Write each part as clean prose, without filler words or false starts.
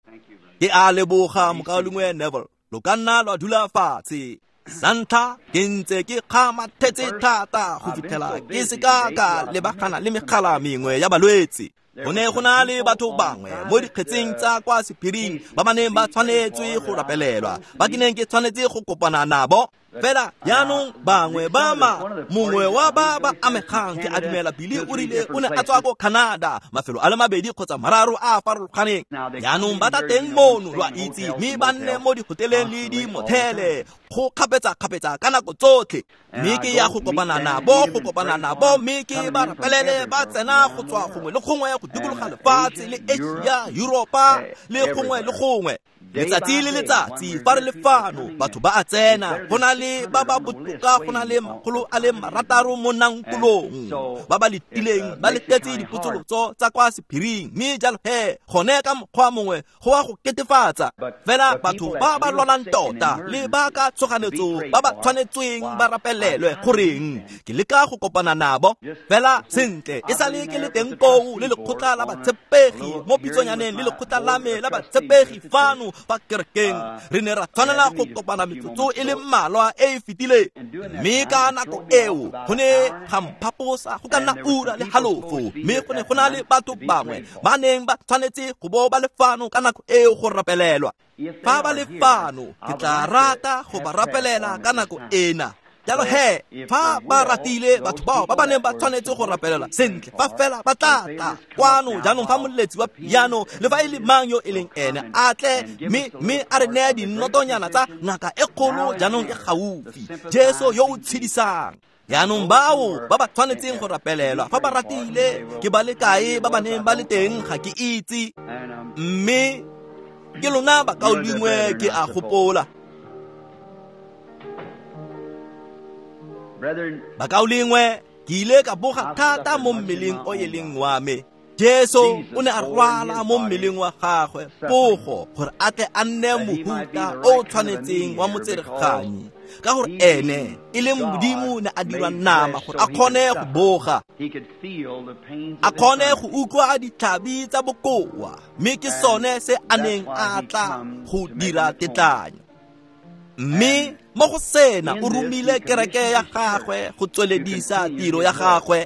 ke a leboga mokaolengwe Neville lo ka nna lwa dula fatshe Santa ke ntse ke kgamathetse thata go fitlhela ke seka ka lebagana le megala mengwe ya balwetse go ne go na le batho bangwe mo dikgetseng tsa kwa sephiring ba ba neng ba tshwanetswe go rapelelwa ba ke neng ke tshwanetse go kopana nabo fela yaanong bangwe ba mongwe wa ba amegang ke a dumela Billy o rile o ne a tswa ko Canada mafelo a le mabedi kgotsa mararo a farologaneng yaanong ba ta teng mono lwa itse mme ba nne mo dihoteleng le di-mothele go kgapetsa ka nako tsotlhe mme ke ya go kopana nabo mme ke ba rapelele ba tsena go tswa gongwe le gongwe go dikologa lefatshe le Asia Europa le gongwe letsatsi le letsatsi fa re le fano batho ba a tsena go na le ba ba botoka go na le magolo a le marataro mo nankolong ba ba letileng ba letetse dipotsolotso tsa kwa sephiring mme jalo gone ka mokgwa mongwe go wa go ketefatsa fela batho ba ba lwalang tota le ba ka tshoganetso ba ba tshwanetsweng ba rapelelwe goreng ke leka go kopana nabo fela sentle e sa le ke le teng kou le lekgotla la batshepegi mo pitsonyaneng le lekgotla la me la batshepegi fano ba kerekeng re ne ra tshwanela go kopana metsotso e le mmalwa e fetile mme ka nako eo go ne ga mphaposa go ka nna ura le halofo mme go ne go na le batho bangwe ba neng ba tshwanetse go bo ba lefano ka nako eo go rapelelwa fa ba lefano ke tla rata go ba rapelela ka nako ena jalo fa ba ratile batho bao ba neng ba tshwanetse go rapelela sentle fa fela ba tlatla kwano jaanong fa moletsi wa piano le fa e le mang yo e leng ene a tle mme a re nea dinotonyana tsa ngaka e kgolo jaanong e gaufi Jesu yo o tshedisang yaanong bao ba ba tshwanetseng go rapelelwa fa ba ratile ke ba le kae ba neng ba le teng ga ke itse mme ke lona bakaodingwe ke a gopola bakaolengwe ke ile ka boga thata mo mmeleng o e leng wa me Jesu o ne a rwala mo mmeleng wa gagwe pogo gore a tle a nne mohuta o tshwanetseng wa motsereganyi ka gore ene e le Modimo ne a dirwa nama gore a kgone go boga a kgone go utlwa ditlhabi tsa bokoa mme ke sone se a neng a tla go dira tetlanyo mme mo go sena o rumile kereke ya gagwe go tsweledisa tiro ya gagwe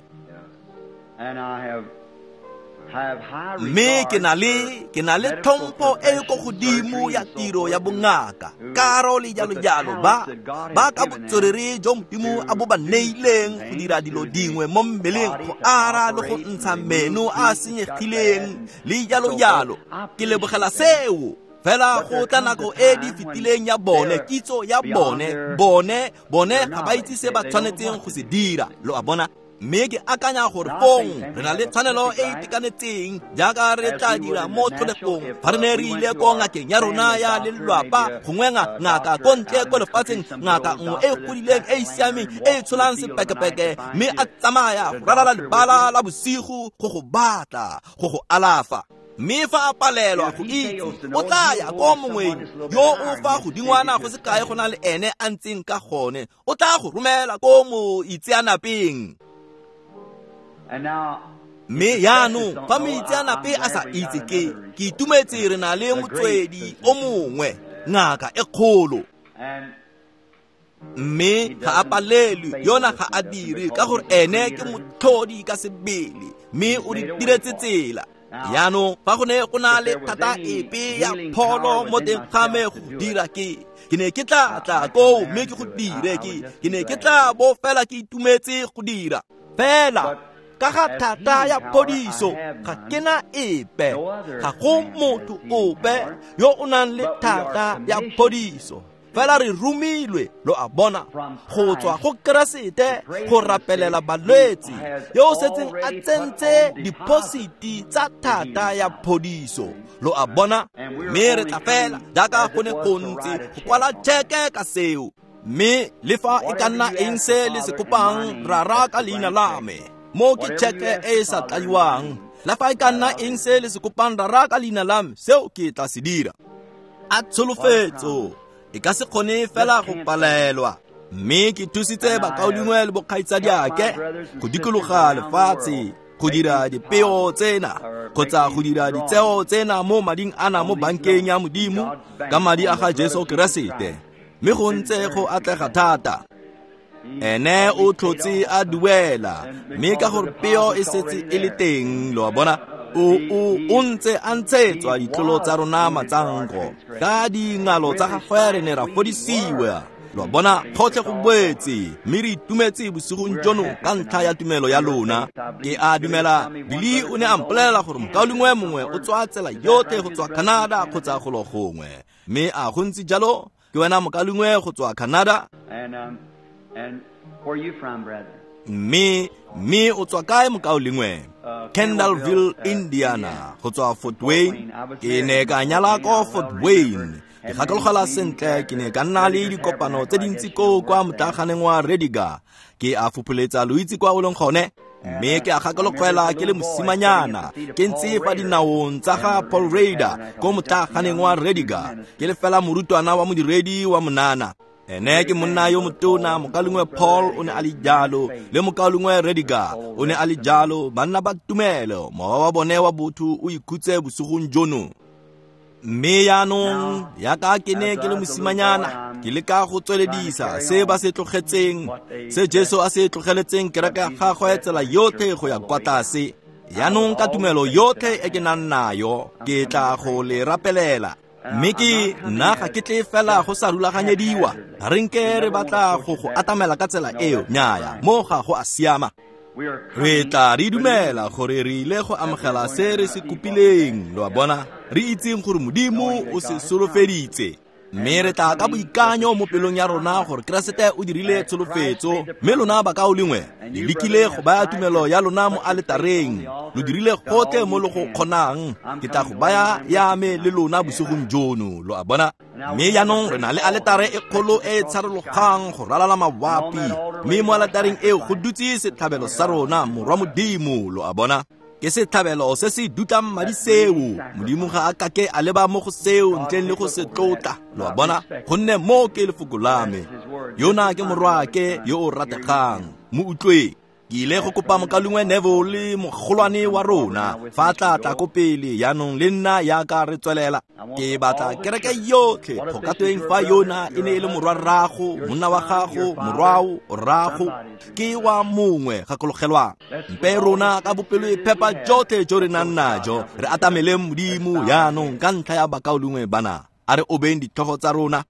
mme ke na le tlhompho e go godimo ya tiro ya bongaka karo le jalo ba ka botswerere jo Modimo a bo ba neileng go dira dilo dingwe mo mmeleng go ara le go ntsha meno a senyegileng le jalo ke lebogela seo fela go tla nako e di fetileng ya bone kitso ya bone ga ba itse se ba tshwanetseng go se dira lo a bona mme ke akanya gore re na le tshwanelo e itekanetseng jaaka re tla dira mo tlholegong fa re ne re ile ko ngakeng ya rona ya lelwapa gongwe ngaka ko ntle ko lefatsheng ngaka nngwe e godileng e siameng e tsholang sepekepeke mme a tsamaya go ralala lebala la bosigo go go batla go go alafa mme fa a palelwa go itse o tla ya ko mongwe yo o fa go dingwana go se kae go na le ene a ntseng ka gone o tla go romela ko mo itseanapeng mme yaanong fa moitseanape a sa itse ke itumetse re na le motswedi o mongwe ngaka e kgolo mme ga a palelwe yona ga a dire ka gore ene ke motlhodi ka sebele mme o di diretse tsela yaanong fa go ne go na le thata epe ya pholo mo teng ga me go dira ke ne ke tla ko mme ke go dire ke ne ke tla bo fela ke itumetse go dira fela ka ga thata ya phodiso ga kena epe ga go motho ope yo o nang le thata ya phodiso fela re rumilwe lo a bona go tswa go Keresete go rapelela balwetsi yo o setseng a tsentse dipositi tsa thata ya phodiso lo a bona mme re tla fela jaaka go ne go ntse go kwala tšheke ka seo mme le fa e ka nna eng se le se kopang ra ka leina la me mo ke tšheke e sa tlaiwang la fa e ka nna eng se le se kopang ra ka leina la me seo ke tla se dira a tsholofetso e ka se kgone fela go palelwa mme ke thusitse bakaodingwe le bokgaitsadiake go dikologa lefatshe go dira dipeo tsena kgotsa go dira ditseo tsena mo mading ana mo bankeng ya Modimo ka madi a ga Jesu Keresete, mme go ntse go atlega thata. Ene o tlhotse a duela, mme ka gore peo e setse e le teng, lo bona o ntse a ntshetswa ditlolo tsa rona matsango. Ka dingalo tsa gagwe re ne ra fodisiwa, lo bona kgotlhe go boetse, mme re itumetse bosigong jono ka ntlha ya tumelo ya lona. Ke a dumela Bili o ne a mpolelela gore mokaulingwe mongwe o tswa tsela yotlhe go tswa Canada kgotsa go lo gongwe, mme a go ntse jalo ke wena mokaulingwe go tswa Canada. And where are you from, brother? Me o tswa kae mokaulingwe? Kendallville, Indiana, go tswa Fort Wayne. Ke ne ka nyala ko Fort Wayne. Ke gakologela sentle ke ne ka nna le dikopano tse dintsi ko kwa motaganeng wa Rediga. Ke a fupuletsa loitse kwa o leng gone, mme ke a gakologela ke le mosimanyana ke ntse fa dinaong tsa ga Paul Raider ko motaganeng wa Rediga, ke le fela morutwana wa modiredi wa monana. Ene ke monna yo motona mokaulingwe Paul o ne a le jalo, le mokaulingwe Rediga o ne a le jalo. Banna ba tumelo mowa wa bone wa botho o ikhutse bosigong jono. Mme yaanong yaka ke ne ke le mosimanyana ke le ka go tsweledisa se ba se tlogetseng, se Jesu a se tlogeletseng kereke ya gagwe tsela yotlhe go ya kwa tlase. Yaanong ka tumelo yotlhe e ke nang nayo ke tla go le rapelela, mme ke nna ga ke tle fela go sa rulaganyediwa. Re nke re batla go atamela ka tsela eo, nnyaya mo ga go a siama. Re tla re dumela gore re ile go amogela se re se kopileng, lo bona re itseng gore Modimo o se solofeditse, mme re tla ka boikanyo mo pelong ya rona gore Keresete o dirile tsholofetso, mme lona bakaulingwe le lekile go baya tumelo ya lona mo aletareng, lo dirile gotlhe mo le go kgonang. Ke tla go baya ya me le lona bosigong jono, lo bona. Mme yaanong re na le aletare e kgolo e tsharologang go ralala mawapi, mme mo aletareng eo go dutse setlhabelo sa rona morwa Modimo, lo bona. Ke setlhabelo se se dutlang madi seo. Modimo ga a kake a leba mo go seo ntleng le go se tlotla, lo bona, gonne mo ke lefoko la me. Yona ke morwake yo o rategang, mo utlwe. Ke ile go kopa mokaulingwe Neville mogolwane wa rona fa tla ko pele yaanong le nna yaka re tswelela. Ke batla kereke yotlhe go katweng fa yona e ne e le morwa rrago, monna wa gago, morwao, rrago ke wa mongwe gakologelwang. Mpe rona ka bopelo e phepa jotlhe jo re nang najo re atamele Modimo yaanong ka ntlha ya bakaulingwe bana. A re obeng ditlhogo tsa rona.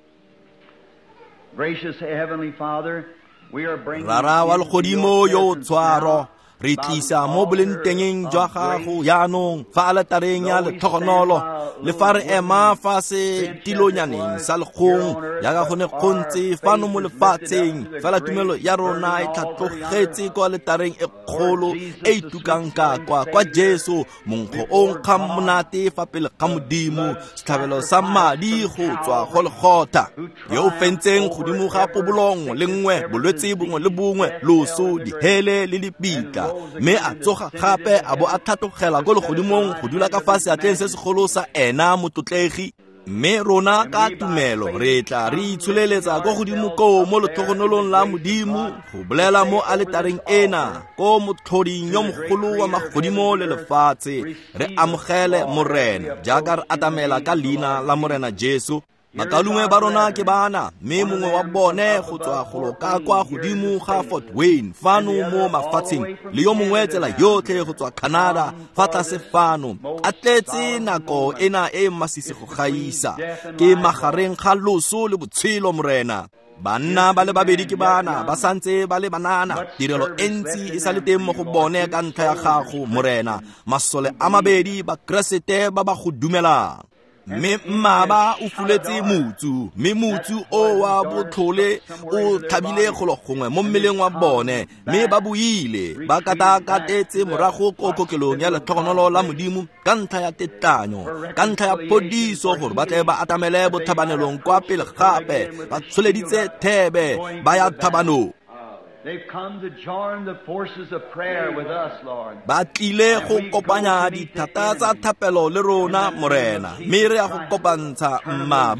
Gracious Heavenly Father, Rara wa legodimo yo tshwaro, re tlisa mo bolentengeng jwa gago yaanong fa aletareng ya letlhogonolo, le fa re ema fa se tilonyaneng sa legong yaka gone gontse fano mo lefatsheng. Fela tumelo ya rona e tlhatlogetse kwa aletareng e kgolo e itukang ka kwa Jesu, monkgo o nkgang monate fa pele ga Modimo, setlhabelo sa madi go tswa go legotha, yo o fentseng godimo ga pobolong le nngwe, bolwetse bongwe le bongwe, loso, dihele le dipita, mme a tsoga gape a bo a thatogela go legodimong go dula ka fa seatleng se segolo sa ena motlotlegi. Mme rona ka tumelo re tla re itsholeletsa go godimo ko mo letlhogonolong la Modimo, go bolela mo aletareng ena ko motlhoding yo mogolo wa magodimo le lefatshe. Re amogele Morena jaaka re atamela ka leina la Morena Jesu. Bakaulingwe ba rona ke bana, mme mongwe wa bone go tswa go loka kwa godimo ga Fort Wayne fano mo mafatsheng, le yo mongwe tsela yotlhe go tswa Canada fa tlase fano, a tletse nako ena e masisi go gaisa. Ke magareng ga loso le botshelo Morena. Banna ba le babedi ke bana ba santse ba le banana, tirelo entsi e sa le teng mo go bone ka ntlha ya gago Morena. Masole a mabedi ba Keresete ba ba go dumelang. Mme mmaba o fuletse mutsu, mme mutsu o wa botlhole o tlhabile go gongwe mo mmeleng wa bone, mme ba buile ba katakatetse morago ko kokelong ya letlhogonolo la Modimo ka ntlha ya tetanyo, ka ntlha ya podiso gore ba tle ba atamele bothabanelong kwa pele gape, ba tsholeditse thebe ba ya thabanong. They've come to join the forces of prayer with us, Lord. Ba tlile go kopanya dithata tsa thapelo le rona Morena, mme re ya go kopantsha mmaba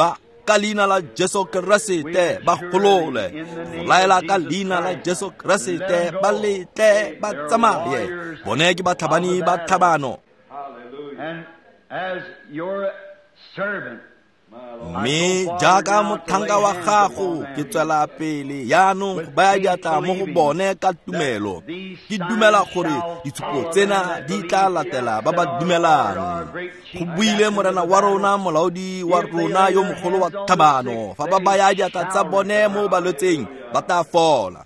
ka leina la Jesu Kriste ba golole go laela ka leina la Jesu Kriste ba letle ba tsamaye bone ke ba tlhabani ba tlhabano And as your servant, me jaaka mothanga wa gago ke tswela pele yaanong ba diatla mo go bone ka tumelo ke dumela gore ditshupo tsena di tla latela ba ba dumelang go buile morena wa rona molaodi wa rona yo mogolo wa tlhabano fa ba baya diatla tsa bone mo balwetseng ba tla fola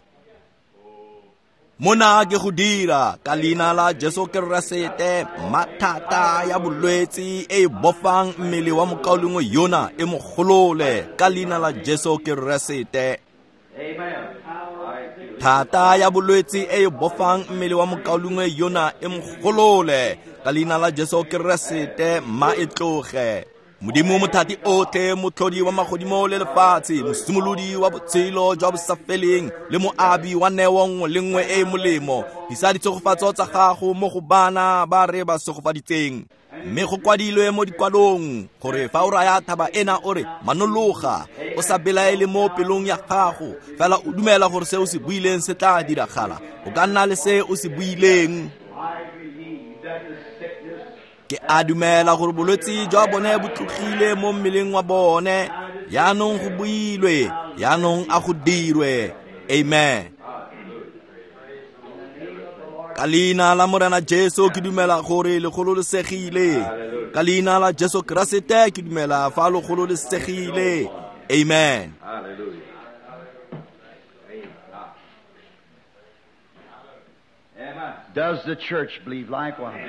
mona ke go dira ka leina la Jesu Kriste mathata ya bolwetsi e bofang mmele wa mokaulengwe yona e mogolole ka leina la Jesu Kriste thata ya bolwetsi e bofang mmele wa mokaulengwe yona e mogolole ka leina la Jesu Kriste ma e tloge modimo mothati otlhe motlhodi wa magodimo le lefatshe mosimolodi wa botshelo jwa bo sa feleng le moabi wa neo nngwe le nngwe e molemo disa ditsogofatso tsa gago mo go bana ba re ba segofaditseng mme go kwadilwe mo dikwalong gore fa o raya thaba ena o re manologa o sa belaele mo pelong ya gago fela o dumela gore se o se buileng se tla diragala o ka nna le se o se buileng ke a dumela gore bolwetsi jwa bone bo tlogile mo mmeleng wa bone yaanong go builwe yaanong a go dirwe amen ka leina la morena Jesu ke dumela gore legolo le segile ka leina la Jesu Kriste ke dumela fa legolo le segile amen does the church believe likewise?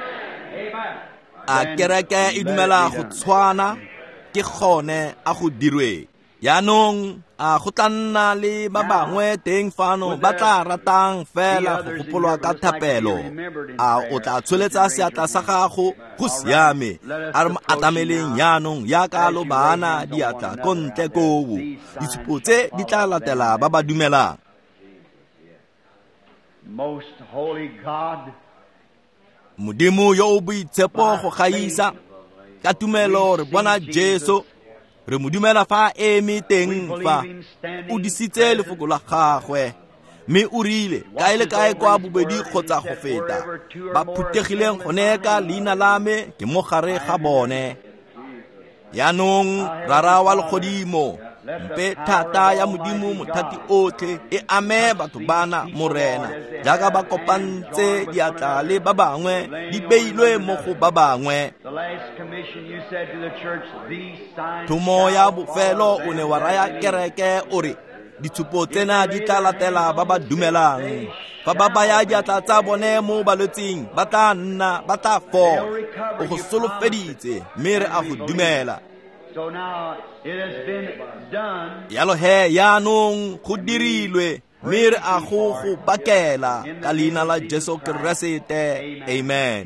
a kereke e dumela go tshwana ke gone a go dirwe yaanong a go tla nna le ba bangwe teng fano ba tla ratang fela go gopolwa ka thapelo a o tla tsholetsa seatla sa gago go siame a re atameleng yaanong ya ka lo bana diatla ko ntle koo ditshupo tse di tla latela ba ba dumelang Most holy God, modimo yo o boitshepo go gaisa ka tumelo re bona Jesu re mo dumela fa eme teng fa o disitse lefoko la gagwe mme o rile ka ile kae kwa bobedi kgotsa go feta ba phuthegileng gone ka leina la me ke mo gare ga bone yaanong rara wa legodimo mpe thata ya modimo mothati otlhe e ame batho bana morena jaaka ba kopantse diatla le ba bangwe di beilwe mo go ba bangwe thomo ya bofelo o ne wa raya kereke o re ditshupo tsena di tla latela ba ba dumelang fa ba baya diatla tsa bone mo balwetseng ba tla nna ba tla fola o go solofeditse mme re a go dumela So now it has been done. yalo he yaanong go dirilwe mme re a go bakela ka leina la Jesu Kriste amen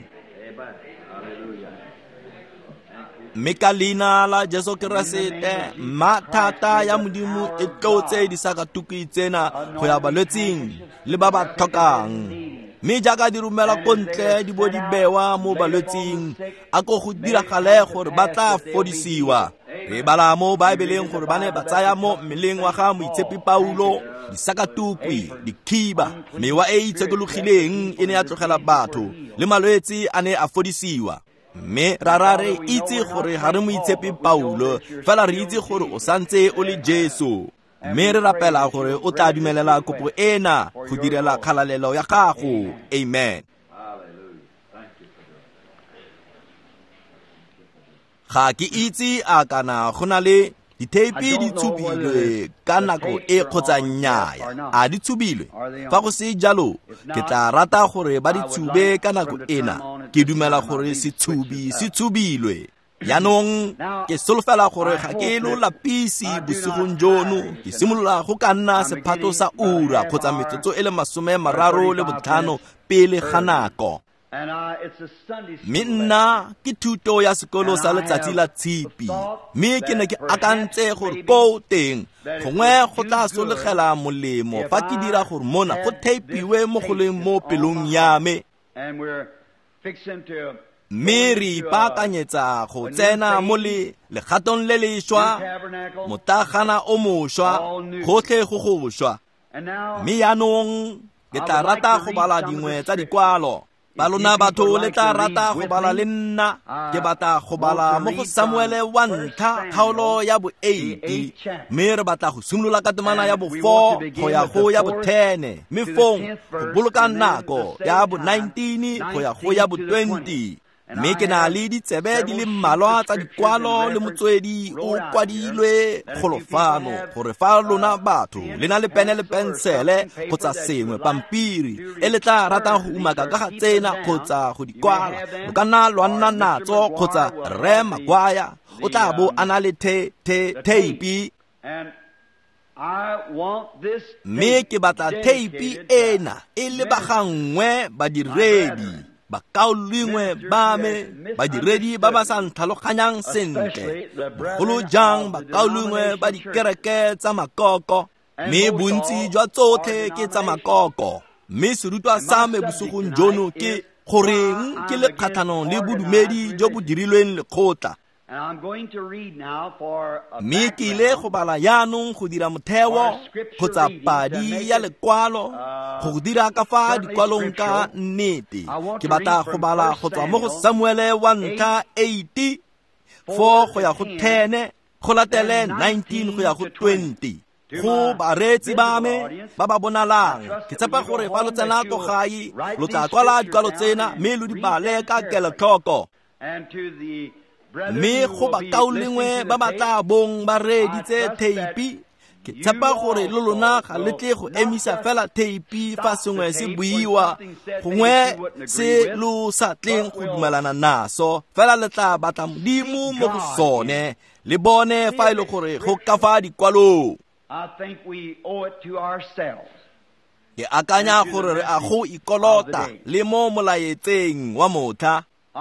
mme ka leina la Jesu Kriste mathata ya modimo e tlotse di saka tuki tsena go ya balwetseng le ba ba tlhokang mme jaaka di romela kontle di bo di bewa mo balwetseng a go go diragale gore ba tla fodisiwa re bala mo Baebeleng gore ba ne ba tsaya mo mmeleng wa ga moitshepi Paulo disakatukwi dikhiba mewa e itshekologileng e ne ya tlogela batho le malwetsi a ne a fodisiwa mme rara re itse gore ga re moitshepi Paulo fela re itse gore o santse o le Jesu mme re rapela gore o tla dumelela kopo ena go direla kgalalelo ya gago amen ga ke itse a kana go na le diteipi di tshubilwe ka nako e kgotsa nnyaya a di tshubilwe fa go se jalo ke tla rata gore ba di tshube ka nako ena ke dumela gore se tshubilwe yaanong ke solofela gore ga ke lo lapisi bosigong jono ke simolola go ka nna sephato sa ura kgotsa metsotso e le 35 pele ga nako mme nna ke thuto ya sekolo sa letsatsi la tshipi mme ke ne ke akantse gore ko teng gongwe go tla sologela molemo fa ke dira gore mona go theipiwe mo go leng mo pelong ya me mme re ipaakanyetsa go tsena mo legatong le lešwa, motagana o mošwa, gotlhe go go šwa. Mme yaanong ke tla rata go bala dingwe tsa dikwalo. Ba lona batho le tla rata go bala le nna. Ke batla go bala mo go Samuele wa ntlha kgaolo ya bo 8, mme re batla go simolola ka temana ya bo 4 go ya go ya bo 10, mme fong go boloka nako ya bo 19 go ya go ya bo 20. Mme ke na le ditsebe di le mmalwa tsa dikwalo le motswedi o kwadilwe kgolofano gore fa lona batho le na le pene le pensele kgotsa sengwe pampiri e le tla ratang go umaka ka ga tsena kgotsa go dikwala, lo ka nna lwa nna natso kgotsa Rre Makwaya o tla bo a na le teipi. Mme ke batla teipi ena e le bagangwe badiredi bakaolingwe ba me, badiredi ba ba sa ntlhaloganyang sentle, bogolo jang bakaolingwe ba dikereke tsa makoko. Mme bontsi jwa tsotlhe ke tsa makoko. Mme serutwa sa me bosogong jono ke goreng ke le kgatlhanong le bodumedi jo bo dirilweng lekgotla. Mme ke ile go bala yaanong go dira motheo kgotsa padi ya lekwalo go dira ka fa dikwalong ka nnete. Ke batla go bala go tswa mo go Samuele wa ntlha 8, 4 go ya go 10, go latele 19 go ya go 20. Go bareetsi ba me ba ba bonalang, ke tshepa gore fa lo tsena ko gae lo tla kwala dikwalo tsena mme lo di bale ka kelotlhoko. Mme go bakaolingwe ba ba tla bong ba reeditse teipi, ke tshepa gore le lona ga le tle go emisa fela teipi fa sengwe se buiwa gongwe se lo sa tleng go dumelana naso, fela le tla batla Modimo mo go sone le bone fa e le gore go ka fa dikwalong. Ke akanya gore re a go ikolota le mo molaetseng wa motlha.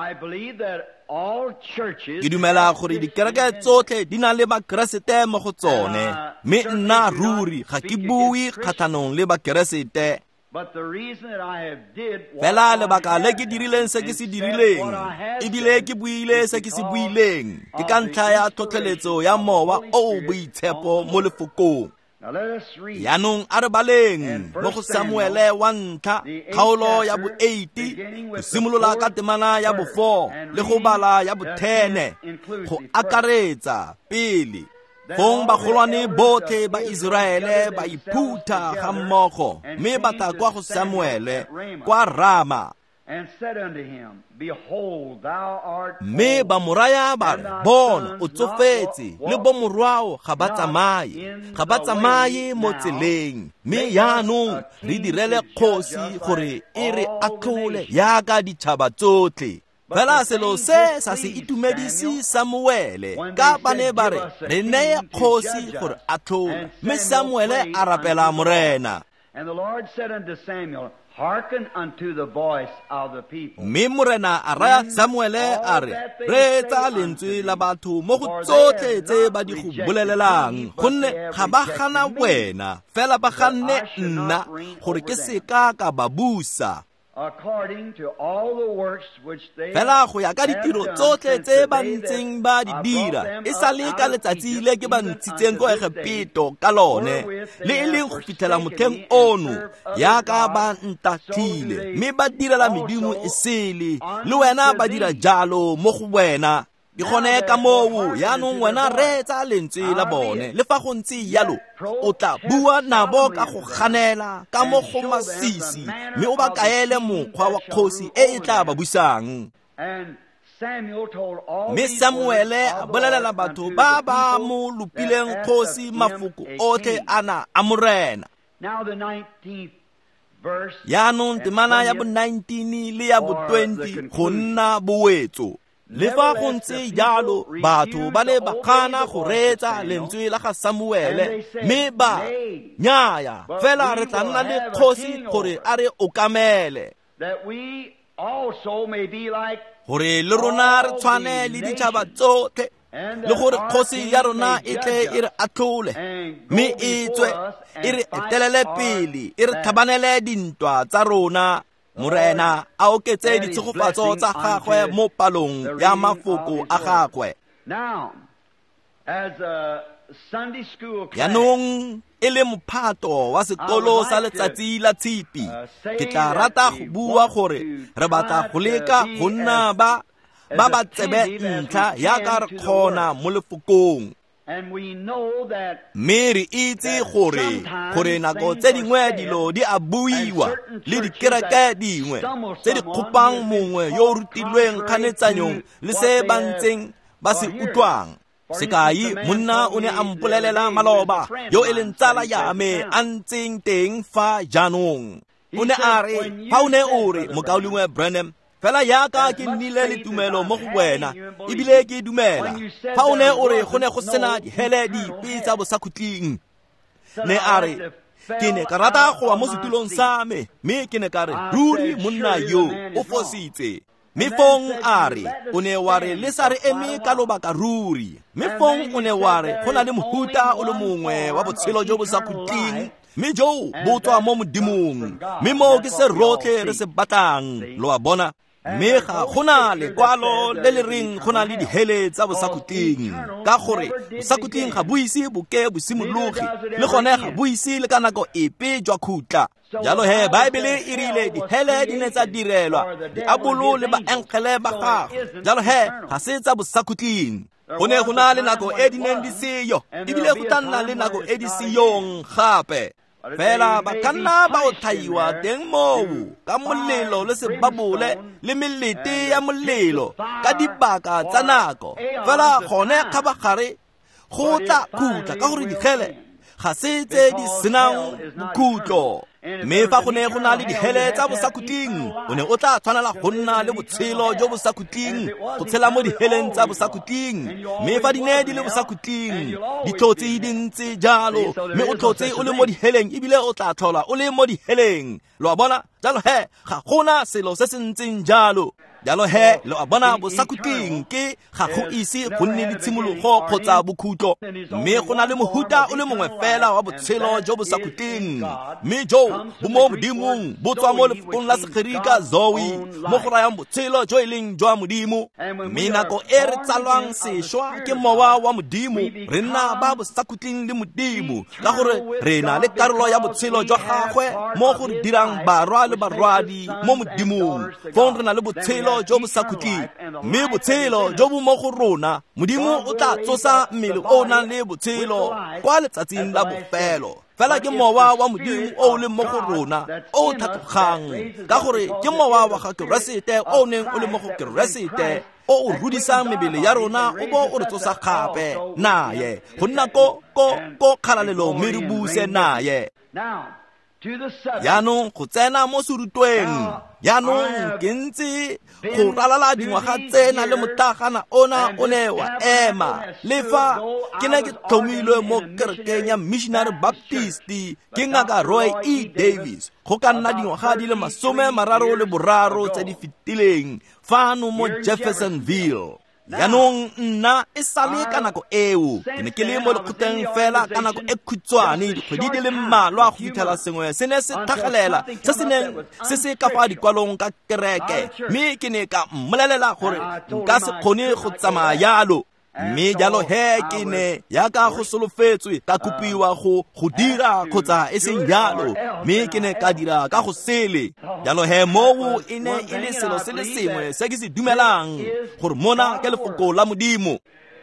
Ke dumela gore dikereke tsotlhe di na le bakeresete mo go tsone, mme nna ruri ga ke bue kgatlhanong le bakeresete. Fela lebaka le ke dirileng se ke se dirileng, ebile ke buile se ke se buileng, ke ka ntlha ya tlhotlheletso ya mowa o boitshepo mo lefokong. Yaanong a re baleng mo go Samuele wa ntlha kgaolo ya bo 8 go simolola ka temana ya bo 4 le go bala ya bo 10 go akaretsa pele gong bagolwane botlhe ba Israele ba iphutha ga mmogo, mme ba tla kwa go Samuele kwa Rama. Mme ba moraya ba re, bona o tsofetse le bo morwao ga ba tsamaye mo tseleng, mme yaanong re direle kgosi gore e re atlhole yaka ditšhaba tsotlhe. Fela selo se sa se itumedisi Samuele ka ba ne ba re neye kgosi gore atlhole, mme Samuele a rapela morena. Mme morena a raya Samuele a re, reetsa lentswe la batho mo go tsotlhe tse ba di go bolelelang, gonne ga ba gana wena, fela ba ganne nna gore ke seka ka ba busa. Fela go ya ka ditiro tsotlhe tse ba ntseng ba di dira e sa le ka letsatsi le ke ba ntshitseng ko Egepeto ka lone, le e leng go fitlhela motlheng ono yaka ba ntatlhile, mme ba direla medimo e sele, le wena ba dira jalo mo go wena. Ke gone ka moo yaanong wena reetsa lentswe la bone, le fa go ntse yalo o tla bua nabo ka go ganela ka mo go masisi, mme o ba kaele mokgwa wa kgosi e tla ba busang. Mme Samuele a bolelela batho ba ba mo lupileng kgosi mafoko otlhe ana a morena. Yaanong temana ya bo 19 le ya bo 20 go nna boetso. Le fa go ntse jalo batho ba le ba kgana go reetsa lentswe la ga Samuele, mme ba nyaya fela re tla nna le kgosi gore a re okamele, gore le rona re tshwane le ditšhaba tsotlhe, le gore kgosi ya rona e tle e re atlhole, mme e tswe e re etelele pele, e re thabanele dintwa tsa rona. Morena a oketse ditshegofatso tsa gagwe mo palong ya mafoko a gagwe. Now, as a Sunday school class, Yaanong e le mophato wa sekolo sa letsatsi la tshipi, ke tla rata go bua gore re batla go leka go nna ba tsebe ntlha yaka re kgona mo lefokong. and we know that Mme re itse gore nako tse dingwe dilo di a buiwa le dikereke dingwe tse di khupang mongwe yo rutilweng kganetsanyong le se ba ntseng ba se utlwang. Sekai, monna o ne a mpolelela maloba yo e leng tsala ya me a ntseng teng fa jaanong. O ne a re, fa o ne o re Mokaulingwe Branham, fela yaka ke nnile le tumelo mo go wena ebile ke dumela. Fa o ne o re go ne go sena dihele dipe tsa bosakhutleng, ne a re ke ne ka rata go wa mo setulong sa me, mme ke ne ka re ruri monna yo o fositse. Mifong a re o ne wa re le sa re eme ka lobaka ruri. Mifong o ne wa re go na le mohuta o le mongwe wa botshelo jo bo sa khutleng, mme jo bo tswa mo modimong, mme mo ke se rotlhe re se batlang lo a bona. Mme ga gona lekwalo le le reng go na le dihele tsa bosakhutleng, ka gore bosakhutleng ga buise boke bosimologi le gone ga buise le ka nako epe jwa khutla. Jalo he Baebele e rile dihele di ne tsa direlwa diabolo le baenkele ba gagwe. Jalo he ga se tsa bosakhutleng. Go ne go na le nako e di neng di seyo, ebile go tla nna le nako e di seyong gape. Fela ba ka nna ba o thaiwa teng moo ka molelo le sebabole le melete ya molelo ka dibaka tsa nako. Fela gone kgabagare go tla khutla ka gore digele ga se tse di senang bokhutlo. Mme fa go ne go na le dihele tsa bosakhutleng, o ne o tla tshwanela go nna le botshelo jo bosakhutleng, go tshela mo diheleng tsa bosakhutleng. Mme fa di ne di le bosakhutleng, di tlotse di ntse jalo, mme o tlotse o le mo diheleng ebile o tla tlhola o le mo diheleng. Lo a bona jalo he ga gona selo se se ntseng jalo. Jalo he lo a bona bosakhutleng ke ga go ise go nne le tshimologo kgotsa bokhutlo, mme go na le mohuta o le mongwe fela wa botshelo jo bosakhutleng, mme jo bo mo modimong bo tswa mo lefokong la sekgerika Zoe mo go rayang botshelo jo e leng jwa modimo. Mme nako e re tsalwang sešwa ke mowa wa modimo, re nna ba bosakhutleng le modimo ka gore re na le karolo ya botshelo jwa gagwe mo go re dirang barwa le barwadi mo modimong. Fong re na le botshelo jo bosakhutleng, mme botshelo jo bo mo go rona modimo o tla tsosa mmele o nang le botshelo kwa letsatsing la bofelo. Fela ke mowa wa modimo o le mo go rona o thatogang, ka gore ke mowa wa ga Keresete o neng o le mo go Keresete o rudisang mebele ya rona o bo o re tsosa gape naye go nna ko kgalalelo mme re buse naye. Yaanong go tsena mo serutweng, yaanong ke ntse go ralala dingwaga tsena le motagana ona o ne wa ema. Le fa ke ne ke tlhomilwe mo kerekeng ya Missionary Baptist ke Ngaka Roy E. Davis go ka nna dingwaga di le 33 tse di fetileng fano mo Jeffersonville. Yaanong nna e sale ka nako eo ke ne ke le mo lekgotleng fela ka nako e khutshwane dikgwedi di le mmalwa go fitlhela sengwe se ne se tlhagelela se se neng se ka fa dikwalong ka kereke, mme ke ne ka mmolelela gore nka se kgone go tsamaya yalo. Mme jalo he ke ne yaka go solofetswe ka kopiwa go dira kgotsa e seng jalo, mme ke ne ka dira ka go sele. Jalo he moo e ne e le selo se le sengwe se ke se dumelang gore mona ke lefoko la modimo.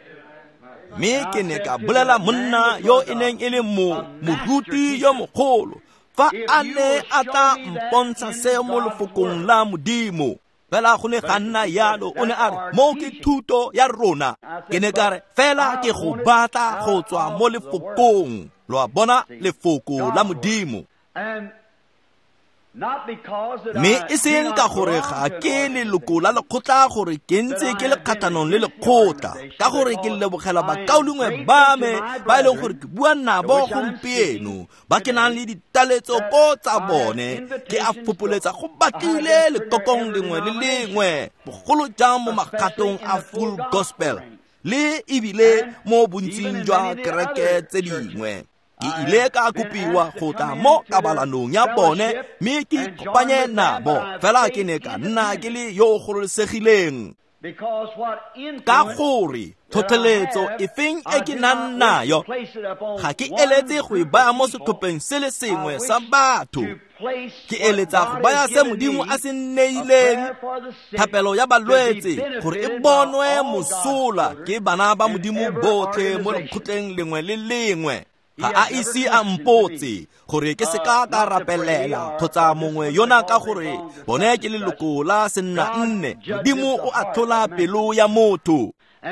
Mme ke ne ka bolela monna yo e neng e le moruti yo mogolo fa a ne a tla mpontsha se mo lefokong la modimo. Fela go ne ga nna yalo, o ne a re mo ke thuto ya rona. Ke ne ka re fela ke go batla go tswa mo lefokong, lo a bona lefoko la modimo. Mme e seng ka gore ga ke leloko la lekgotla gore ke ntse ke le kgathanong le lekgotla, ka gore ke lebogela bakaulingwe ba me ba e leng gore ke bua nabo gompieno ba ke nang le ditaletso ko tsa bone. Ke a fopoletsa go batlile lekokong lengwe le lengwe, bogolo jang mo makgatong a Full Gospel le ebile mo bontsing jwa kereke tse dingwe. ke ile ka kopiwa go tla mo kabalanong ya bone mme ke kopanye nabo fela ke ne ka nna ke le yo gololesegileng ka gore tlhotlheletso e feng e ke nang nayo ga ke eletse go e baya mo setlhopheng se le sengwe sa batho ke eletsa go baya se Modimo a se nneileng thapelo ya balwetse gore e bonwe mosola ke bana ba Modimo botlhe mo lekgotleng lengwe le lengwe ga a ise a mpotse gore ke se ka rapelela kgotsa mongwe yona ka gore bone ke leloko la senna nne Modimo o a tlhola pelo ya motho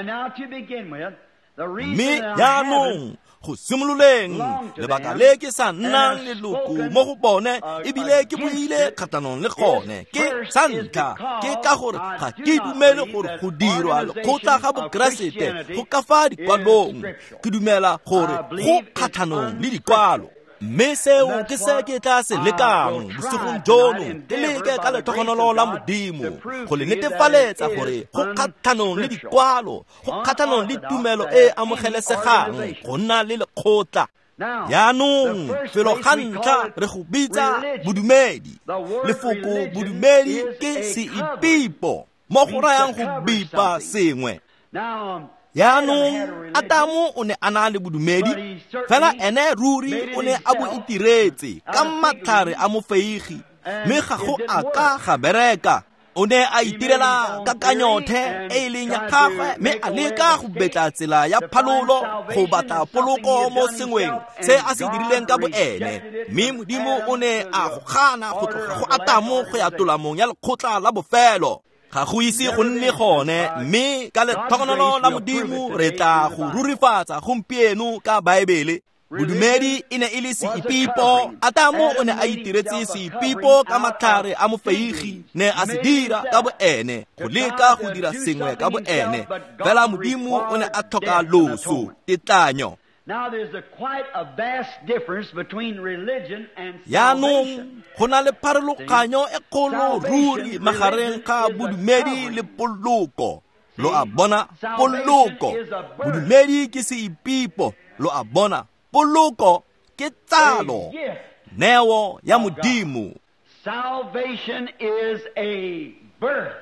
mme jaanong go simololeng lebaka le ke sa nnang leloko mo go bone ebile ke buile kgatlhanong le gone ke sa ntlha ke ka gore ga ke dumele gore go dirwa lekgotla ga bokeresete go ka fa dikwalong ke dumela gore go kgatlhanong le dikwalo mme seo ke se ke tla se lekang bosigong jono ke leke ka lethogonolo la Modimo go le netefaletsa gore go kgatlhanong le dikwalo go kgatlhanong le tumelo e amogelesegang go nna le lekgotla yaanong felo ga ntlha re go bitsa bodumedi lefoko bodumedi ke seipipo mo go rayang go bipa sengwe yaanong Adamu o ne a na le bodumedi fela ene ruri o ne a bo itiretse ka matlhare a mofeigi mme ga go a ka ga bereka o ne a itirela kakanyothe e leng ya gagwe mme a leka go betla tsela ya phalolo go batla poloko mo sengweng se a se dirileng ka boene mme Modimo o ne a go gana go tloga go Adamu go ya tolamong ya lekgotla la bofelo ga go ise go nne gone mme ka lethogonolo la Modimo re tla go rurifatsa gompieno ka Baebele bodumedi e ne e le seipipo Adamu o ne a itiretse seipipo ka matlhare a mofeigi ne a se dira ka boene go leka go dira sengwe ka boene fela Modimo o ne a tlhoka loso tetlanyo yaanong go na le pharologanyo e kgolo ruri magareng ga bodumedi le poloko lo a bona poloko bodumedi ke seipipo lo a bona poloko ke tsalo neo ya Modimo Salvation is a birth.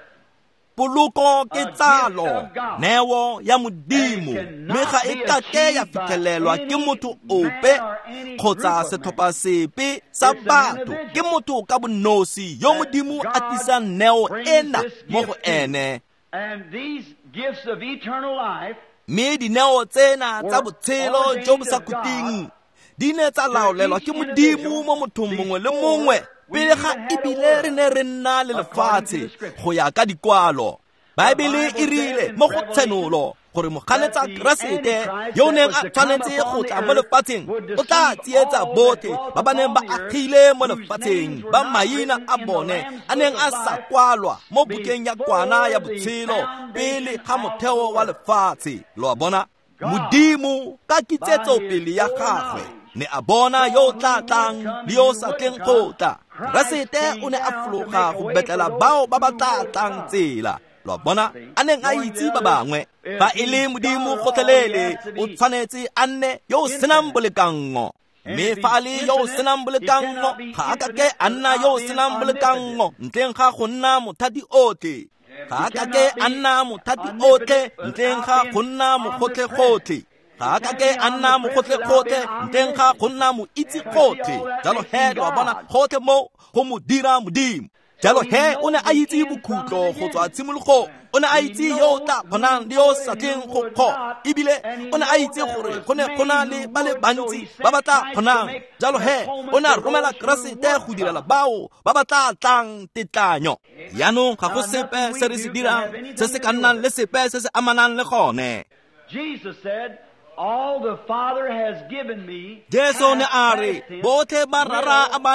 poloko ke tsalo neo ya Modimo mme ga e ka ke ya fitlhelelwa ke motho ope kgotsa setlhopha sepe sa batho ke motho ka bonosi yo Modimo a tisang neo ena mo go ene And these gifts of eternal life mme dineo tsena tsa botshelo jo bo sa kuting di ne tsa laolelwa ke Modimo mo mothong mongwe le mongwe pele ga ebile re ne re nna le lefatshe go ya ka dikwalo Baebele e rile mo go tsenolo gore moganetsa Keresete yo neng a tshwanetse go tla mo lefatsheng o tla tsietsa botlhe ba ba neng ba agile mo lefatsheng ba maina a bone a neng a sa kwalwa mo bukeng ya kwana ya botshelo pele ga motheo wa lefatshe lo a bona Modimo ka kitsetso pele ya gagwe ne a bona yo tlatlang le yo sa tleng go tla Keresete o ne a fologa go betlela bao ba ba tlatlang tsela lo bona a neng a itse ba bangwe fa e le Modimo gotlhelele o tshwanetse a nne yo o senang bolekango mme fa a le yo o senang bolekango ga a ka ke a nna yo o senang bolekango ntleng ga go nna mothati otlhe ga a ka ke a nna mothati otlhe ntleng ga go nna mogotlhe-gotlhe ga a ka ke a nna mogotlhe-gotlhe ntleng ga go nna moitse gotlhe jalo he lo bona gotlhe mo go mo dira Modimo jalo he o ne a itse bokhutlo go tswa tshimologo o ne a itse yo tla kgonang le yo sa tleng go kgo ebile o ne a itse gore go ne go na le ba le bantsi ba ba tla kgonang jalo he o ne a romela Keresete go direla bao ba ba tla tlang tetlanyo yaanong ga go sepe se re se dirang se se ka nnang le sepe se se amanang le gone Jesus said, all the Father has given me. Jesu ne are botlhe ba rara a ba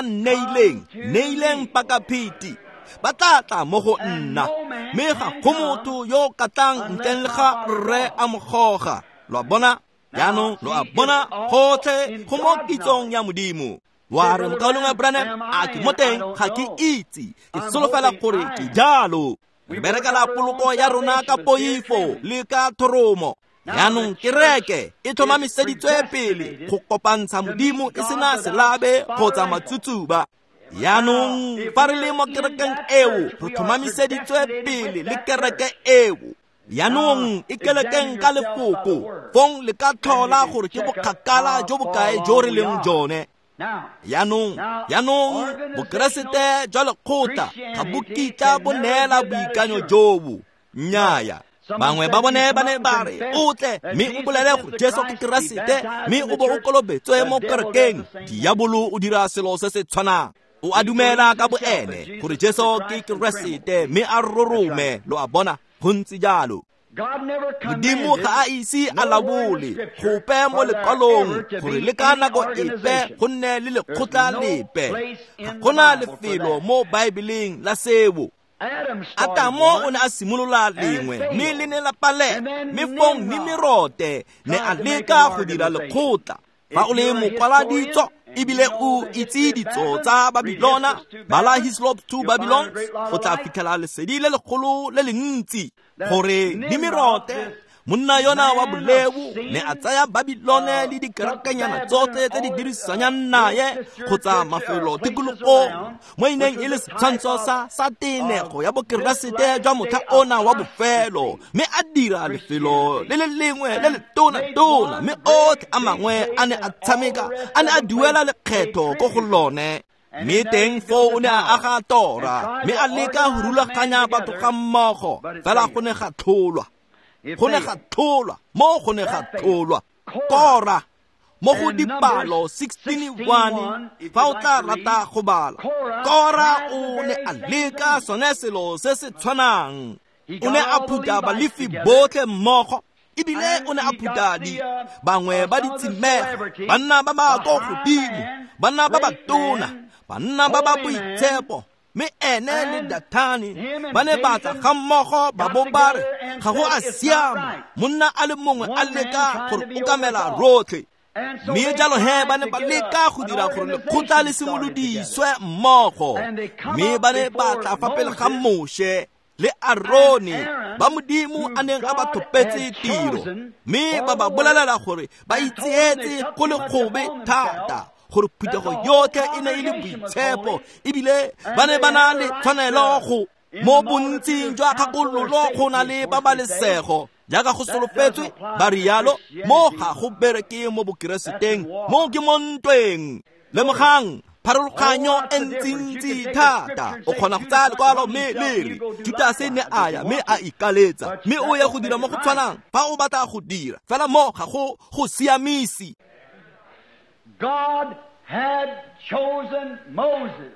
neileng pakaphiti ba tlatla mo go nna mme ga go motho yo katlang ntleng le ga rre a mogoga lo bona yaanong lo a bona gotlhe go mo kitsong ya Modimo wa re mokaulong wa Branham a ke mo teng ga ke itse ke solofela gore ke jalo re berekela poloko ya rona ka poifo le ka thoromo yaanong kereke e tlhomamiseditswe pele go kopantsha modimo e sena selabe kgotsa matsutsuba. Yaanong fa re le mo kerekeng eo re tlhomamiseditswe pele le kereke eo. Yaanong e kelekeng ka lefoko fong le ka tlhola gore ke bokgakala jo bokae jo re leng jone. Yaanong bokeresete jwa lekgotla ga bo kitla bo neela boikanyo jobo. Nnyaa, bangwe ba bone ba ne ba re o tle mme o bolele gore Jesu ke keresete mme o bo o kolobetswe mo kerekeng. Diabolo o dira selo se se tshwanang. O a dumela ka boene gore Jesu ke keresete mme a rorome lo a bona go ntse jalo. Modimo ga a ise a labole gope mo lekwalong gore le ka nako epe go nne le lekgotla lepe. Ga gona lefelo mo Baebeleng la seo. Adamo o ne a simolola lengwe mme le ne la pale mme fong Nimirote ne a leka go dira lekgotla. Fa o le mokwaladitso ebile o itse ditso tsa Babilona, bala Hislop to Babylon, o tla fitlhela lesedi le legolo le le ntsi gore Nimirote monna yona wa boleu ne a tsaya Babilone le dikerekanyana tsotlhe tse di dirisanyang naye kgotsa mafelo tikologo mo ineng e le setshwantsho sa tenego ya bokeresete jwa motha ona wa bofelo, mme a dira lefelo le le lengwe le le tona mme otlhe a mangwe a ne a tshameka a ne a duela lekgetho ko go lone. Mme teng fo o ne a aga tora mme a leka go rulaganya batho ga mmogo, fela go ne ga tlholwa. Go ne ga tlholwa. Kora mo go Dipalo 16:1 fa o tla rata go bala, Kora o ne a leka sone selo se se tshwanang. O ne a phutha balefi botlhe mmogo ebile o ne a phutha bangwe ba ditshimega, banna ba ba go godimo, banna ba ba tona, banna ba ba boitshepo. Me ene le Dathani ba ne batla ga mmogo ba bo bare ga go a siama monna a le mongwe a leka gore o kamela rotlhe. Mme jalo he ba ne ba leka go dira gore lekgotla le simolodiswe mmogo, mme ba ne batla fa pele ga Moshe le Aroni ba modimo a neng a ba thopetse tiro, mme ba ba bolelela gore ba itseetse go le gobe thata gore phutego yotlhe e ne e le boitshepo ebile ba ne ba na le tshwanelo go mo bontsing jwa kgakololo go na le babalesego jaaka go solofetswe ba rialo mo ga go bereke mo bokereseteng mo ke mo ntweng. Lemogang pharologanyo e ntsintsi thata. O kgona go tsaya lekwalo mme le Judase ne a ya mme a ikaletsa mme o ya go dira mo go tshwanang fa o batla go dira fela mo ga go siamisi. God had chosen Moses.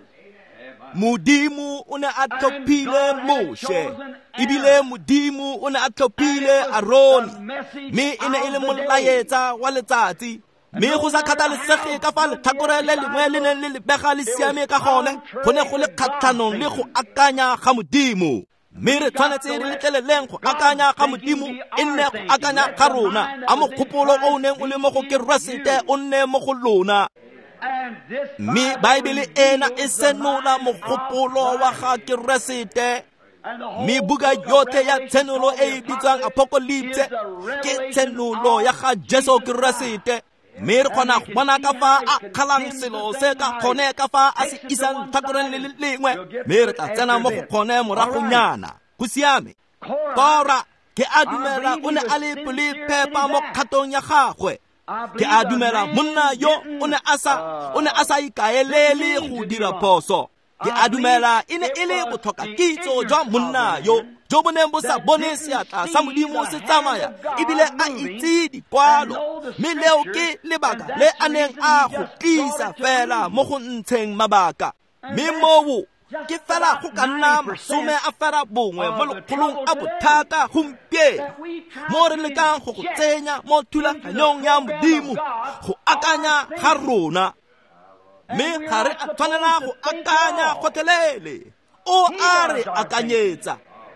Modimo o ne a tlhophile Moshe ebile Modimo o ne a tlhophile Aroni, mme e ne e le molaetsa wa letsatsi, mme go sa kgathalesege ka fa letlhakore le lengwe le neng le lebega le siame ka gone go ne go le kgatlhanong le go akanya ga Modimo. Mme re tshwanetse re letleleleng go akanya ga Modimo e nne go akanya ga rona, a mogopolo o neng o le mo go keresete o nne mo go lona. Mme Baebele ena e senola mogopolo wa ga keresete. Mme buka yotlhe ya tsenolo e bitswang Apocalypse ke tsenolo ya ga Jesu Keresete. Mme re kgona go bona ka fa a kgalang selo se ka kgone ka fa a se isang tlhakoreng le lengwe, mme re tla tsena mo go kgone moragonyana. Go siame. Kora ke a dumela o ne a le pele phepa mo kgatong ya gagwe. Ke a dumela monna yo o ne a sa ikaelele go dira phoso. Ke a dumela e ne e le botlhoka kitso jwa monna yo jo bo neng bo sa bone seatla sa Modimo se tsamaya ebile a itse dikwalo, mme leo ke lebaka le a neng a go tlisa fela mo go ntsheng mabaka. Mme moo ke fela go ka nna masome a fela bongwe mo lekgolong a bothata gompieno mo re lekang go tsenya mo thulaganyong ya Modimo go akanya ga rona. Mme ga re a tshwanela go akanya gotlhelele, o a re akanyetsa.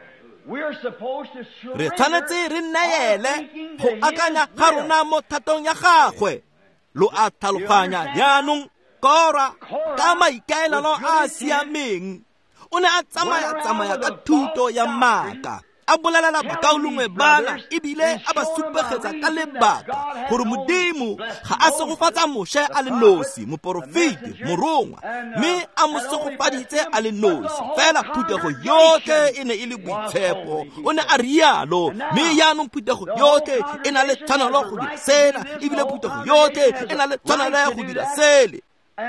Re tshwanetse re neele go akanya ga rona mo thatong ya gagwe. Lo a tlhaloganya jaanong Kora ka maikaelelo a siameng o ne a tsamaya ka thuto ya maaka, a bolelela bakaolongwe bana ebile a ba supegetsa ka lebaka gore modimo ga a segofatsa moše a le nosi, moporofete, morongwa, mme a mo segofaditse a le nosi fela. Phutego yotlhe e ne e le boitshepo, o ne a rialo, mme yaanong phutego yotlhe e na le tshwanelo go dira sena, ebile phutego yotlhe e na le tshwanelo go dira sele.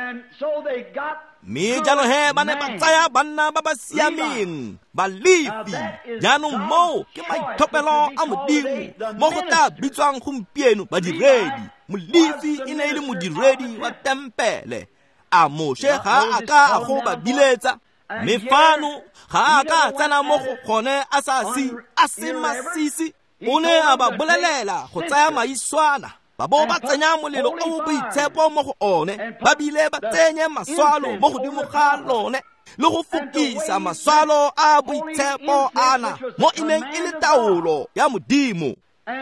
Mme jalo he ba ne ba tsaya banna ba ba siameng, balefi. Jaanong mo ke maithopelo a modimo mo go tla bitswang gompieno badiredi. Molefi e ne e le modiredi wa tempele. A moše ga a ka a go ba biletsa, mme fano ga a ka tsena mo go gone a se masisi. O ne a ba bolelela go tsaya maiswana, ba bo ba tsenya molelo o boitshepo mo go one, ba bile ba tsenye maswalo mo godimo ga lone le go fokisa maswalo a boitshepo ana mo ineng e le taolo ya modimo.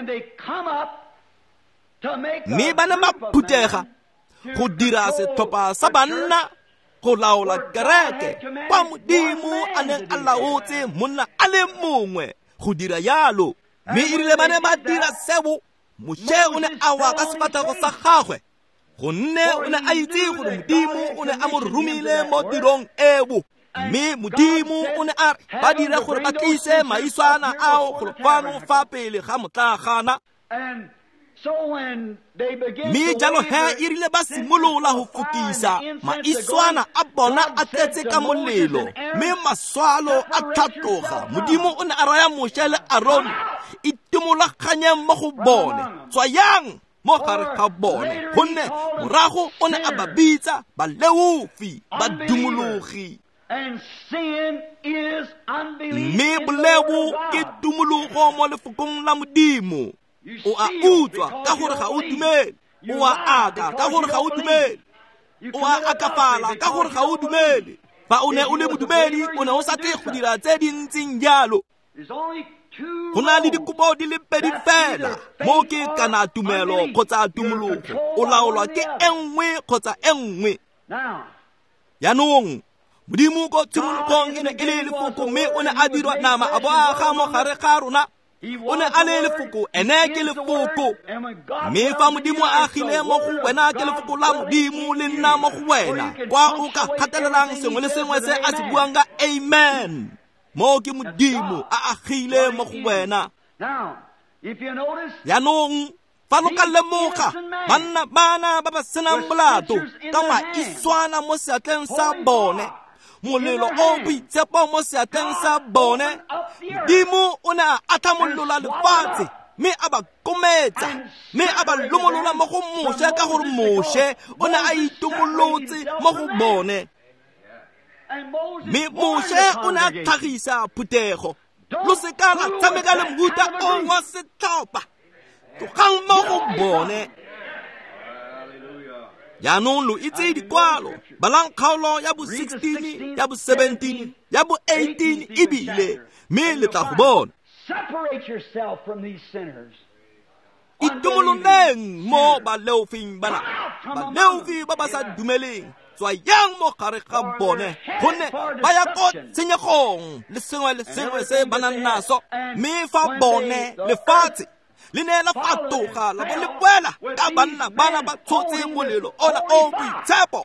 Mme ba ne ba phutega go dira setlhopha sa banna go laola kereke kwa modimo a neng a laotse monna a le mongwe go dira yalo. Mme erile ba ne ba dira sebo. Moše o ne a wa ka sefatego sa gagwe, gonne o ne a itse gore modimo o ne a mo romile mo tirong eo. Mme modimo o ne a re ba dire gore ba tlise maiswana ao go fano fa pele ga motlagana. Mme jalo he erile ba simolola go fokisa, maiswana a bona a tletse ka molelo, mme maswalo a tlhatloga. Modimo o ne a raya Moše le Aarone, itimolaganye mo go bone, tswayang mo gare ga bone, gonne morago o ne a ba bitsa baleufi, badumologi. Mme boleu ke tumologo mo lefokong la modimo. O a utswa ka gore ga o dumele, o a aka ka gore ga o dumele, o a akafala ka gore ga o dumele. Fa o ne o le modumedi, o ne o sa tle go dira tse dintseng jalo. Go na le dikopo di le pedi fela mo ke kana tumelo kgotsa tumologo, o laolwa ke enngwe kgotsa enngwe. Yaanong modimo ko tshimologong e ne e le lefoko, mme o ne a dirwa nama a bo a ga mo gare ga rona. O ne a le lefoko, ene ke lefoko. Mme fa modimo a agile mo go wena ke lefoko la modimo le nna mo go wena, kwa o ka kgathalelang sengwe le sengwe se a se buang ka amen. Mo ke modimo a agile mo go wena. Yaanong fa lo ka lemoga, bana ba ba senang molato ka maiswana mo seatleng sa bone, molelo o boitshepo mo seatleng sa bone, modimo o ne a athamolola lefatshe, mme a ba kometsa, mme a ba lomolola mo go Moše ka gore Moše o ne a itumolotse mo go bone. Mme Moše o ne a tlhagisa phuthego. Lo se ka la tshameka le mohuta o wa setlhopha, togang mo go bone. Yaanong lo itse dikwalo, balang kgaolo ya bo 16, ya bo 17, ya bo 18 ebile, mme le tla go bona. Itumololeng mo baleofing bana, baleofi ba ba sa dumeleng, tswayang mo gare ga bone, gonne ba ya ko tshenyegong le sengwe se ba nang naso. Mme fa bone lefatshe le ne la fatoga la bo le boela ka banna bana ba tshotse molelo ona o boitshepo.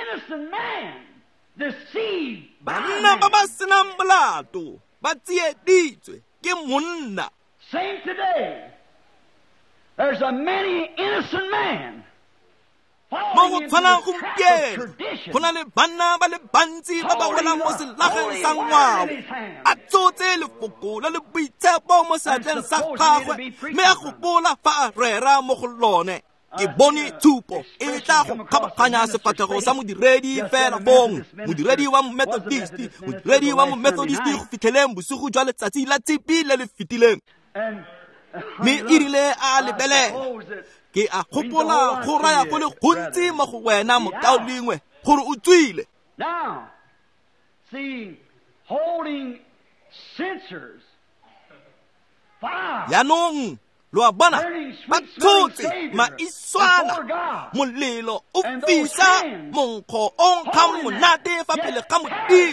Banna ba ba senang molato ba tsieditswe ke monna. Same today. There's a many innocent man. Mo go tshwanang gompieno, go na le banna ba le bantsi ba ba welang mo selageng sa ngwao, a tsotse lefoko la le boitshepo mo seatleng sa gagwe, mme a gopola fa a rera mo go lone. Ke bone thupo e tla go kgabaganya sefatlhego sa modiredi fela bong, modiredi wa Methodist go fitlheleng bosigo jwa letsatsi la tshipi le le fetileng. Mme erile a lebelela, ke a gopola go raya go le gontsi mo go wena mokaolingwe gore o tswile. Now, see, holding censers, fire, Yaanong lo a bona ba tshotse maiswana, molelo o fisa monkgo o nkgang monate fa pele ga modimo,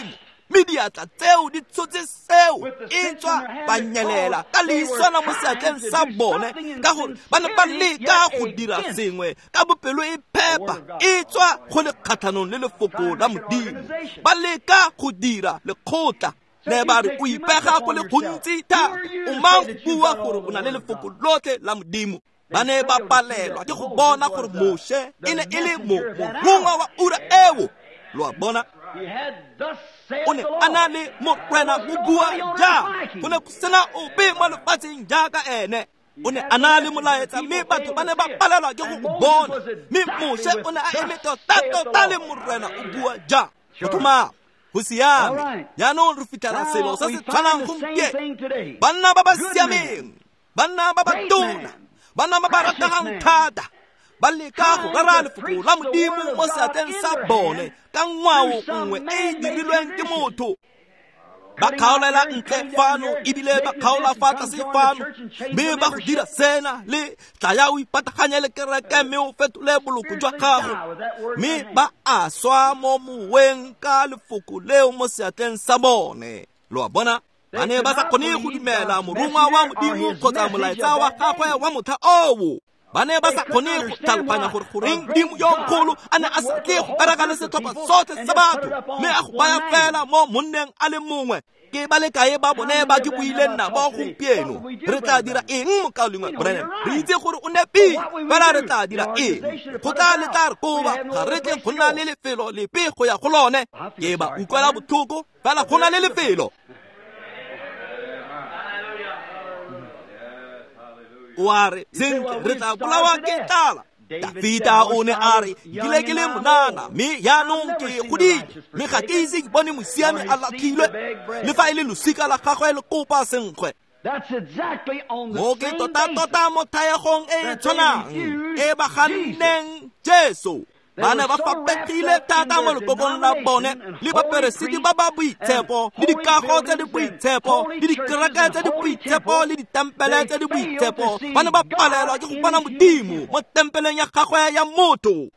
mme diatla tseo di tshotse seo e tswa ba nyelela ka leiswana mo seatleng sa bone ka gore ba ne ba leka go dira sengwe ka bopelo e phepa e tswa go le kgatlhanong le lefoko la Modimo. Ba leka go dira lekgotla ne ba re o ipega go le gontsi thata o mang go bua gore o na le lefoko lotlhe la Modimo. Ba ne ba palelwa ke go bona gore Moshe e ne e le morongwa wa ura eo. Lo a bona o ne a na le morena o bua jang go ne go sena ope mo lefatsheng jaaka ene. O ne a na le molaetsa mme batho ba ne ba palelwa ke go bona mme Moshe o ne a eme tota le morena o bua jang. Thoma go siame jaanong re fitlhela selo se se tshwanang gompieno. Banna ba ba siameng, banna ba ba tona, banna ba ba rategang thata ba leka go rara lefoko la Modimo mo seatleng sa bone ka ngwao nngwe e e dirilweng ke motho. Ba kgaolela ntle fano ebile ba kgaola fa tlase fano mme ba go dira sena le tla ya o ipataganya le kereke mme o fetole boloko jwa gago mme ba aswa mo moweng ka lefoko leo mo seatleng sa bone. Lo a bona ba ne ba sa kgone go dumela morongwa wa Modimo kgotsa molaetsa wa gagwe wa motha owo. Ba ne ba sa kgone go tlhaloganya gore goreng Modimo yo mogolo a ne a sa tle go bereka le setlhopha sotlhe sa batho mme a go baya fela mo monneng a le mongwe. Ke ba le kae ba bone ba ke buile nna ba gompieno re tla dira eng mo kaolengwe Brennan? Re itse gore o nepile fela re tla dira eng? Go tla le tla re koba ga re tle go nna le lefelo lepe go ya go lone. Ke ba utlwela botlhoko fela go na le lefelo. Wa re sentle re tla bolawa ke tlala. Davida o ne a re ke le monana mme yaanong ke godile mme ga ke ise ke bone mosiame a latlhilwe le fa e le losika la gagwe le kopa senkgwe. Mo ke tota mo thaegong e e tshwanang e ba ganneng Jesu. Ba ne ba fapegile thata mo lekokong la bone le baperesiti ba ba boitshepo le dikago tse di boitshepo le dikereke tse di boitshepo le ditempele tse di boitshepo. Ba ne ba palelwa ke go bona Modimo mo tempeleng ya gagwe ya motho.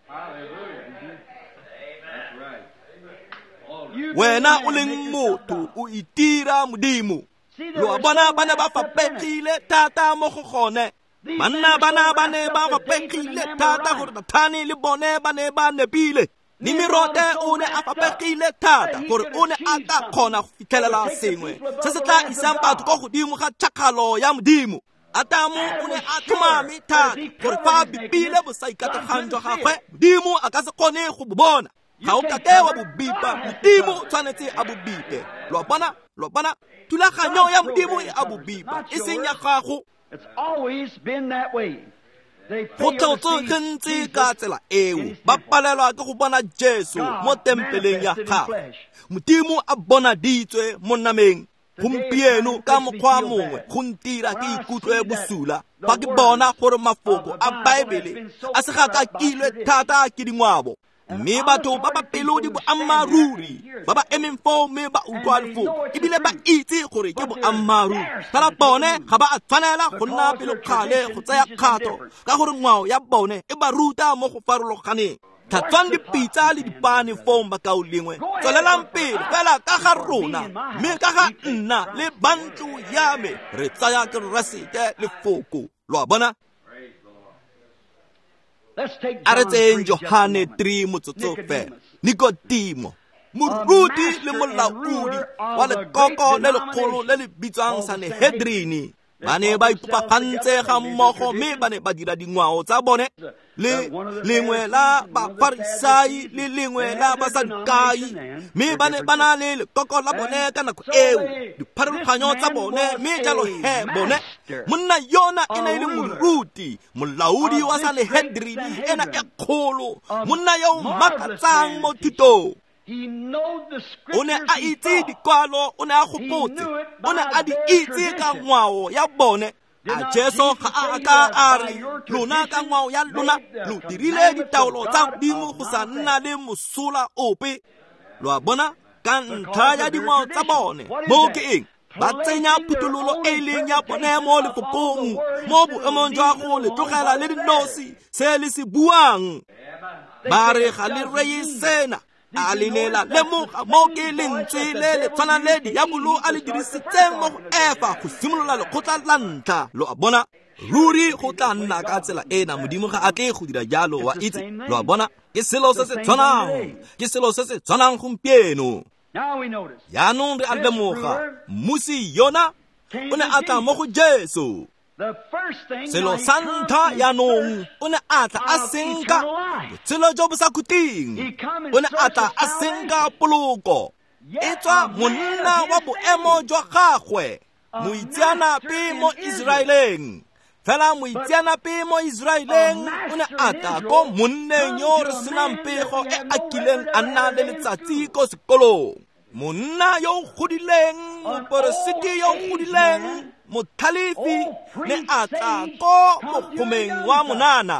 Wena o leng motho o itira Modimo. Lo a bona ba ne ba fapegile thata mo go gone. Banna ba ne ba fapegile thata gore bathani le bone ba ne ba nepile. Nimirote o ne a fapegile thata gore o ne a ka kgona go fitlhelela sengwe se se tla isang batho go godimo ga tšhakgalo ya Modimo. Adamu o ne a tlhomame thata gore fa a bipile bosaikatlagang jwa gagwe Modimo a ka se kgone go bo bona. Ga o ka ke wa bobipa, Modimo o tshwanetse a bobipe. Lo bona thulaganyo ya Modimo e a bobipa e seng ya gago. It's always been that way. Go tlhotse gantsi ka tsela eo ba palelwa ke go bona Jesu mo tempeleng ya gagwe. Modimo a bona ditswe mo nameng. Gompieno ka mokgwa mongwe go ntira ke ikutlwe bosula fa ke bona gore mafoko a Baebele a se gakakilwe thata ke dingwabo. Mme batho ba ba pelo di boammaruri ba ba emeng foo mme ba utlwa lefoko ebile ba itse gore ke boammaruri fela bone ga ba a tshwanela go nna pelo kgale go tsaya kgato ka gore ngwao ya bone e ba ruta mo go farologaneng. Tlhatswang dipitsa le dipane foo ba kaolengwe tswelelang pele fela ka ga rona mme ka ga nna le bantlo ya me re tsaya keresete lefoko. Lo a bona a re tseng Johane 3 motsotso fela. Nikodimo moruti le molaodi wa lekoko le legolo le le bitswang Sanhedrini ba ne ba ipopagantse ga mmogo mme ba ne ba dira dingwao tsa bone le lengwe la Bafarisai le lengwe la Basadukai mme ba ne ba na le lekoko la bone ka nako eo dipharologanyo tsa bone mme jalo he bone monna yona e ne le moruti molaodi wa Sanhedrini ena e kgolo monna yo makatsang mo thutong. O ne a itse dikwalo, o ne a gopotse, o ne a di itse ka ngwao ya bone. A Jesu ga a ka a re lona ka ngwao ya lona lo dirile ditaolo tsa Modimo go sa nna le mosola ope. Lo a bona ka ntlha ya dingwao tsa bone mo ke eng ba tsenya putulolo e leng ya bone mo lefokong mo boemong jwa go le tlogela le dinosi se le se buang ba re ga le reye sena a lenela lemoga mo ke lentswe le le tshwanang le diabolo a le dirisitseng mo go efa go simolola lekgotla la ntlha. Lo a bona ruri go tla nna ka tsela ena modimo ga a tle go dira jalo. Wa itse lo a bona ke selo se se tshwanang gompieno. Yaanong re a lemoga mmusi yona o ne a tla mo go Jesu. Selo sa ntlha yaanong o ne a tla a senka botshelo jo bo sa khuting. O ne a tla a senka poloko e tswa monna wa boemo jwa gagwe, moitseanape mo Israeleng. Fela moitseanape mo Israeleng o ne a tla ko monneng yo re senang pego e a kileng a nna le letsatsi ko sekolong. Monna yo godileng, moporesiti yo godileng, mothalifi ne a tla ko mogomeng wa monana.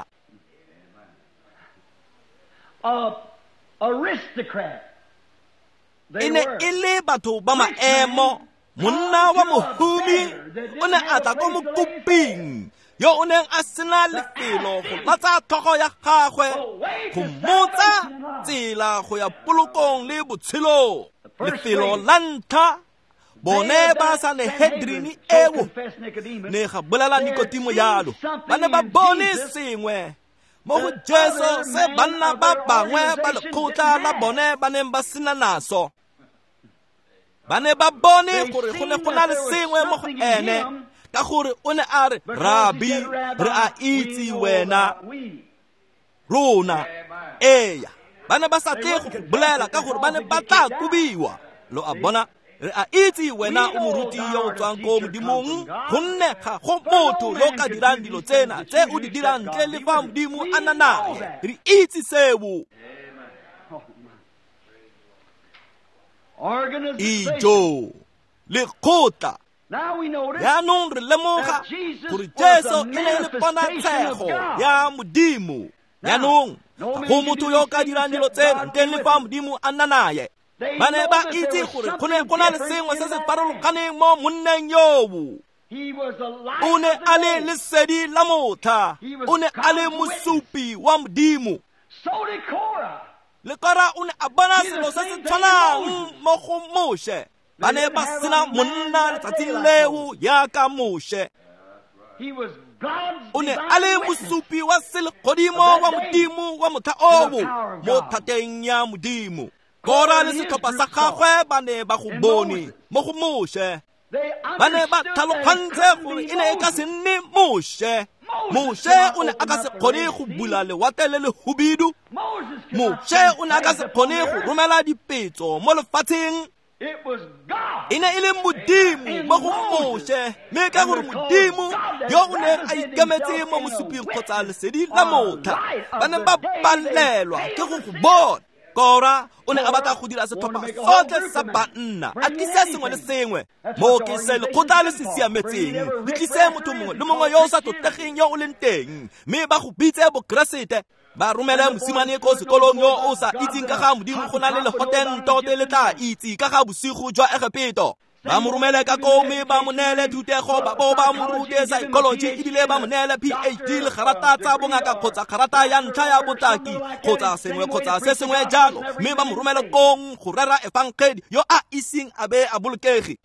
E ne e le batho ba maemo. Monna wa mohumi o ne a tla ko mokoping yo o neng a sena lefelo go latsa tlhogo ya gagwe, go mmotsa tsela go ya polokong le botshelo. Lefelo la ntlha bone ba sa Sanhedrini eo ne ga bolela Nikodimo jalo. Ba ne ba bone sengwe mo go Jesu se banna ba bangwe ba lekgotla la bone ba neng ba sena naso. Ba ne ba bone gore go ne go na le sengwe mo go ene, ka gore o ne a re, Rabi, re a itse wena rona. Eya, ba ne ba sa tle go bolela ka gore ba ne ba tla kubiwa. Lo a bona, re a itse wena o moruti yo o tswang ko modimong, gonne ga go motho yo ka dirang dilo tsena tse o di dirang ntle le fa modimo a na naye. Re itse seo. Ijo lekgotla. Yaanong re lemoga gore Jesu e ne le ponatshego ya modimo. Yaanong go motho yo ka dirang dilo tsena ntle le fa modimo a nna naye. Ba ne ba itse gore go ne go na le sengwe se se farologaneng mo monneng yoo. O ne a le lesedi la motha, o ne a le mosupi wa modimo. Le Kora o ne a bona selo se se tshwanang mo go Moshe. Ba ne ba sena monna letsatsing leo yaka Moshe. O ne a le mosupi wa selegodimo wa modimo wa motha owo mo thateng ya modimo. Kora le setlhopha sa gagwe ba ne ba go bone mo go Moshe. Ba ne ba tlhalogantse gore e ne e ka se nne Moshe. Moshe o ne a ka se kgone go bula lewatle le lehubidu. Moshe o ne a ka se kgone go romela dipetso mo lefatsheng. E ne e le modimo mo go Moshe, mme ka gore modimo yo o ne a ikemetse mo mosuping kgotsa lesedi la motha, ba ne ba palelwa ke go go bona. Kora o ne a batla go dira setlhopha sotlhe sa banna, a tlise sengwe le sengwe mo ke se lekgotla le se siametseng, le tlise motho mongwe le mongwe yo o sa tlotegeng yo o leng teng, mme ba go bitse bokeresete. Ba romela mosimane ko sekolong yo o sa itseng ka ga modimo go na le legoteng tote le tla itse ka ga bosigo jwa Egepeto. Ba mo romele ka ko mme ba mo neele thutego, ba bo ba mo rute psychology ebile ba mo neele PhD le garata tsa bongaka kgotsa garata ya ntlha ya botaki kgotsa sengwe kgotsa se sengwe jalo, mme ba mo romele kong go rera evangeli yo a iseng a be a bolokegi,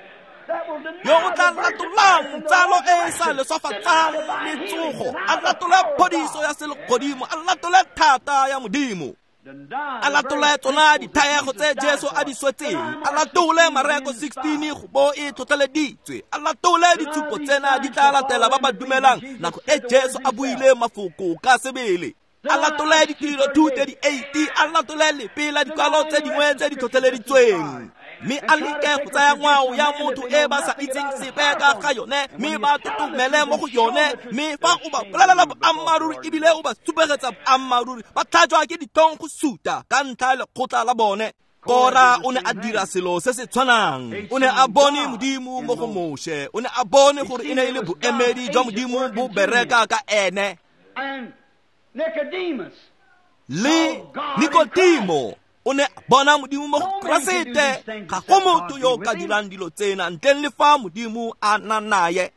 yo o tla latolang tsalo e sa lesofatsang letsogo, a latole phodiso ya selegodimo, a latole thata ya modimo, a latole tsona dithaego tse Jesu a di swetseng, a latole Mareko 16 go bo e tlhotlheleditswe, a latole ditshupo tsena di tla latela ba ba dumelang nako e Jesu a buile mafoko ka sebele, a latole ditiro 2:38, a latole lepela dikwalo tse dingwe tse di tlhotlheleditsweng, mme a leke go tsaya ngwao ya motho e ba sa itseng sepe ka ga yone, mme ba totomele mo go yone, mme fa o ba bolelela boammaruri ebile o ba supegetsa boammaruri, ba tlhatswa ke ditong go suta ka ntlha lekgotla la bone. Kora o ne a dira selo se se tshwanang. O ne a bone modimo mo go Moshe, o ne a bone gore e ne e le boemedi jwa modimo bo bereka ka ene. Le Nikodimo o ne bona modimo mo go Keresete, ga go motho yo ka dirang dilo tsena ntle le fa modimo a na naye.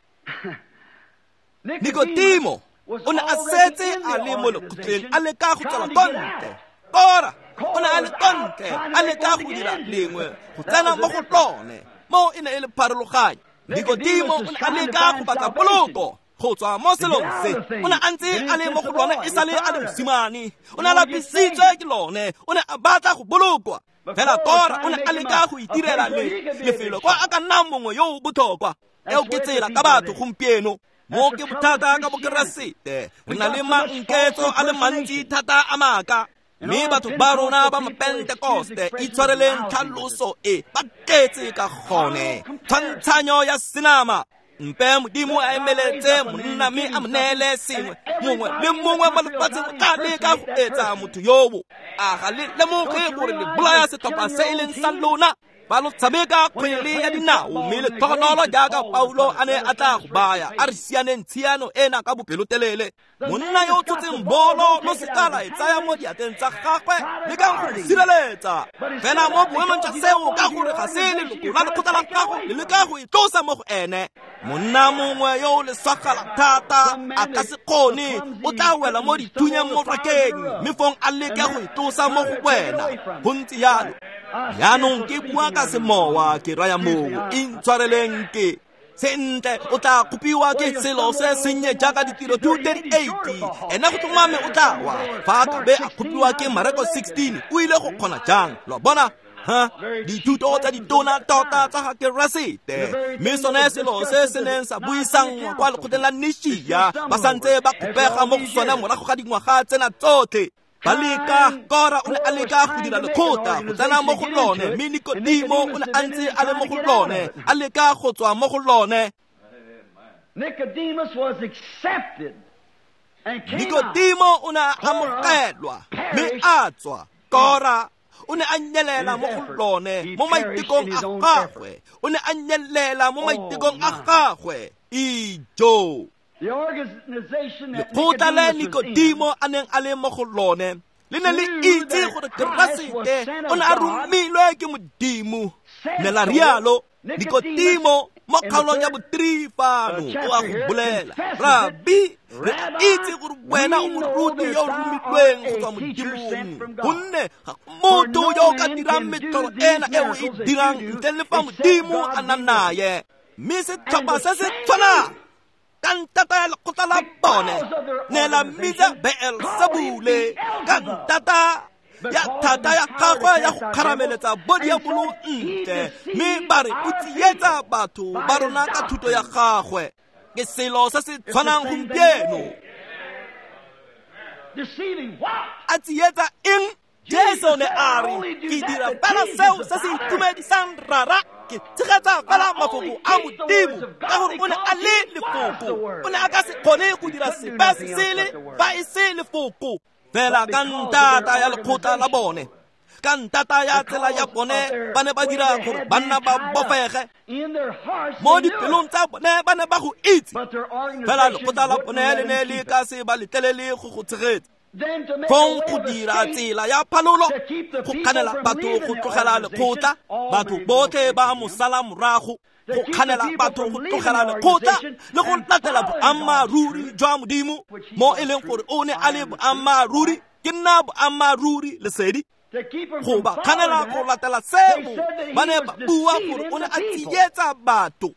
Nikodimo o ne a setse a le mo lekgotleng a leka go tswela kontle, Kora o ne a le kontle a leka go dira lengwe go tsena mo go lone mo e ne e le pharologanyo. Nikodimo o ne a leka go batla poloko go tswa mo selong se. O ne a ntse a le mo go lone e sale a le mosimane. O ne a lapisitswe ke lone. O ne a batla go bolokwa. Fela Kora o ne a leka go itirela lefelo kwa a ka nnang mongwe yo o botlhokwa eo ke tsela ka batho gompieno. Mo ke bothata ka bokeresete re na le manketso a le mantsi thata a maaka, mme batho ba rona ba mapentekoste itshwareleng tlhaloso e ba tletse ka gone tshwantshanyo ya senama. Mpe Modimo a emeletse monna mme a mo neele sengwe mongwe le mongwe mo lefatsheng o tla leka go etsa motho yobo a ga le lemoge gore le bolaya setlhopha se e leng sa lona. Ba lo tshameka kgwele ya dinao mme le tlhogonolo jaaka Paulo a ne a tla go baya a re sianeng tshiano ena ka bopelotelele. Monna yo o tshotseng bolo lo sekala e tsaya mo diateng tsa gagwe le ka go sireletsa. Fela mo boemong jwa seo ka gore ga se leloko la lekgotla la gago le leka go itlosa mo go ene. Monna mongwe yo o leswagala thata a ka se kgone o tla wela mo dithunyeng mo rakeng mme fong a leka go itlosa mo go wena. Gontsi yalo yaanong ke bua ka semowa ke raya moo intshwareleng ke sentle o tla kopiwa ke selo se sennye jaaka ditiro 238 ene go tlhomame o tla wa fa ka be a kopiwa ke Mareko 16 o ile go kgona jang lo bona dithuto tsa ditona tota tsa ga Keresete mme sone selo se se neng sa buisang kwa lekgotleng la Nishia ba santse ba kopega mo go sone morago ga dingwaga tsena tsotlhe. Baleka Kora o ne a leka go dira lekgotla go tsena mo go lone mme Nikodimo o ne a ntse a le mo go lone a leka go tswa mo go lone. Nicodemus was accepted and came out. Nikodimo o ne a amogelwa mme a tswa. Kora o ne a nyelela mo go lone mo maitekong a gagwe. O ne a nyelela mo maitekong a gagwe. Ijo The organization that lekgotla le Nicodemus was in, Nikodimo a neng a le mo go lone le ne le itse gore Keresete o ne a romilwe ke Modimo. Ne la rialo Nikodimo mo kgaolong ya bo-3 fano o a go bolela, Rabi, re itse gore wena o moruti yo o romilweng go tswa Modimong, gonne ga motho yo o ka dirang metlolo ena e o e dirang ntle le fa Modimo a nna naye. Mme setlhopha se se tshwanang kantata ya lekgotla la bone ne la mmitsa Beelzebule kantata ya thata ya gagwe ya go kgarameletsa bodi ya bolo ntle, mme ba re o tsietsa batho ba rona ka thuto ya gagwe. Ke selo se se tshwanang gompieno. A tsietsa eng? Jesu ne a re ke dira fela seo se se itumedisang rara, ke tshegetsa fela mafoko a Modimo ka gore o ne a le lefoko. O ne a ka se kgone go dira sepe se sele fa e se lefoko fela ka ntata ya lekgotla la bone, ka ntata ya tsela ya bone ba ne ba dira gore banna ba bofege. Mo dipelong tsa bone ba ne ba go itse, fela lekgotla la bone le ne le ka se ba letlelele go go tshegetsa. Fong go dira tsela ya phalolo go kganela batho go tlogela lekgotla, batho botlhe ba mo sala morago go kganela batho go tlogela lekgotla le go latela boammaruri jwa Modimo mo e leng gore o ne a le boammaruri ke nna boammaruri lesedi. Go ba kganela go latela seo ba ne ba bua gore o ne a tsietsa batho.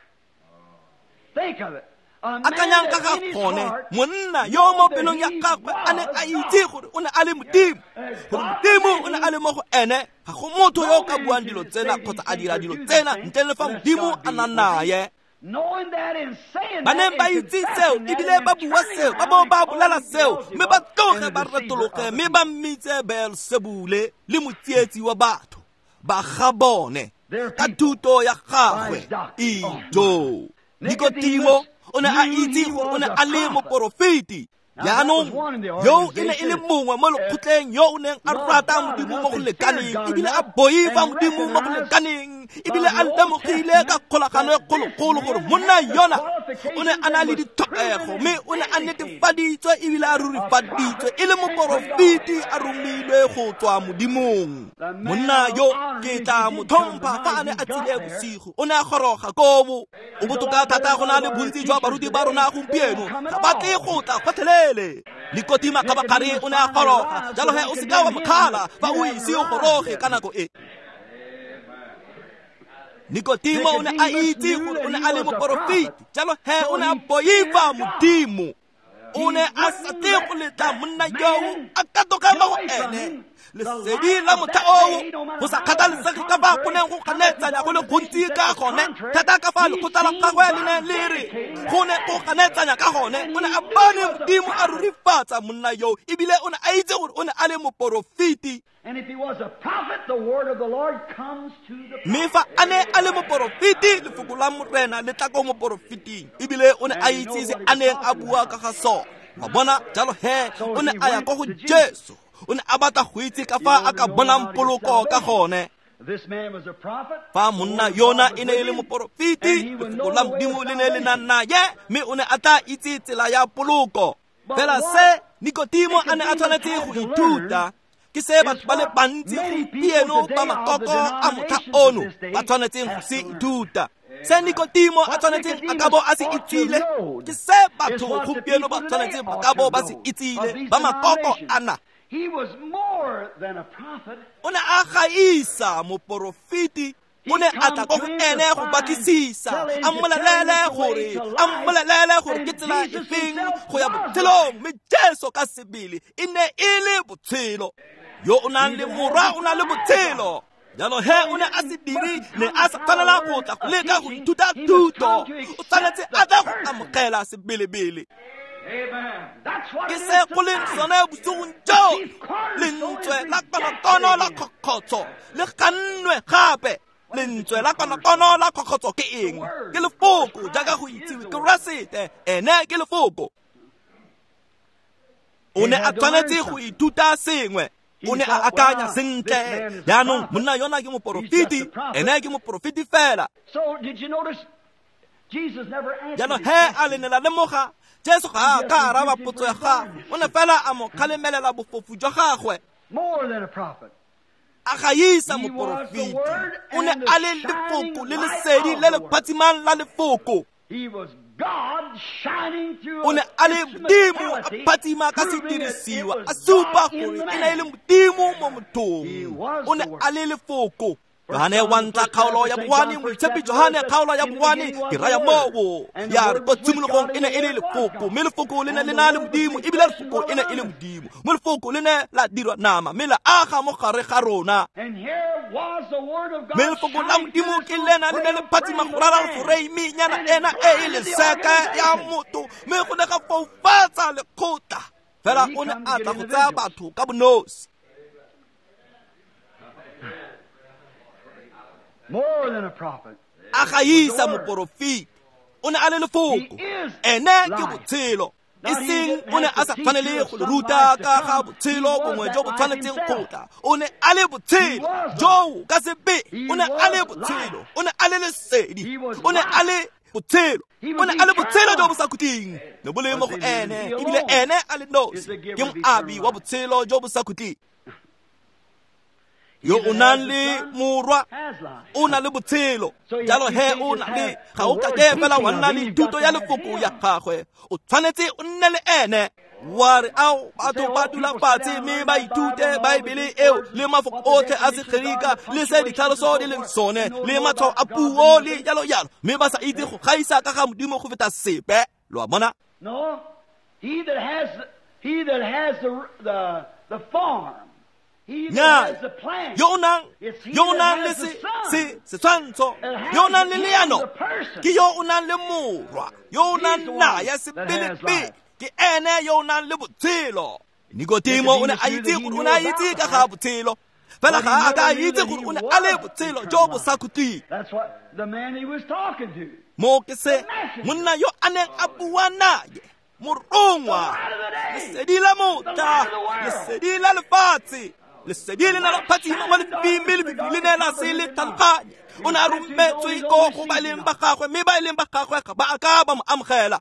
Akanyang ka ga gone monna yo mo pelong ya gagwe a ne a itse gore o ne a le Modimo, gore Modimo o ne a le mo go ene. Ga go motho yo o ka buang dilo tsena kgotsa a dira dilo tsena ntle le fa Modimo a na naye. Ba ne ba itse seo ebile ba bua seo, ba bo ba bolela seo, mme ba tloge ba retologe mme ba mmitse Beelzebule le motsietsi wa batho ba ga bone ka thuto ya gagwe. Ijo Nikodimo o ne a itse gore o ne a le moporofeti. Yaanong yo e ne e le mongwe mo lekgotleng yo o neng a rata Modimo mo go lekaneng, ebile a boifa Modimo mo go lekaneng, ebile a lemogile ka kgolagano e kgologolo gore monna yona o ne a na le ditlhokego, mme o ne a netefaditswe ebile a rurifaditswe e le moporofeti a romilwe go tswa Modimong. Monna yo ke tla mo tlhompha fa a ne a tsile bosigo, o ne a goroga kobo. O botoka thata go na le bontsi jwa baruti ba rona gompieno ga batle go tla gotlhelele. Nikodimo ka ba kare o ne a goroga jalo he o se ka wa mokhala ba o ise o goroge ka nako e. Nikodimo o ne a itse gore o ne a le moporofiti jalo he o ne a boifa Modimo. O ne a sa te go letla monna yo a ka toka mo ene. Lesedi la motha o go sa kgathalesege ka ba go ne go ganetsanya go le gontsi ka gone thata ka fa le khotala ka go le ne le re go ne go ganetsanya ka gone o ne a bane Modimo a rurifatsa monna yo ebile o ne a itse gore o ne a le moporofiti. And if he was a prophet, the word of the Lord comes to the prophet. Mefa ane ale moporofiti le fukula morena le tla go moporofiti ebile o ne a itse ane a bua ka ga so wa bona jalo he o ne a ya go Jesu o ne a batla go itse ka fa a ka bona mpoloko ka gone. This man was a prophet. Fa monna yona ene ile moporofiti le fukula Modimo le ne le nna ye me o ne a tla itse tsela ya poloko fela se Nikodimo ane a tshwanetse go ithuta ke se batho ba le bantsi gompieno ba makoko a motha ono ba tshwanetseng go se ithuta. Se Nikodimo a tshwanetseng a ka bo a se itsile ke se batho gompieno ba tshwanetseng ba ka bo ba se itsile ba makoko ana. He was more than a prophet. O ne a gaisa moporofiti o ne a tla go ene go batlisisa a mmolelele gore ke tsela e feng go ya botshelong mme Jesu ka sebele e ne e le botshelo. Yo o nang le morwa o na le botshelo jalo he o ne a se dire ne a sa tshwanela go tla go leka go ithuta thuto o tshwanetse a tla go amogela sebelebele. Amen. That's what Ke it is se go leng tonight. sone bosong jo lentswe la konokono la kgokgotso le gannwe gape. Lentswe la konokono la kgokgotso ke eng? Ke lefoko jaaka go itsiwe ke Rasete ene ke lefoko. O ne a tshwanetse go ithuta sengwe. O ne a akanya sentle yaanong monna yona ke moporofiti ene ke moporofiti fela. So did you notice Jesus never answered Jalo his he a le ne la lemoga Jesu ga a ka araba potso ya gagwe o ne fela a mo kgalemelela bofofu jwa gagwe. more than a prophet. A gaisa moporofiti o ne a le lefoko le lesedi le le phatsimang la lefoko. He was God shining through O ne a le Modimo a phatsima ka sedirisiwa a supa gore e ne e le Modimo mo mothong. O ne a le lefoko. Yohane 1 kgaolo ya 1 moitshepi Yohane kgaolo ya 1 ke raya moo ya re ko tshimologong e ne e le lefoko mme lefoko le ne le na le Modimo ebile lefoko e ne e le Modimo mo lefoko le ne la dirwa nama mme la aga mo gare ga rona. And here was the word of God Mme lefoko la Modimo ke lena le ne le phatsima go rara leforeimi nyana ena e e leseka ya motho mme go ne ga faufatsa lekgotla fela o ne a tla go tsaya batho ka bonosi. more than a prophet. A gaisa moporofiti o ne a le lefoko ene ke botshelo e seng o ne a sa tshwanele go le ruta ka ga botshelo bongwe jo bo tshwanetseng kgotla. O ne a le botshelo jo ka sebe o ne a le botshelo o ne a le lesedi o ne a le botshelo o ne a le botshelo jo bo sa khuting le bolemo go ene ebile ene a le nosi ke moabi wa botshelo jo bo sa khuting. Yo o nang le morwa o na le botshelo jalo he o na le ga o ka ke fela wa nna le thuto ya lefoko ya gagwe o tshwanetse o nne le ene wa re ao batho ba dula fatshe mme ba ithute Baebele eo le mafoko otlhe a segerika le se ditlhaloso di leng sone le matshwao a puo le jalo mme ba sa itse go gaisa ka ga Modimo go feta sepe. Lo a bona? No, he that has the farm. Nya yo nang le se tshwantsho yo nang le leano ke yo o nang le morwa yo nang na ya sepelepe ke ene yo nang le botshelo. Nikodimo o ne a itse gore o ne a itse ka ga botshelo fela ga a ka itse gore o ne a le botshelo jo bo sa khuting. That's what the man he was talking to. Mo ke se monna yo a neng a bua naye morongwa lesedi la motha lesedi la lefatshe lesedi le na la phatsima mo lefimbi le ne la se le tlhaloganya o ne a rometswe ko go baleng ba gagwe mme ba eleng ba gagwe ba a ka ba mo amogela.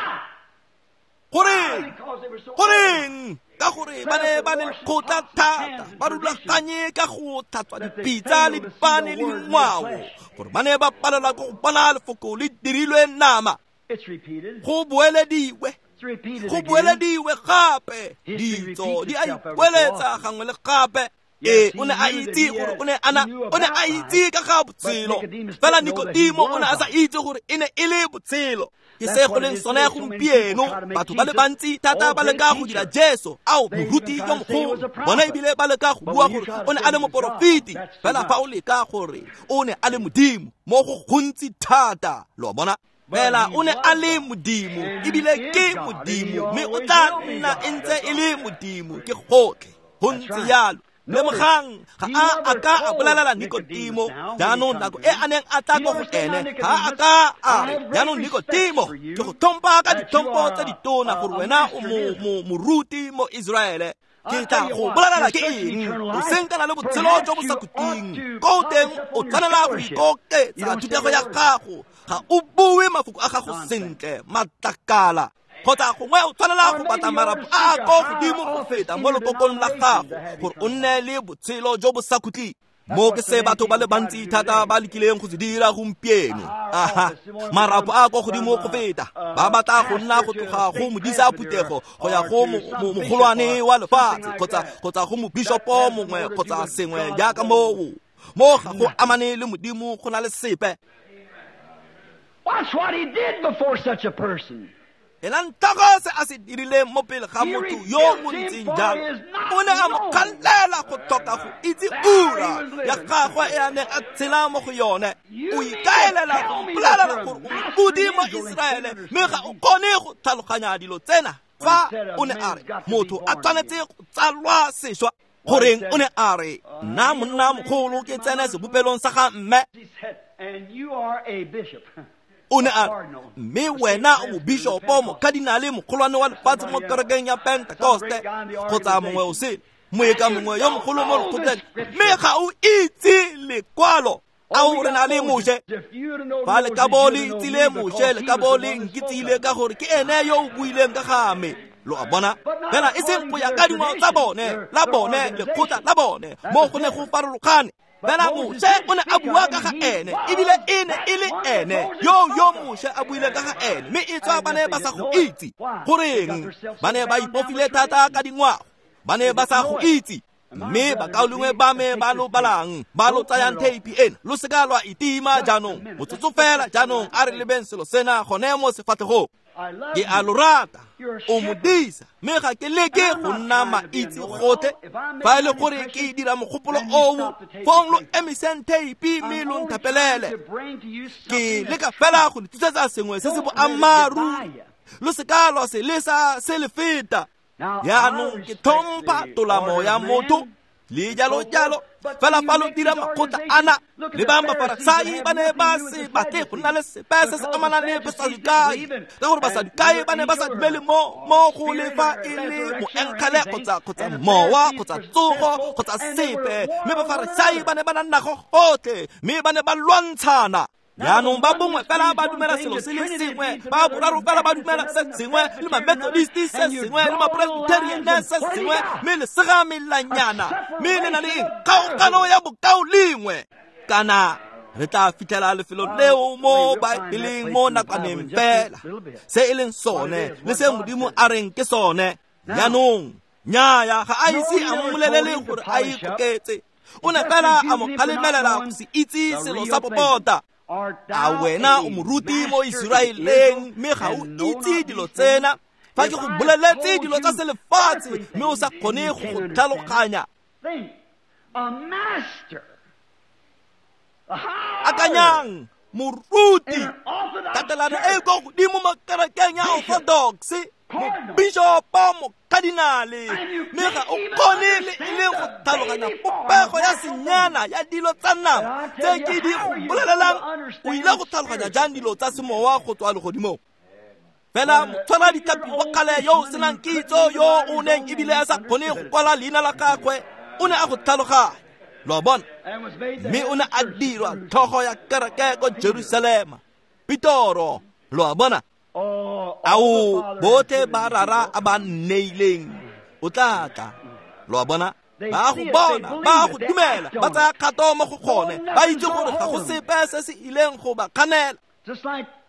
Goreng ka gore ba ne lekgotla thata ba rulaganye ka go tlhatswa dipitsa le dipane le dingwao gore ba ne ba palelwa ke go bona lefoko le dirilwe nama It's repeated. go boelediwe go boelediwe gape ditso di a ipoeletsa gangwe le gape o ne a itse gore o ne a itse ka ga botshelo fela Nikodimo o ne a sa itse gore e ne e le botshelo ke se go leng sone ya gompieno batho ba le bantsi thata ba leka go dira Jesu ao moruti yo mogolo bona ebile ba leka go bua gore o ne a le moporofiti fela fa o leka gore o ne a le modimo mo go gontsi thata lo bona fela o ne a le modimo ebile ke modimo mme o tla nna e ntse e le modimo ke gotlhe gontsi yalo lemogang ga a ka a bolelela Nikodimo jaanong nako e a neng a tla go ene ga a ka a re jaanong Nikodimo ke go thompa ka dithompo tse ditona gore wena o moruti mo Israele ke tla go bolelela ke eng o senkana le botshelo jo bo sa kuting ko teng o tshwanela go ikoketsa thutego ya gago ga o bue mafoko a gago sentle matlakala kgotsa gongwe o tshwanela go batla marapo a ko godimo go feta mo lekokong la gago gore o nne le botshelo jo bo sa khutling mo ke se batho ba le bantsi thata ba lekileng go se dira gompieno marapo a ko godimo go feta ba batla go nna go tloga go modisa putego go ya go mogolwane wa lefatshe kgotsa go mobishopo mongwe kgotsa sengwe jaaka mo ga go amane le modimo go na le sepe. Watch what he did before such a person. Elantagose a se dirile mo pele ga motho yo mo ntseng jalo o ne a mo kgalela go toka go itse ura ya gagwe e a neng a tshela mo go yone o ikaelela go bolelela gore o modimo Israele mme ga o kgone go tlhaloganya dilo tsena fa o ne a re motho a tshwanetse go tsalwa sešwa goreng o ne a re nna monna mogolo ke tsene sebopelong sa ga mme And you are a bishop. o ne a mme wena o mobishopo mokadinale mogolwane wa lefatshe mo kerekeng ya Pentecoste kgotsa mongwe o se moeka mongwe yo mogolo mo lekgotleng mme ga o itse lekwalo a o re na le Moshe fa le ka bo le itsile Moshe le ka bo le nkitsile ka gore ke ene yo o buileng ka game lo a bona fela e seng go ya ka dingwao tsa bone la bone lekgotla la bone mo go ne go farologane fela Moshe o ne a bua ka ga ene ebile e ne e le ene yo Moshe a buile ka ga ene mme e tswa ba ne ba sa go itse goreng ba ne ba ipofile thata ka dingwao ba ne ba sa go itse mme ba kaolengwe ba me ba lo balang ba lo tsayang teipi ena lo seka lwa itima jaanong motsotso fela jaanong a re lebeng selo sena gone mo sefatlhegong ke a lo rata o modisa mme ga ke leke go nna maitse gotlhe fa e le gore ke dira mogopolo oo fong lo emiseng teipi mme lo nthapelele ke leka fela go le tlisetsa sengwe se se boammaaruri lo seka lwa se lesa se le feta yaanong ke thompha tolamo ya motho le jalo fela fa lo dira makgotla ana le bang bafarisai ba ne ba se batle go nna le sepe se se amanang le basadukai ka gore basadukai ba ne ba sa dumele mo go lefa e le moenkgale kgotsa mowa kgotsa tsogo kgotsa sepe mme bafarisai ba ne ba nna go gotlhe mme ba ne ba lwantshana yaanong ba bongwe fela ba dumela selo se le sengwe ba boraro fela ba dumela se sengwe le ma-Methodisti se sengwe le ma-Presbyterian se sengwe mme le segamelanyana mme le na le kgaogano ya bokao lengwe kana re tla fitlhela lefelo leo mo baebeleng mo nakwaneng fela se e leng sone le se modimo a reng ke sone yaanong nnyaya ga a ise a mmolelele gore a ikoketse o ne fela a mo kgalemelela go se itse selo sa popota a wena o moruti mo Israeleng mme ga o itse dilo tsena fa ke go boleletse dilo tsa selefatshe mme o sa kgone go tlhaloganya akanyang moruti tatelano e go godimo mo kerekeng ya Orthodox bishopo mokadinale mme ga o kgone le ile go tlhaloganya popego ya senyana ya dilo tsa nama tse ke di go bolelelang o ile go tlhaloganya jang dilo tsa semowa go tswa legodimong fela motshwara dithapi wa kgale yo o senang kitso yo o neng ebile a sa kgone go kwala leina la gagwe o ne a go tlhaloganya lo bona mme o ne a dirwa tlhogo ya kereke ko Jerusalema Pitoro lo bona ao bote ba rara a ba nneileng o tlatla lo bona ba go bona ba go dumela ba tsaya kgato mo go kgone ba itse gore ga go sepe se se ileng go ba kganela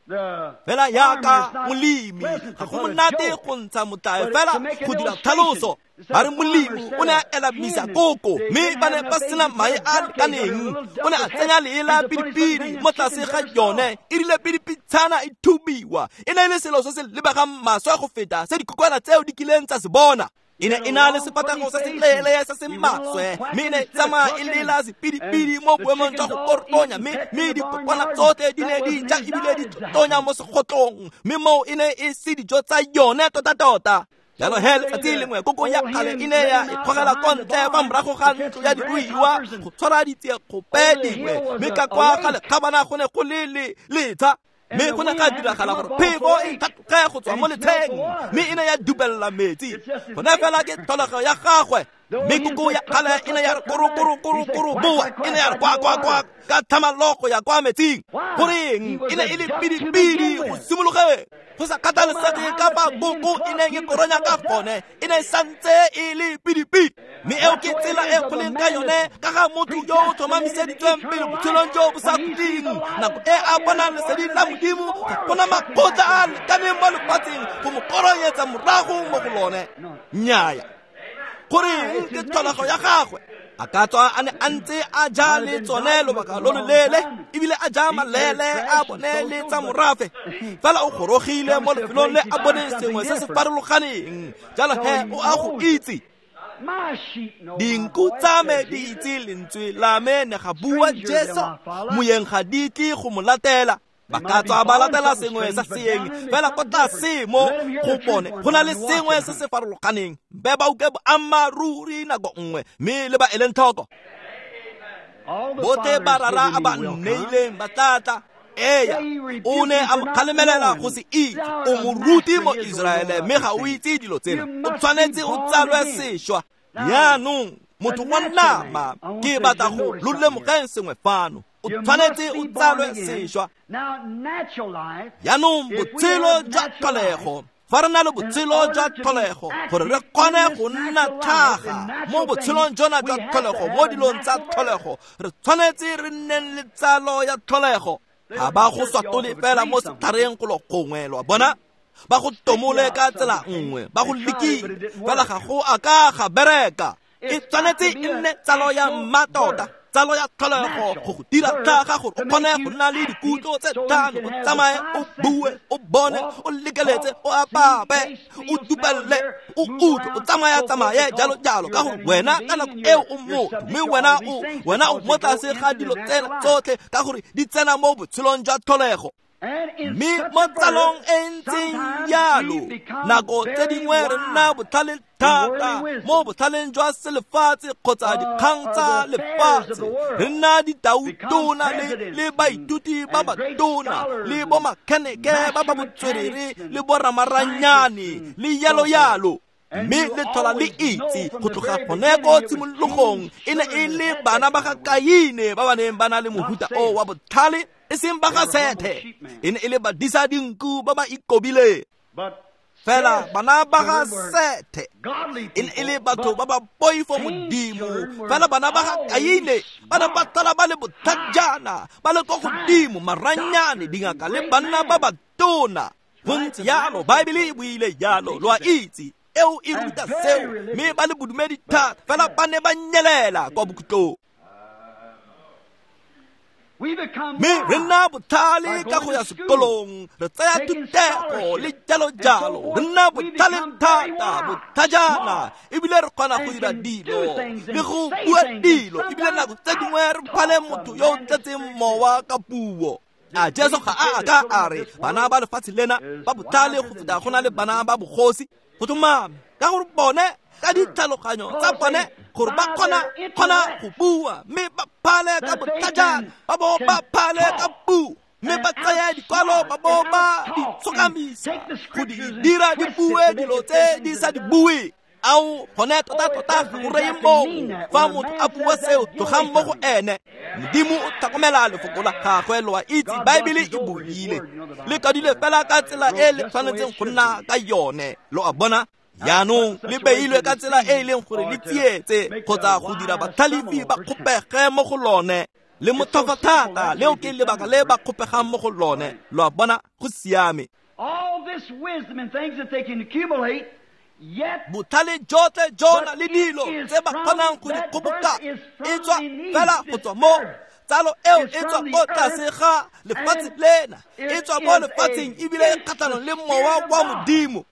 fela yaka molemi ga go monate go ntsha motlae fela go dira tlhaloso ba re molemi o ne a ela misa koko mme ba ne ba sena mae a lekaneng o ne a tsenya leela pidipidi mo tlase ga yone e rile pidipitshana e thubiwa e ne le selo se se lebegang maswe go feta se dikokwana tseo di kileng tsa se bona e ne e na le sefatego se se leele se se maswe mme e ne tsamaya e lela sepidipidi mo boemong jwa go korotonya mme dikokwana tsotlhe di ne di ja ebile di totonya mo segotlong mme moo e ne e se dijo tsa yone tota jalo he letsatsi lengwe koko ya kgale e ne ya ikgogela ko ntle fa morago ga ntlo ya diruiwa go tshwara ditsekgope dingwe mme ka kwa ga lekgabana go ne go le letsha mme go ne ga diragala gore phefo e thatoge go tswa mo letsheng mme e ne ya dubelela metsi go ne fela ke tlholego ya gagwe mme koko ya kgale e ne ya re korokoro boa e ne ya re kwa ka thamalogo ya kwa metsing goreng e ne e le pidipidi go simologe go sa kgathalesege ka fa koko e ne e koronya ka gone e ne santse e le pidipidi mme eo ke tsela e kgoleng ka yone ka ga motho yo o tlhomamiseditsweng pele botshelong jo bo sa kuding nako e a bonang lesedi la modimo go bona makgotla a lekaneng mo lefatsheng go mo koronyetsa morago mo go lone nnyaya goreng ke tlholego ya gagwe a ka tswa a ne a ntse a ja le tsone lobaka lo loleele ebile a ja malele a bone le tsa morafe fela o gorogile mo lefelong le a boneng sengwe se se farologaneng jalo he o a go itse dinku tsa me di itse lentswe la me ne ga bua Jesu moyeng ga di tle go mo latela ba ka tswa ba latela sengwe sa seeng fela go tlase mo go bone go na le sengwe se se farologaneng be ba uke boammaruri nako nngwe mme le ba e leng thoko bote barara a ba nneileng ba tlatla eya o ne a mo kgalemelela go se itse o moruti mo Israele mme ga o itse dilo tsena o tshwanetse o tsalwe sešwa yaanong motho wa nama ke batla go lolemogeng sengwe fano o tshwanetse o tsalwe sešwa yaanong botshelo jwa tlholego fa re na le botshelo jwa tlholego gore re kgone go nna tlhaga mo botshelong jona jwa tlholego mo dilong tsa tlholego re tshwanetse re nneng le tsalo ya tlholego ga ba go swatole fela mo sethareng go lo gongwe lwa bona ba go tomole ka tsela nngwe ba go lekile fela ga go a ka ga bereka e tshwanetse e nne tsalo ya mmatota tsalo ya tlholego go go dira tlhaga gore o kgone go nna le dikutlo tse thano o tsamaye o bue o bone o lekeletse o apape o dupelle o utlwe o tsamaye jalo ka gore wena ka nako eo o motho mme wena o mo tlase ga dilo tsena tsotlhe ka gore di tsena mo botshelong jwa tlholego mme mo tsalong e ntseng yalo nako tse dingwe re nna botlhale thata mo botlhaleng jwa selefatshe kgotsa dikgang tsa lefatshe re nna ditautona le baithuti ba batona le bomakheneke ba ba botswerere le boramaranyane le yalo mme le tlhola le itse go tloga gone ko tshimologong e ne e le bana ba ga Kaine ba ba neng ba na le mohuta o wa botlhale e seng ba ga Sethe e ne e le badisa dinku ba ba ikobile fela bana ba ga Sethe e ne e le batho ba ba poifo modimo fela bana ba ga Kaine ba ne ba tala ba le bothajana ba le ko godimo maranyane dingaka le banna ba batona bontsi yalo Baebele e buile yalo lo a itse eo e ruta seo mme ba le bodumedi thata fela ba ne ba nyelela kwa bokhutlong mme re nna botlhale ka go ya sekolong re tsaya thutego le jalo re nna botlhale thata bothajana ebile re kgona go dira dilo le go bua dilo ebile nako tse dingwe re phale motho yo o tletseng mowa ka puo a Jesu ga a ka a re bana ba lefatshe lena ba botlhale go feta go na le bana ba bogosi go tumame ka gore bone ka ditlhaloganyo tsa bone gore ba kgona go bua mme ba phale ka bothajana ba phale ka puo mme ba tsaya dikwalo ba di tsokamisa go di dira di bue dilo tse di sa di bue au gone tota go re mo fa motho a bua seo tlogang mo go ene modimo o tlhokomela lefoko la gagwe lo a itse Baebele e buile le ka dile fela ka tsela e le tshwanetseng go nna ka yone lo a bona yaanong le beilwe ka tsela e leng gore le tsietse kgotsa go dira batlhalefi ba kgopege mo go lone le motlhofa thata leo ke lebaka le ba kgopegang mo go lone lo bona go siame. All this wisdom and things that they can accumulate, yet botlhale jotlhe jona le dilo tse ba kgonang go di kgoboka e tswa fela go tswa mo tsalo eo e tswa ko tlase ga lefatshe lena, e tswa mo lefatsheng ebile e kgatlhanong le mowa wa modimo.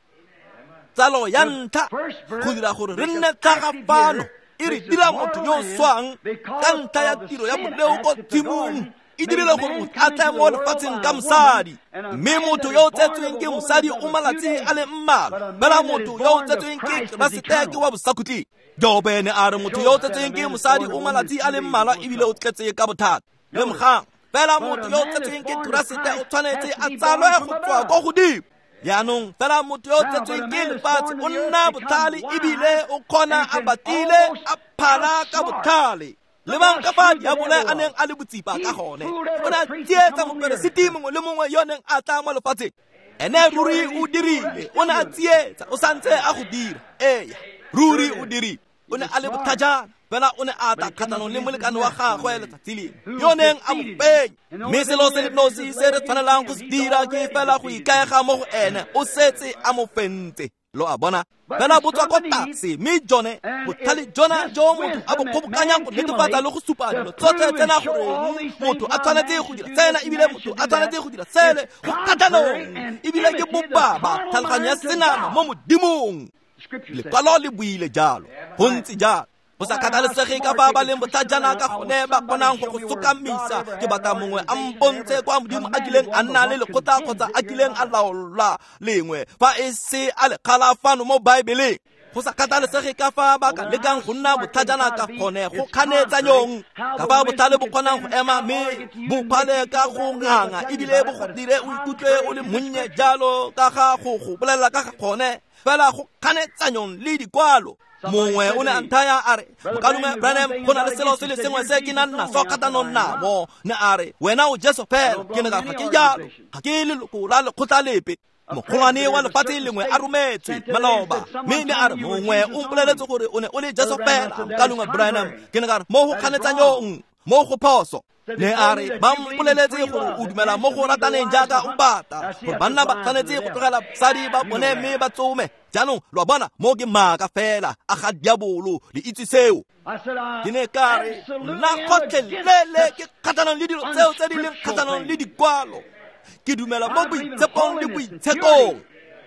Tsalo ya ntlha go dira gore re nne tlhagafano e re dira motho yo swang ka ntlha ya tiro ya boleo ko tshimong. E dirile gore motho a tlae mo lefatsheng ka mosadi, mme motho yo o tsetsweng ke mosadi o malatsi a le mmalwa, fela motho yo o tsetsweng ke Keresete ke wa bosakhutlhi. Jobe ene a re motho yo o tsetsweng ke mosadi o malatsi a le mmalwa ebile o tletse ka bothata le mogang, fela motho yo o tsetsweng ke Keresete o tshwanetse a tsalwe go tswa ko godimo. Yaanong fela motho yo o tsetsweng ke lefatshe o nna botlhale ebile o kgona a batile a phala ka botlhale. Le bang ka fa diabole a neng a le botsipa ka gone, o ne a tsietsa moperesiti mongwe le mongwe yo neng a tla mo lefatsheng. Ene ruri o dirile, o ne a tsietsa o santse a go dira. Eya, ruri o dirile, o ne a le botlhajana, fela o ne a tla kgatlhanong le molekane wa gagwe letsatsi lengwe yo neng a mo penya. Mme selo se le nosi se re tshwanelang go se dira ke fela go ikaega mo go ene, o setse a mo fentse. Lo a bona fela botswa ko takse, mme jone botlhale jona jo motho a bo kgobokanyang go netefatsa le go supa dilo tsotlhe tsena gore motho a tshwanetse go dira tsena ebile motho a tshwanetse go dira sele go kgatlhanong ebile ke bobaba tlhaloganyo ya senama mo modimong. Lekwalo le buile jalo, go ntse jalo. Go sa kgathalesege ka ba ba leng botlhajana ka gone ba kgonang go go sokamisa. Ke batla mongwe a mpontshe kwa modimo a kileng a nna le lekgotla kgotsa a kileng a laola lengwe fa e se a le kgalafano mo baebeleng. Go sa kgathalesege ka fa ba ka lekang go nna botlhajana ka gone go kganetsa nyong, ka fa botlhale bo kgonang go ema mme bo phale ka go nganga ebile bo go dire o ikutlwe o le monnye jalo ka ga go bolela ka ga gone fela go kganetsa nyong le dikwalo. Mongwe o ne a nthaya a re, Mokalume Branham, go na le selo se le sengwe se ke nna so kgatlhanong namo. Ne a re, wena o Jesu fela. Ke ne ka ga ke jalo, ga ke leloko la lekgotla lepe. Mogolwane wa lefatshe lengwe a rometswe maloba, mme ne a re mongwe o mpoleletse gore o ne o le Jesu fela Mokalume Branham. Ke ne ka re mo go kganetsa nyong, mo go phoso. Ne a re ba mpoleletse gore o dumela mo go rataneng jaaka o bata, gore banna ba tshwanetse go tlogela basadi ba bone mme ba tsome. Jaanong lo bona mo ke maaka fela a ga diabolo le itse seo. Ke ne ka re nna kgotlhelele ke kgatlhanong le dilo tseo tse di leng kgatlhanong le dikwalo. Ke dumela mo boitshepong le boitshekong.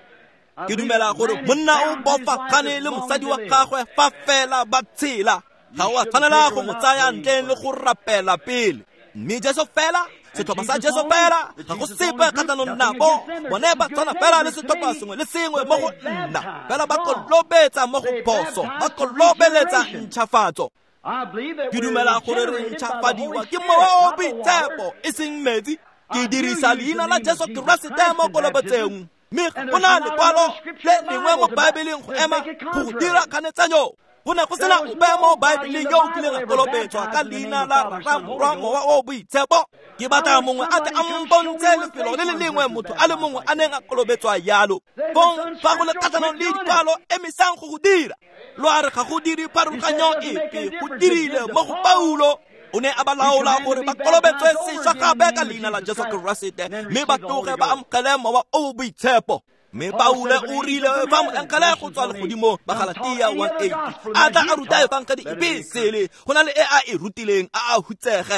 Ke dumela gore monna o bofagane le mosadi wa gagwe fa fela ba tshela, ga o a tshwanela go mo tsaya ntleng le go rapela pele. Mme Jesu fela, setlhopha sa Jesu fela, ga go sepe kgatlhanong nabo. Bone ba tshwana fela le setlhopha sengwe le sengwe mo go nna, fela ba kolobetsa mo go phoso, ba kolobeletsa ntšhafatso. Ke dumela gore re ntšhafadiwa ke mowa o boitshepo e seng metsi. Ke dirisa leina la Jesu Keresete mo kolobetseng, mme go na lekwalo le lengwe mo baebeleng go ema go dira kganetsanyo. Go ne go sena ope mo baebeleng yo o kileng a kolobetswa ka leina la Ramorwa mowa o boitshepo. Ke batla mongwe a tle a mpontshe lefelo le le lengwe motho a le mongwe a neng a kolobetswa yalo. Fa go le kgatlhanong le dikwalo emisang go go dira, lo a re ga go dire pharologanyo epe, go dirile mo go Paulo. O ne a ba laola gore ba kolobetswe sešwa gape ka leina la Jesu Keresete, mme ba tloge ba amogele mowa o boitshepo. Mme Paulo o rile fa moenkele go tswa legodimo ba Galatia 1:8 a tla a ruta evangeli epesele go na le e a e rutileng a hutsege.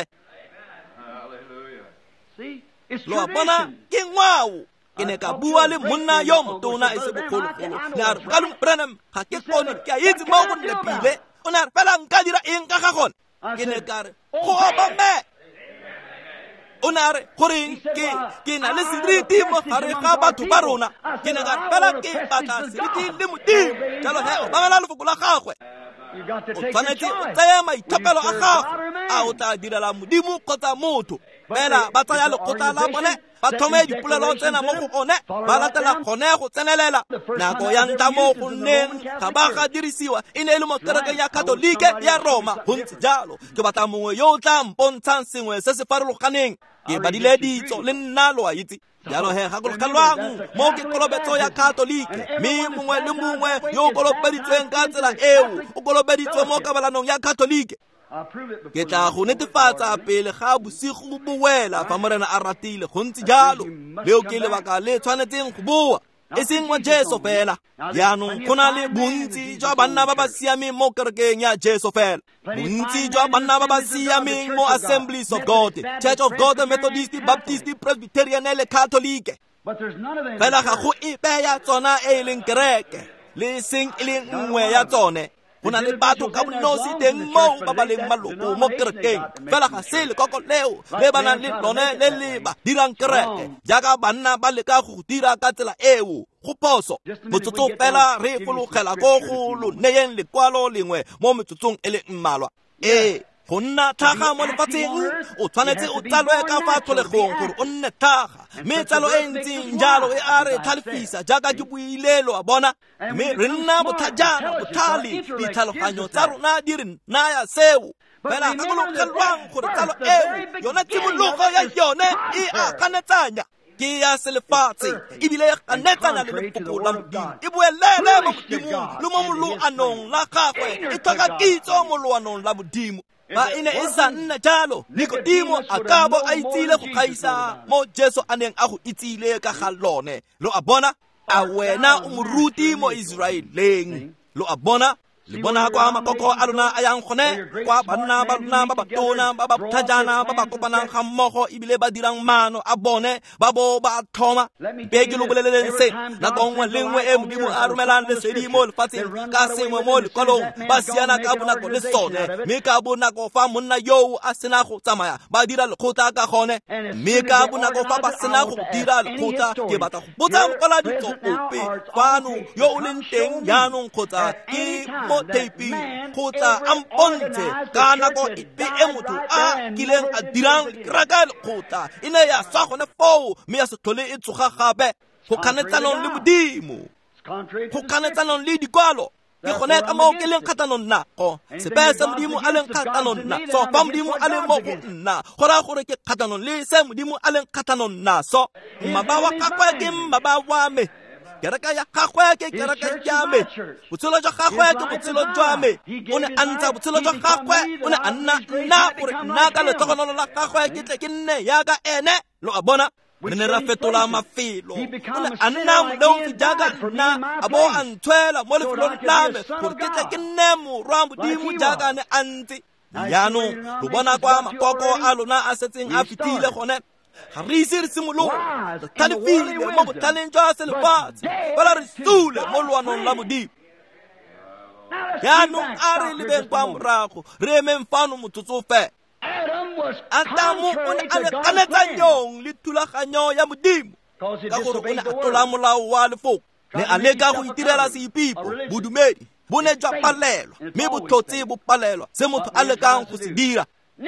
Lo bona ke ngwao. Ke ne ka bua le monna yo motona e se bogologolo, ne a re Mokalume Branham ga ke kgone ke a itse mo go nnepile. O ne a re fela nka dira eng ka ga gone. Ke ne ka re go obame. O ne a re goreng ke na le seriti mo gare ga batho ba rona. Ke ne ka fela ke batla seriti le modimo, jalo he o bamela lefoko la gagwe. O tshwanetse o tsaya maithapelo a gago a o tla direla modimo kgotsa motho. Fela ba tsaya lekgotla la bone, ba thome dipolelo tsena mo go one, ba latela gone go tsenelela. Nako ya ntlha mo go nneng ga ba ga dirisiwa e ne e le mo kerekeng ya Katolike ya Roma. Go ntse jalo ke batla mongwe yo o tla mpontshang sengwe se se farologaneng. Ke badile ditso le nna lo a itse. Jalo he ga go kalwang mo ke kolobetso ya Katolike, mme mongwe le mongwe yo o kolobeditsweng ka tsela eo o kolobeditswe mo kabalanong ya Katolike. ke tla go netefatsa pele ga bosigo bo boela fa morena a ratile go ntse jalo leo ke lebaka le tshwanetseng go boa e seng wa Jesu fela yaanong go na le bontsi jwa banna ba ba siameng mo kerekeng ya Jesu fela bontsi jwa banna ba ba siameng mo Assemblies of God, Church of God, Methodist, Baptist, Presbyterian le Catholic fela ga go epe ya tsona e leng kereke le seng e leng nngwe ya tsone go na le batho ka bonosi teng mo ba ba leng maloko mo kerekeng fela ga se lekoko leo le ba nang le lone le le ba dirang kereke jaaka banna ba leka go dira ka tsela eo go poso motsotso fela re fologela go go lo neyeng lekwalo lengwe mo metsotsong e le mmalwa go nna thaga mo lefatsheng o tshwanetse o tsalwe ka fa tlholegong gore o nne thaga mme tsalo e ntseng jalo e a re tlhalefisa jaaka ke builelo a bona mme re nna bothajana botlhale ditlhaloganyo tsa rona di re naya seo fela gakologelwang gore tsalo eo yona tshimologo ya yone e a ganetsanya ke ya selefatshe ebile e ganetsanya le lefoko la modimo e boelele mo modimong le mo moloanong la gagwe e tlhoka kitso mo loanong la modimo ba ine e sa nna jalo Nikodimo a ka bo a itsile go gaisa mo Jesu a neng a go itsile ka ga lone lo a bona a wena o moruti mo Israeleng lo a bona le bona kwa makoko a lona a yang gone kwa banna ba lona ba batona ba ba thajana ba ba kopanang ga mmogo ebile ba dirang maano a bone ba bo ba thoma beke lo boleleleng se na kongwe lengwe e modimo a romelang le sedi mo lefatsheng ka sengwe mo lekolong ba siana ka bonako le sone mme ka bonako fa monna yo a sena go tsamaya ba dira lekgotla ka gone mme ka bonako fa ba sena go dira lekgotla ke batla go botsa mokola ditsope fano yo o leng teng yaanong kgotsa ke teipi kgotsa ampontshe ka nako epe e motho a kileng a dirang keraka lekgotla e ne ya swa gone foo mme ya se tlhole e tsoga gape go kganetsanong le modimo go kganetsanong le dikwalo ke gone ka moo ke leng kgatlhanong nako sepe se modimo a leng kgatlhanong nna so fa modimo a leng mo go nna go raya gore ke kgatlhanong le se modimo a leng kgatlhanong naso mmaba wa gagwe ke mmaba wa me kereka ya gagwe ke kereka ya me botshelo jwa gagwe ke botshelo jwa me o ne a ntsha botshelo jwa gagwe o ne a nna gore nna ka letlogonolo la gagwe ke tle ke nne yaka ene lo a bona re ne ra fetola mafelo o ne a nna moleofi jaaka nna a bo a ntshwela mo lefelong la me gore ke tle ke nne morwa modimo jaaka ne a ntse yaanong lo bona kwa makoko a lona a setseng a fetile gone ga re ise re simolola re thalefile mo bothaleng jwa selefatshe fela re sule mo loanong la modimo yaanong a re lebeng kwa morago re emeng fano motsotso fela Adamu o ne a le kanetsanyong le thulaganyo ya modimo ka gore o ne a tlola molao wa lefoko ne a leka go itirela seipipo bodumedi bo ne jwa palelwa mme botlhotse bo palelwa se motho a lekang go se dira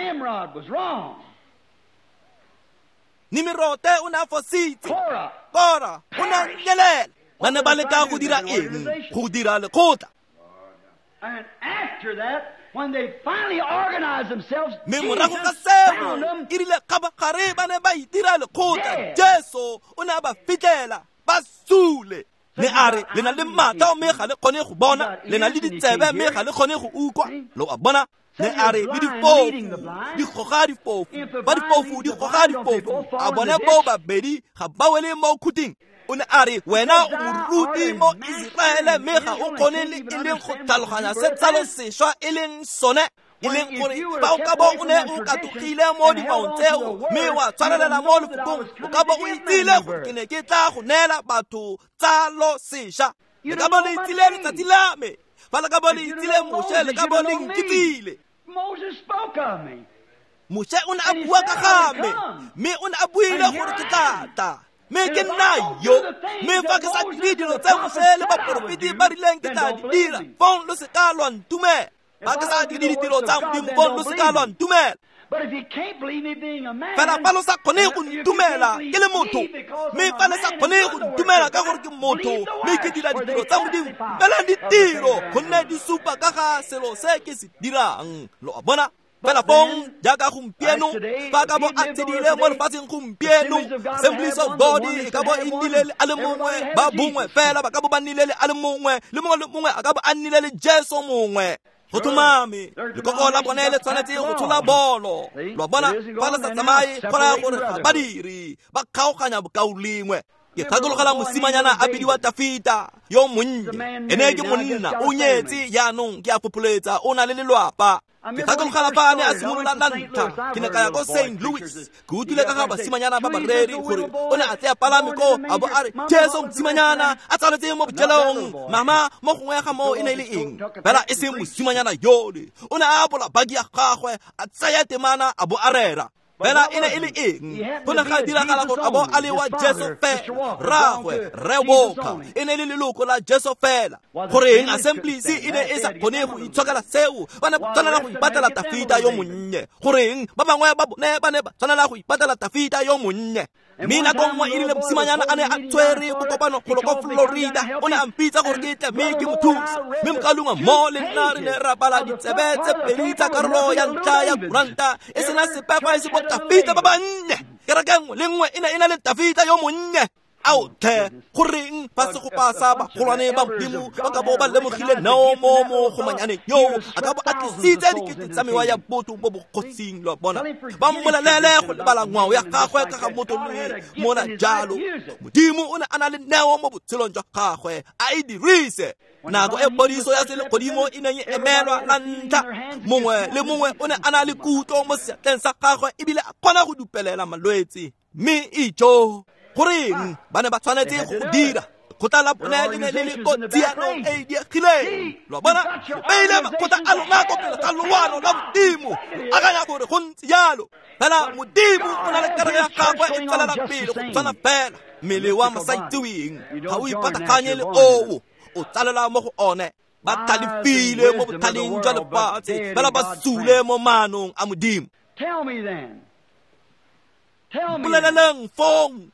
Nimirote o ne a fositse Kora o ne a nyelela ba ne ba leka go dira eng go dira lekgotla And after that, when they finally organized themselves, mme morago ka seo e rile kgabagare ba ne ba itira lekgotla Jesu o ne a ba fitlhela ba sule le a re le na le matla mme ga le kgone go bona le na le ditsebe mme ga le kgone go ukwa lo a bona le a re le difofu di goga difofu ba difofu di goga difofu a bone bo babedi ga ba wele mo khuting o ne a re wena o moruti mo Israele mme ga o kgone le e leng go tlhaloganya se tsalo sešwa e leng sone e leng gore fa o ka bo o ne o katogile mo dimaong tseo mme wa tshwarelela mo lefokong o ka bo o itsile gore ke ne ke tla go neela batho tsalo sešwa le ka bo le itsile letsatsi la me fa le ka bo le itsile Moshe le ka bo le nkitsile Moshe o ne a bua ka game mme o ne a buile gore ke tla me ke nna yo me fa ke sa dire dilo tse Moshe le baporofeti ba rileng ke tla di dira fong lo se ka lwa ntumela ba ke sa dire ditiro tsa modimo fong lo se ka lwa ntumela fela fa lo sa kgone go ntumela ke le motho mme fa le sa kgone go ntumela ka gore ke motho mme ke dira ditiro tsa modimo fela ditiro gonne di supa ka ga selo se ke se dirang lo a bona fela fong jaaka gompieno fa ka bo a tshedile mo lefatsheng gompieno Assemblies of God e ka bo e nnile a le mongwe ba bongwe fela ba ka bo ba nnile a le mongwe le mongwe a ka bo a nnile le Jesu mongwe go thomame lekoko la bone le tshwanetse go tshola bolo lo bona fa le sa tsamaye go raya gore ga badiri ba kgaoganya bokao lengwe ke gakologelwa mosimanyana a bidiwa Dafita yo monnye ene ke monna o nyetse yaanong ke a popoletsa o na le lelwapa ke gakologelwa fa a ne a simolola la ntlha ke ne ka ya ko St. Louis ke utlwile ka ga basimanyana ba bareri gore o ne a tseya palame ko a bo a re Jesu mosimanyana a tsaletse mo bojelong mama mo gongwe ga moo e ne e le eng fela e seng mosimanyana yole o ne a apola bagi ya gagwe a tsaya temana a bo a rera fela e ne e le eng go ne ga diragala gore a bo a le wa Jesu fela ragwe re boka e ne le leloko la Jesu fela goreng Assemblies e ne e sa kgone go itshokela seo ba ne ba tshwanela go ipatela Dafita yo monnye goreng ba bangwe ba bone ba ne ba tshwanela go ipatela Dafita yo monnye mina ko nngwe e rile mosimanyana a ne a tshwere bokopano kgolo ko Florida o ne a mpitsa gore ke tle mme ke mo thusa mme mokalungwa mo le nna re ne ra bala ditsebe tse pedi tsa karolo ya ntlha ya kuranta e sena sepepa e se bo Dafita ba bannye kereke nngwe le nngwe e ne e na le Dafita yo monnye authe goreng ba se go pasa ba golwane ba modimo ba ka bo ba lemogile nao mo go manyane yo a ka bo a tlisitse dikete tsa mewa ya botho bo bo kgotsing lo bona ba mmolelele go lebala ngwao ya gagwe ka ga motho le mona jalo modimo o ne a na le neo mo botshelong jwa gagwe a e dirise nako e podiso ya sele godimo e neng e emelwa la ntlha mongwe le mongwe o ne a na le kutlo mo seatleng sa gagwe ebile a kgona go dupelela malwetse mme ijo goreng ba ne ba tshwanetse go dira kgotla la bone le ne le le ko tsianong e diegileng lo bona beile makgotla a lona ko pele ga loano la modimo a kanya gore go ntse yalo fela modimo o na le karolo ya gagwe e tswelela pele go tshwana fela mmele wa masaitiweng ga o ipatakanye le o tsalela mo go one ba thalefile mo bothaleng jwa lefatshe fela ba sule mo maanong a modimo mpoleleleng fong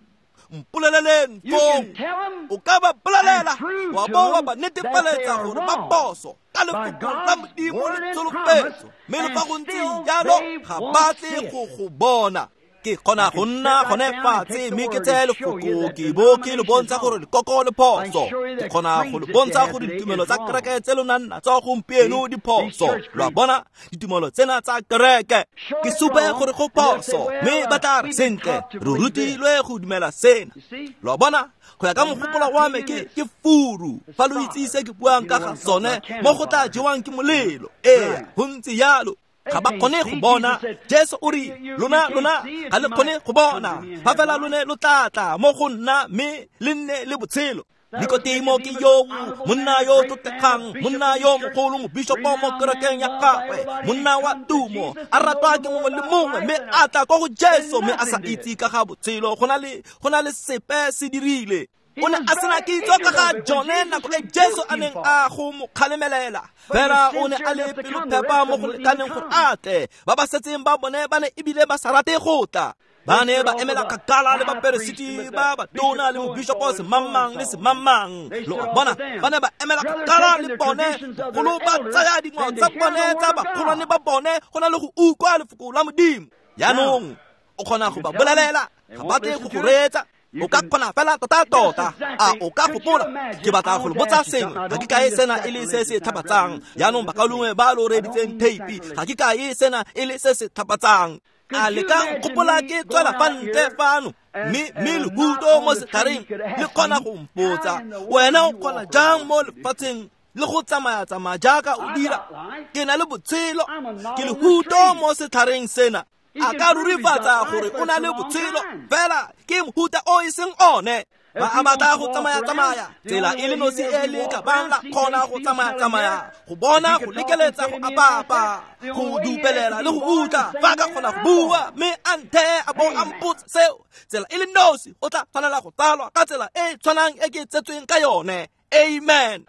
o ka ba bolelela wa bo wa ba netefaletsa gore ba poso ka lefoko la modimo le tsholofetso mme le fa go ntse jalo ga batle go bona ke kgona go nna gone fatshe mme ke tseye lefoko ke bo ke le bontsha gore lekoko le phoso ke kgona go le bontsha gore ditumelo tsa kereke tse lona nna tsa gompieno di phoso lwa bona ditumelo tsena tsa kereke ke supe gore go phoso mme ba tla re sentle re rutilwe go dumela sena lwa bona go ya ka mogopolo wa me ke furu fa lo itsise ke buang ka ga sone mo go tla jewang ke molelo go ntse yalo ga ba kgone go bona Jesu o re lona ga le kgone go bona fa fela lone lo tlatla mo go nna mme le nne le botshelo Nikodimo ke yo monna yo totekgang monna yo mogolo mo bishop mo kerekeng ya gagwe monna wa tumo a ratwa ke mongwe le mongwe mme a tla go Jesu mme a sa itse ka ga botshelo go na le sepe se dirile o ne a sena kitso ka ga Jone nako e Jesu a neng a go mo kgalemelela fela o ne a le pelo phepa mo go lekaneng gore ate ba ba setseng ba bone ba ne ebile ba sa rate go tla ba ne ba emela kgakala le baperesiti ba batona le mobishopo semamang le semamang lo bona ba ne ba emela kgakala le bone golo ba tsaya dingwao tsa bone tsa bagolwane ba bone go na le go ukwa lefoko la modimo yaanong o kgona go ba bolelela ga batle go go reetsa o ka kgona fela tota a o ka gopola ke batla go le botsa sengwe ga ke kae sena e le se se thapatsang yaanong bakalongwe ba lo reditseng tape ga ke kae sena e le se se thapatsang a le ka gopola ke tswela fa ntle fano mme lekuto mo sethareng le kgona go mpotsa wena o kgona jang mo lefatsheng le go tsamaya jaaka o dira ke na le botshelo ke lekuto mo sethareng sena a ka rurifatsa gore o na le botshelo fela ke mohuta o e seng one ba amata go tsamaya tsela e le nosi e le ka banga kgona go tsamaya go bona go lekeletsa go apapa go dupelela le go uta fa ka kgona go bua mme ante a bo amputsa seo tsela e le nosi o tla tshwanela go tsalwa ka tsela e tshwanang e ke tsetsweng ka yone amen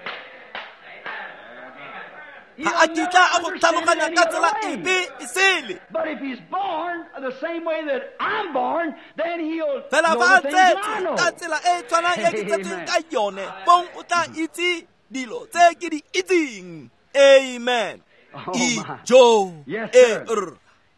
But if he's born the same way that I'm born, then he'll know the things I know. Amen. Oh, yes, sir.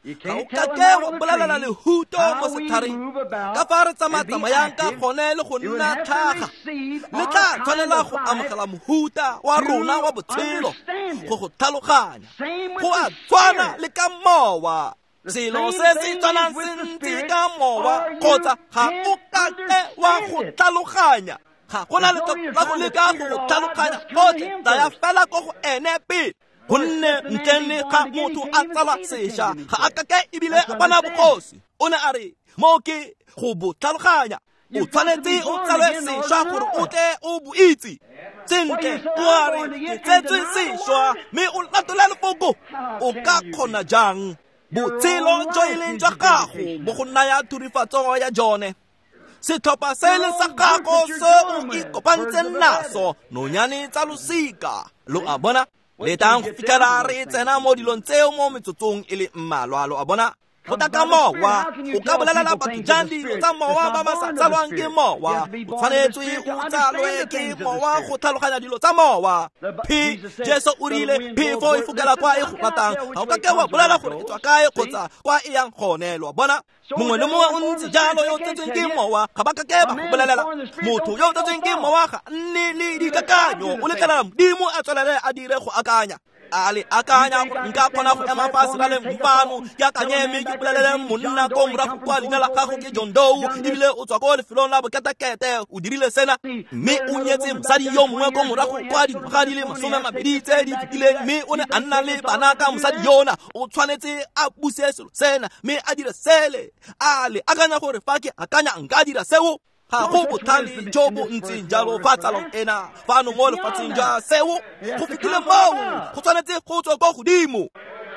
ga o ka ke wa bolelela lehuto mo sethareng ka fa re tsamayang ka gone le go nna tlhaga le tla tshwanela go amogela mohuta wa rona wa botshelo go tlhaloganya go a tshwana le ka mowa selo se se tshwanang sentse ka mowa kgotsa ga o ka ke wa go tlhaloganya ga gona le la go leka go tlhaloganya gotlhe tsaya fela ko go ene pele gonne ntleng le ga motho a tsala sešwa ga a ka ke ebile a bona bogosi o ne a re mo ke go bo tlhaloganya o tshwanetse o tsalwe sešwa gore o tle o bo itse sentle o a re ke tsetswe sešwa mme o latole lefoko o ka kgona jang botshelo jo e leng jwa gago bo go naya turifatso ya jone setlhopha se le sa gago se o ikopantseng naso nonyane tsa losika lo a bona le tang go fitlhela re tsena mo dilong tseo mo metsotsong e le mmalwa lo a bona go ta ka mowa o ka bolelela batho jang dilo tsa mowa ba ba sa tsalwang ke mowa o tshwanetswe o tsalwe ke mowa go tlhaloganya dilo tsa mowa jesu o rile phefo e fokela kwa e go ratang ga o ka ke wa bolela gore e tswa kae kgotsa kwa e yang gone lo bona mongwe le mongwe o ntse jalo yo o tsetsweng ke mowa ga ba ka ke ba go bolelela motho yo o tsetsweng ke mowa ga nne le dikakanyo o letlelela modimo a tswelele a dire go akanya ale akanya nka kgona go ema fase ka le mfano ke akanye mme ke bolelele monna ko morago kwa leina la gago ke John Doe ebile o tswa ko lefelong la boketekete o dirile sena mme o nyetse mosadi yo mongwe ko morago kwa dingwaga di le 20 tse di fetileng mme o ne a nna le bana ka mosadi yona o tshwanetse a buse selo sena mme a dire sele ale akanya gore fa ke akanya nka dira seo ga go bothale jo bo ntseng jalo fa tsalong ena fano mo lefatsheng jwa seo go fetile moo go tshwanetse go tswa kwa godimo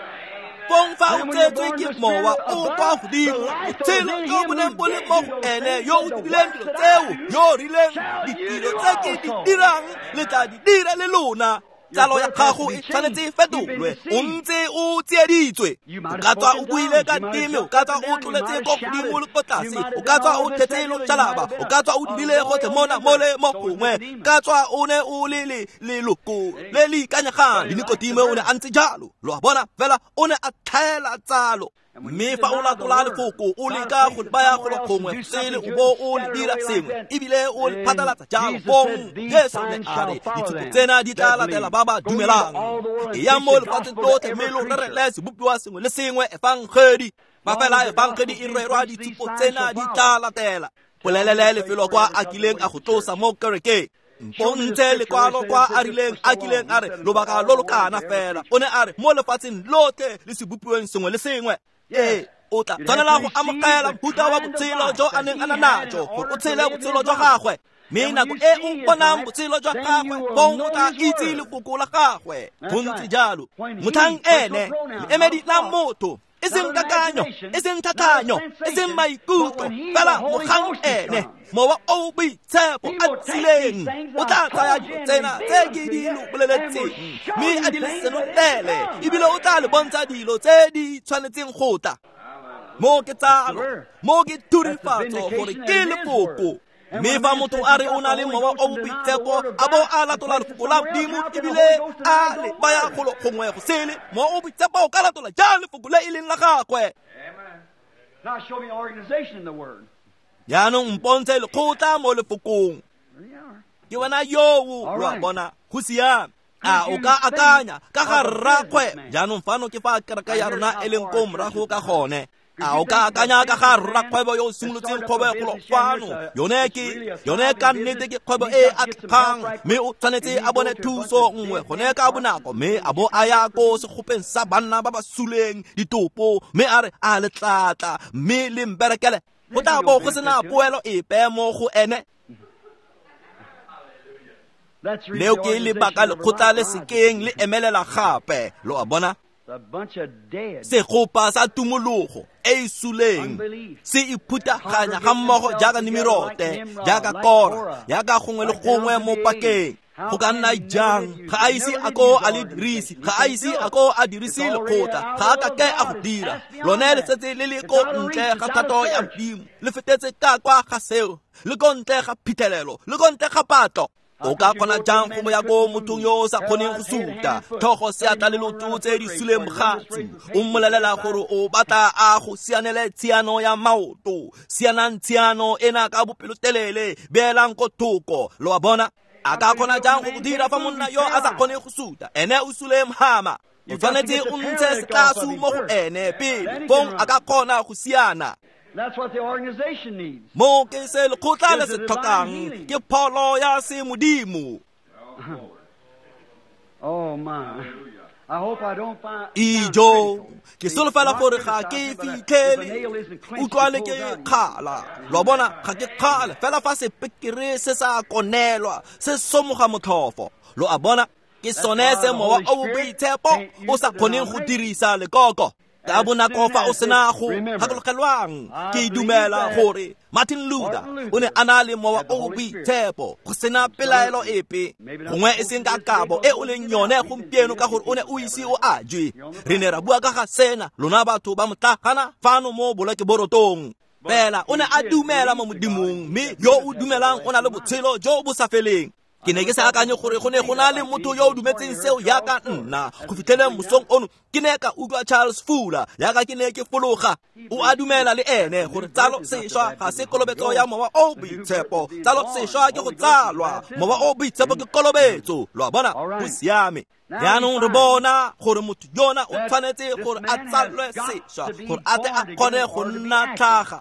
fong fa o tsetswe ke mowa o kwa godimo botshelo jo bo neng bo le mo go ene yo o dirileng dilo tseo yo o rileng ditiro tse ke di dirang le tla di dira le lona tsalo ya gago e tshwanetse fetolwe o ntse o tsieditswe o ka tswa o buile ka time o ka tswa o tloletse ko godimo le ko tlase o ka tswa o thetse lotsalaba o ka tswa o dirile gotlhe mona mo le mo gongwe ka tswa o ne o le leloko le le ikanyegang dinikotime o ne a ntse jalo lo a bona fela o ne a tlhaela tsalo mme fa o latola lefoko o leka go baya go gongwe sele o bo o le dira sengwe ebile o le phatalatsa jalo bong jesu ne a re dithuto tsena di tla latela ba ba dumelang e ya mo lefatsheng lotlhe mme lo rerele sebopiwa sengwe le sengwe evangeli ba fela evangeli e rerwa dithuto tsena di tla latela polelele lefelo kwa a kileng a go tlosa mo kerekeng mpontshe lekwalo kwa a rileng a kileng a re lobaka lo lo kana fela o ne a re mo lefatsheng lotlhe le sebopiweng sengwe le sengwe o tla tshwanela go amogela mohuta wa botshelo jo a neng a na najo gore o tshele botshelo jwa gagwe mme nako e o bonang botshelo jwa gagwe bong o tla itse lefoko la gagwe gontse jalo mothang ene leemedi la motho e seng kakanyo e seng thathanyo e seng maikutlo fela mogang ene mowa o boitshepo a tsileng o tla tsaya dilo tsena tse ke di boleletseng mme a di le senolele ebile o tla le bontsha dilo tse di tshwanetseng go tla mo ke tsalo mo ke turifatso gore ke lefoko mme fa motho a re o na le mowa o boitshepo a bo a latola lefoko la modimo ebile a le baya gongwe go sele mowa o boitshepo o ka latola jang lefoko le e leng la gagwe yaanong mpontshe lekgotla mo lefokong ke wena yoo wa bona go siame a o ka akanya ka ga rrakgwe jaanong fano ke fa kereka ya rona e leng ko morago ka gone a o ka akanya ka ga rrakgwebo yo o simolotseng kgwebo e kgolo fano yone ka nnete ke kgwebo e atlegang mme o tshwanetse a bone thuso nngwe gone ka bonako mme a bo a ya ko segopeng sa banna ba ba suleng ditopo mme a re a letlatla mme le mberekele go tla bo go sena poelo epe mo go ene leo ke lebaka lekgotla le sekeng le emelela gape lo a bona segopa sa tumologo e suleng se iphutaganya ga mmogo jaaka nimirote jaaka kora jaaka gongwe le gongwe mo pakeng go ka nna jang ga a ise a ko a le dirisi ga a ise a ko a dirise lekgotla ga a ka ke a go dira lone le setse le le ko ntle ga thato ya modimo le fetetse ka kwa ga seo le ko ntle ga phithelelo le ko ntle ga patlo o ka kgona jang go mo ya go mothong yo o sa kgoneng go suta thogo seatla le loto tse di suleng mogatsi o mmolelela gore o batla a go sianele tsiano ya maoto sianang tsiano ena ka bopelotelele beelang ko thoko lo wa bona a ka kgona jang go dira fa monna yo a sa kgoneng go suta ene o sule mhama o tshwanetse o ntshe setlasu mo go ene pele bong a ka kgona go siana. That's what the organization needs. Mo ke se lekgotla le se tlhokang ke pholo ya se modimo. Oh my. I hope I don't find Ijo ke solofela gore ga ke fitlhele utlwale ke kgala lo bona ga ke kgale fela fa se pekere se sa konelwa se somoga motlhofo lo a bona ke sone se mowa o boitshepo o sa kgoneng go dirisa lekoko ka bonako fa o sena go gakologelwang ke dumela gore Martin Luther o ne a na le mowa o boitshepo go sena pelaelo epe gongwe e seng ka kabo e o leng yone gompieno ka gore o ne o ise o ajwe re ne ra bua ka ga sena lona batho ba motlagana fano mo boleke borotong fela o ne a dumela mo modimong mme yo o dumelang o na le botshelo jo bo sa feleng. Ke ne ke sa akanye gore go ne go na le motho yo o dumetseng seo yaka nna go fitlhele mosong ono ke ne ka utlwa Charles Fuller yaka ke ne ke fologa o a dumela le ene gore tsalo sešwa ga se kolobetso ya mowa o boitshepo tsalo sešwa ke go tsalwa mowa o boitshepo ke kolobetso lo a bona go siame yaanong re bona gore motho yona o tshwanetse gore a tsalwe sešwa gore a tle a kgone go nna tlhaga.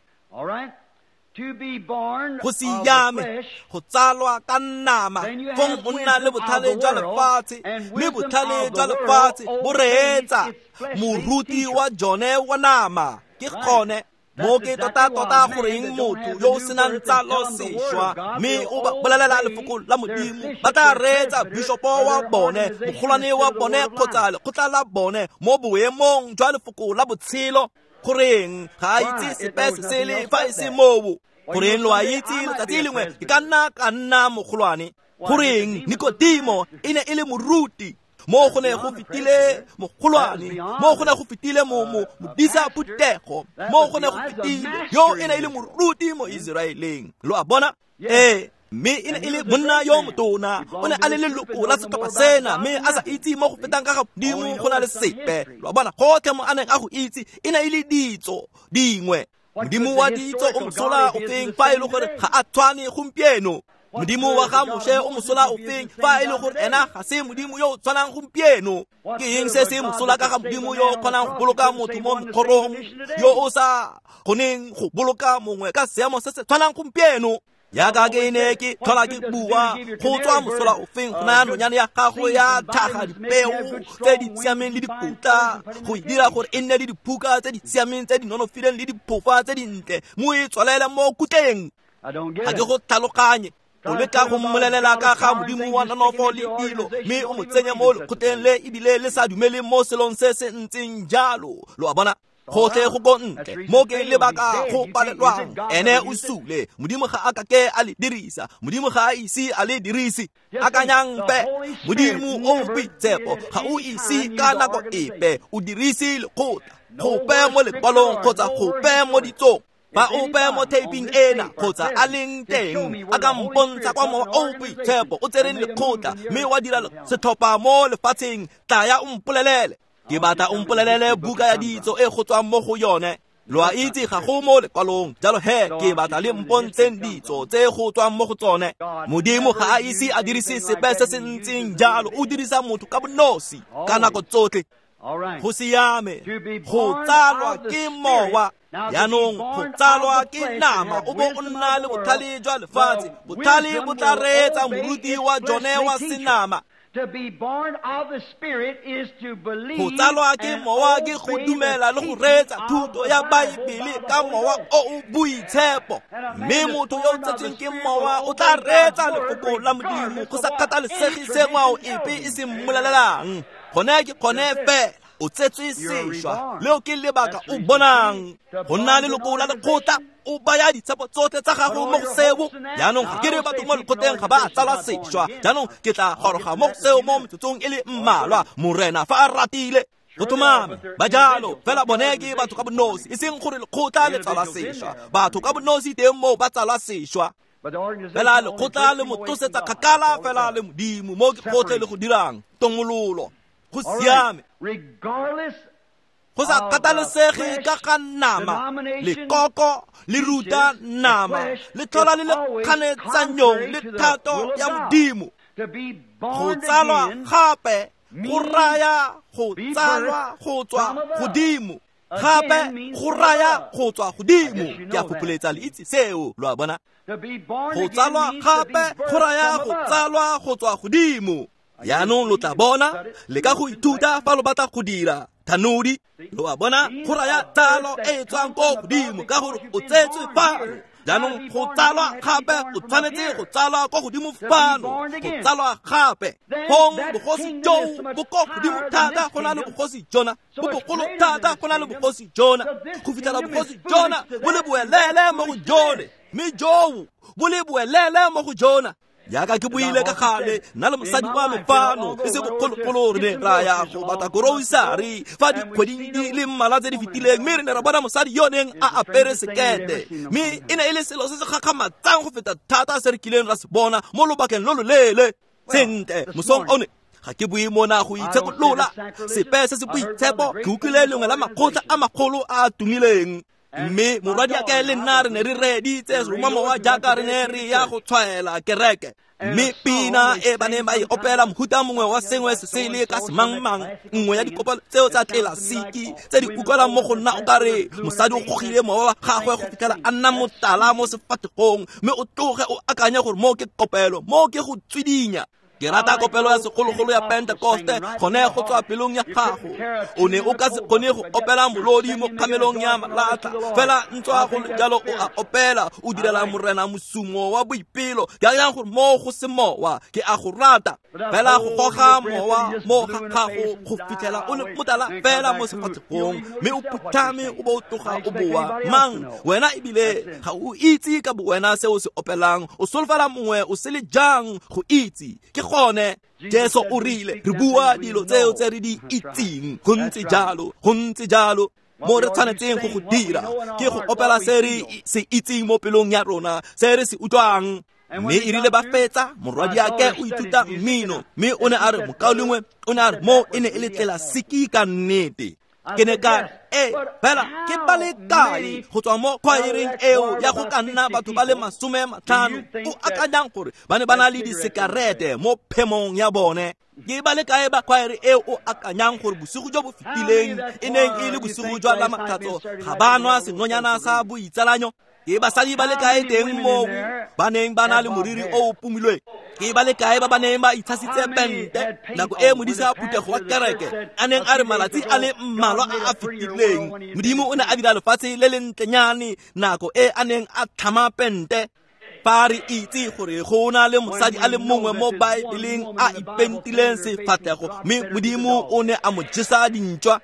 Go siame go tsalwa ka nama fong o nna le botlhale jwa lefatshe mme botlhale jwa lefatshe bo reetsa moruti wa jone wa nama ke gone mo ke tota goreng motho yo o senang tsalo sešwa mme o ba bolelela lefoko la modimo ba tla reetsa bishopo wa bone mogolwane wa bone kgotsa lekgotla la bone mo boemong jwa lefoko la botshelo goreng ga a itse sepe se le fa e se moo goreng lo a itse letsatsi lengwe ke ka nna mogolwane goreng Nikodimo e ne e le moruti mo go ne go fetile mogolwane mo go ne go fetile modisa putego mo go ne go fetile yo e ne e le moruti mo Israeleng lo a bona mme e ne e le monna yo motona o ne a le leloko la setlhopha sena mme a sa itse mo go fetang ka ga modimo go na le sepe lo a bona gotlhe mo a neng a go itse e ne e le ditso dingwe modimo wa ditso o mosola o feng fa e le gore ga a tshwane gompieno modimo wa ga Moshe o mosola o feng fa e le gore ena ga se modimo yo o tshwanang gompieno ke eng se se mosola ka ga modimo yo o kgonang go boloka motho mo mokgorong yo o sa kgoneng go boloka mongwe ka seemo se se tshwanang gompieno yaka ke ne ke tlhola ke bua go tswa mosola o feng go naya nonyane ya gago ya tlhaga dipeo tse di siameng le dipota go dira gore e nne le diphuka tse di siameng tse di nonofileng le diphofa tse dintle mo e tswalele mo kutleng ga ke go tlhaloganye o leka go mmolelela ka ga modimo wa nonofo le dilo mme o mo tsenya mo lekgotleng le ebile le sa dumele mo selong se se ntseng jalo lo a bona gotlhe go go ntle mo ke lebaka go palelwang ene o sule modimo ga a ka ke a le dirisa modimo ga a ise a le dirisi akanyang pe modimo o boitshepo ga o ise ka nako epe o dirise lekgotla go pe mo lekwalong kgotsa go pe mo ditsong ba o pe mo taping ena kgotsa a leng teng a ka mpontsha kwa mo o boitshepo o tsereng lekgotla mme wa dira setlhopha mo lefatsheng tlaya o mpolelele ke batla o mpolelele buka ya ditso e go tswang mo go yone lo a itse ga go mo lekwalong jalo ke batla le mpontsheng ditso tse go tswang mo go tsone modimo ga a ise a dirise sepe se se ntseng jalo o dirisa motho ka bonosi ka nako tsotlhe go siame go tsalwa ke mowa yaanong go tsalwa ke nama o bo o nna le botlhale jwa lefatshe botlhale bo tla reetsa moruti wa jone wa senama. To be born of the Spirit is to believe go tsalwa ke mowa ke go dumela le go reetsa thuto ya Baebele ka mowa o boitshepo mme motho yo o tsetseng ke mowa o tla reetsa lefoko la modimo go sa kgathalesege se ngwao epe e se mmolelelang gone ke gone fela o tsetswe sešwa leo ke lebaka o bonang go nna le loko la lekgotla o baya ditshepo tsotlhe tsa gago mo go seo yaanong ga ke re batho mo lekgotleng ga ba tsalwa sešwa jaanong ke tla goroga mo go seo mo metsotsong e le mmalwa morena fa a ratile go thomame ba jalo fela bone ke batho ka bonosi e seng gore lekgotla le tsalwa sešwa batho ka bonosi teng mo ba tsalwa sešwa fela le khotla le motlosetsa kgakala fela le modimo mo ke khotle le go dirang tongololo go siame go sa kgathalesege ka ga nama le koko le ruta nama le tlhola le kganetsanyong le thato ya modimo go tsalwa gape go raya go tsalwa go tswa godimo gape go raya go tswa godimo ke a gopoletsa le itse seo lo a bona go tsalwa gape go raya go tsalwa go tswa godimo yaanong lo tla bona le ka go ithuta fa lo batla go dira thanodi lo a bona go raya tsalo e tswang go godimo ka gore o tsetswe fano jaanong go tsalwa gape o tshwanetse go tsalwa go godimo fano go tsalwa gape gong bogosi joo bo ko godimo thata go na le bogosi jona bo bogolo thata go na le bogosi jona go fitlhela bogosi jona bo le boelele mo go jone mme joo bo le boelele mo go jona yaka ke buile ka gale nna le mosadi wa me fano e se bogologolo re ne ra ya go batla grocery fa dikgweding di le mmala tse di fetileng mme re ne ra bona mosadi yoneng a apere sekete mme e ne e le selo se se gakgamatsang go feta thata se re kileng ra se bona mo lobakeng lo loleele sente mosong one ga ke bue mona go itshekolola sepe se se boitshepo ke utlwile lengwe la makgotla a magolo a tumileng mme morwadi a ka le nna re ne re reditse seromamo wa jaaka re ne re ya go tshwaela kereke mme pina e ba ne ba e opela mohuta mongwe wa sengwe se se le ka semangmang nngwe ya dikopelo tseo tsa tlelasiki tse di utlwelang mo go nna o ka re mosadi o gogile mowa wa gagwe go fitlhela a nna motala mo sefategong mme o tloge o akanya gore mo ke kopelo mo ke go tswidinya ke rata kopelo ya segologolo ya Pentecoste gone go tswa pelong ya gago o ne o ka se kgone go opela molodi mo kgamelong ya malatla fela ntswa go jalo o a opela o direla morena mosumo wa boipelo ke a gore mo go se mowa ke a go rata fela go goga mowa mo gago go fitlhela o le motala fela mo sefategong mme o phuthame o bo toga o boa mang wena ebile ga o itse ka bo wena se o se opelang o solofela mongwe o se le jang go itse gone Jesu o rile re bua dilo tseo tse re di itseng go ntse jalo mo re tshwanetseng go dira ke go opela se itseng mo pelong ya rona se re se utlwang mme e rile ba fetsa morwadi ake o ithuta mmino mme o ne a re mokaolengwe o ne a re mo e ne e le tlelasiki ka nnete ke ne ka fela ke ba le kae go tswa mo khwaereng eo ya go ka nna batho ba le 50 o akanyang gore ba ne ba na le disekarete mo phemong ya bone ke ba le kae ba khwaere eo o akanyang gore bosigo jo bo fetileng e neng e le bosigo jwa la makgatso ga banwa senonyana sa boitsalanyo ke basadi ba le kae teng mo ba neng ba na le moriri o pumilwe ke ba le kae ba neng ba itshasitse pente nako e modise a phutego wa kereke a neng a re malatsi a le mmalwa a fetileng modimo o ne a dira lefatshe le le ntlenyane nako e a neng a tlhama pente fa re itse gore go na le mosadi a le mongwe mo baebeleng a ipentileng sefatlhego mme modimo o ne a mo jesa dintšwa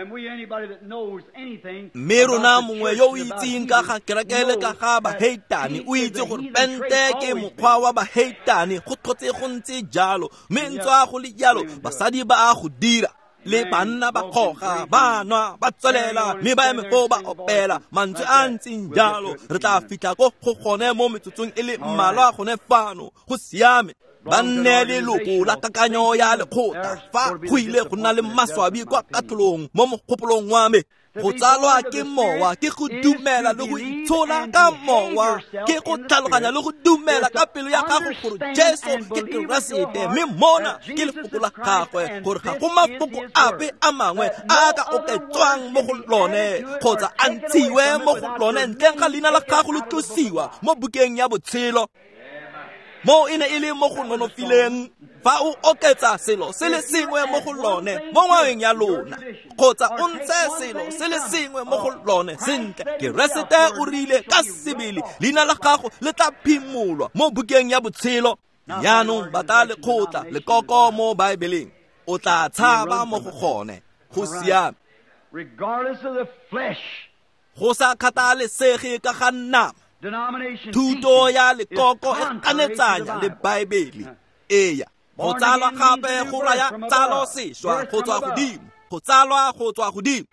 mme rona mongwe yo o itseng ka ga kerekele ka ga baheitane o itse gore pente ke mokgwa wa baheitane go tlhotse go ntse jalo mme ntswa go le jalo basadi ba a go dira le banna ba kgoga ba nwa ba tswelela mme ba eme fo ba opela mantswe a ntseng jalo re tla fitlha go gone mo metsotsong e le mmalwa gone fano go siame ba nne leloko la kakanyo ya lekgotla fa go ile go nna le maswabi kwa katlolong mo mogopolong wa me go tsalwa ke mowa ke go dumela le go itshola ka mowa ke go tlhaloganya le go dumela ka pelo ya gago gore Jesu ke Keresete mme mona ke lefoko la gagwe gore ga go mafoko ape a mangwe a ka oketswang mo go lone kgotsa a ntshiwe mo go lone ntleng ga leina la gago le tlosiwa mo bukeng ya botshelo mo ine e le mo go nonofileng fa o oketsa selo se le sengwe mo go lone mo ngwaeng ya lona kgotsa o ntshe selo se le sengwe mo go lone sentle Keresete o rile ka sebele leina la gago le tla phimolwa mo bukeng ya botshelo yaanong bata lekgotla lekoko mo baebeleng o tla tshaba mo go gone go siame go sa kgathalesege ka ga nama thuto ya lekoko e kanetsanya le baebele eya go tsalwa gape go raya tsalo sešwa go tswa godimo go tsalwa go tswa godimo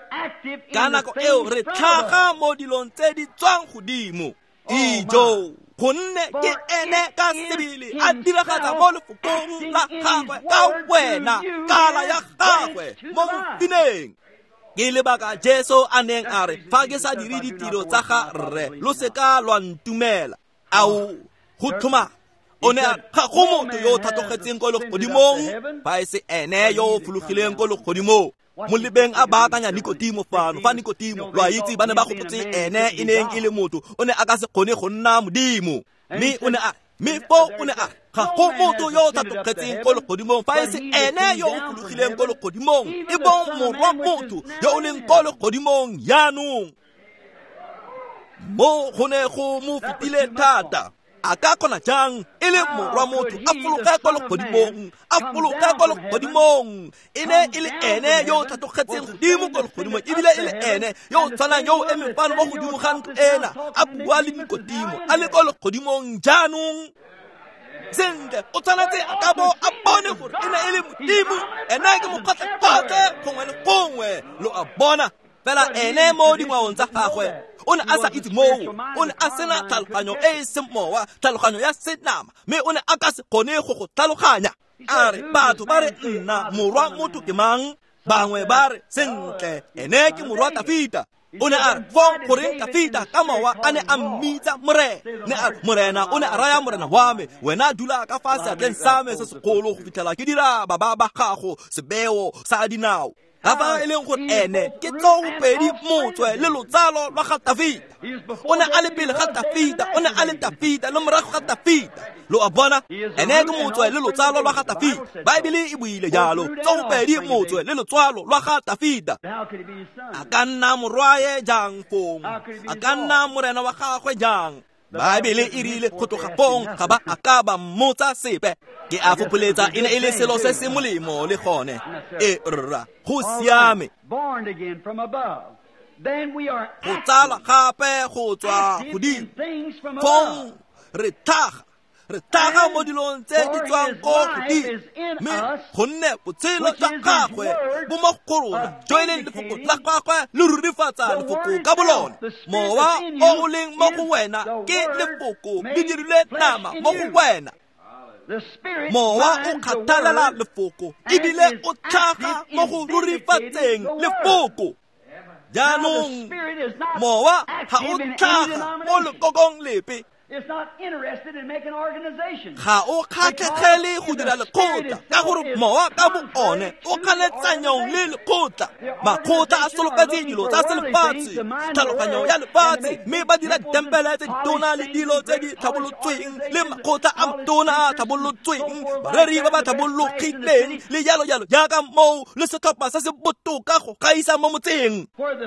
ka nako eo re tlhaga mo dilong tse di tswang godimo ijo gonne ke ene ka sebele a diragatsa mo lefokong la gagwe ka wena kala ya gagwe mo mopineng. Ke lebaka Jesu a neng a re fa ke sa dire ditiro tsa ga rre lo seka lwa ntumela. Au go thoma o ne ga go motho yo thatogetseng ko legodimong ba se ene yo fulugileng ko legodimong. Molebeng a baakanya Nikodimo fano fa Nikodimo lwa itse ba ne ba gopotse ene e neng e le motho o ne a ka se kgone go nna modimo. Me po o ne a ga go motho yo thatogetseng ko legodimong fa se ene yo fulugileng ko legodimong e bong morwa motho yo o leng ko legodimong yaanong. Mo go ne go mo fetile thata a ka kgona jang e le morwa motho a fologe ko legodimong e ne e le ene yo thatogetseng godimo ko legodimong ebile e le ene yo tshwanang yo o emeng fano mo godimo ga ntlo ena a bua le Nikodimo a le ko legodimong jaanong. Sentle o tshwanetse a ka bo a bone gore e ne e le modimo ene ke mokgatlhakgatlhe gongwe le gongwe lo a bona fela ene mo dingwaong tsa gagwe o ne a sa itse moo o ne a sena tlhaloganyo e seng mowa tlhaloganyo ya senama mme o ne a ka se kgone go tlhaloganya. A re batho ba re nna morwa motho ke mang? Bangwe ba re sentle ene ke morwa Dafita. O ne a re fong goreng Dafita ka mowa a ne a mmitsa morena o ne a raya morena wa me wena dula ka fa seatleng sa me se segolo go fitlhela ke dira ba gago sebeo sa dinao. Ga fa e leng gore ene ke tloopedi motswe le lotsalo lwa ga Dafita. O ne a le pele ga Dafita, o ne a le Dafita le morago ga Dafita. Lo a bona ene ke motswe le lotsalo lwa ga Dafita. Baebele e buile jalo tloopedi motswe le lotsalo lwa ga Dafita. A ka nna morwae jang fong, a ka nna morena wa gagwe jang. Baebele e rile go tloga fong ga ba a ka ba mmotsa sepe. Ke a fopoletsa e ne e le selo se se molemo le gone e rra go siame go tsala gape go tswa godimo fong re thaga mo dilong tse di tswang ko godimo mme gonne botshelo jwa gagwe bo mo go rona jo e leng lefoko la gagwe le rurifatsa lefoko ka bolone. Mowa o o leng mo go wena ke lefoko le dirilwe nama mo go wena. Mowa o kgathalela lefoko ebile o tlhaga mo go rurifatseng lefoko. Jaanong mowa ga o tlhaga mo lekokong lepe. Ga o kgatlhegele go dira lekgotla ka gore mowa ka bo one o kganetsanyong le lekgotla. Makgotla a solofetse dilo tsa selefatshe tlhaloganyo ya lefatshe mme ba dira ditempele tse ditona le dilo tse di tlhabolotsweng le makgotla a matona a tlhabolotsweng bareri ba ba tlhabologileng le jalo jaaka moo le setlhopha se se botoka go gaisa mo motseng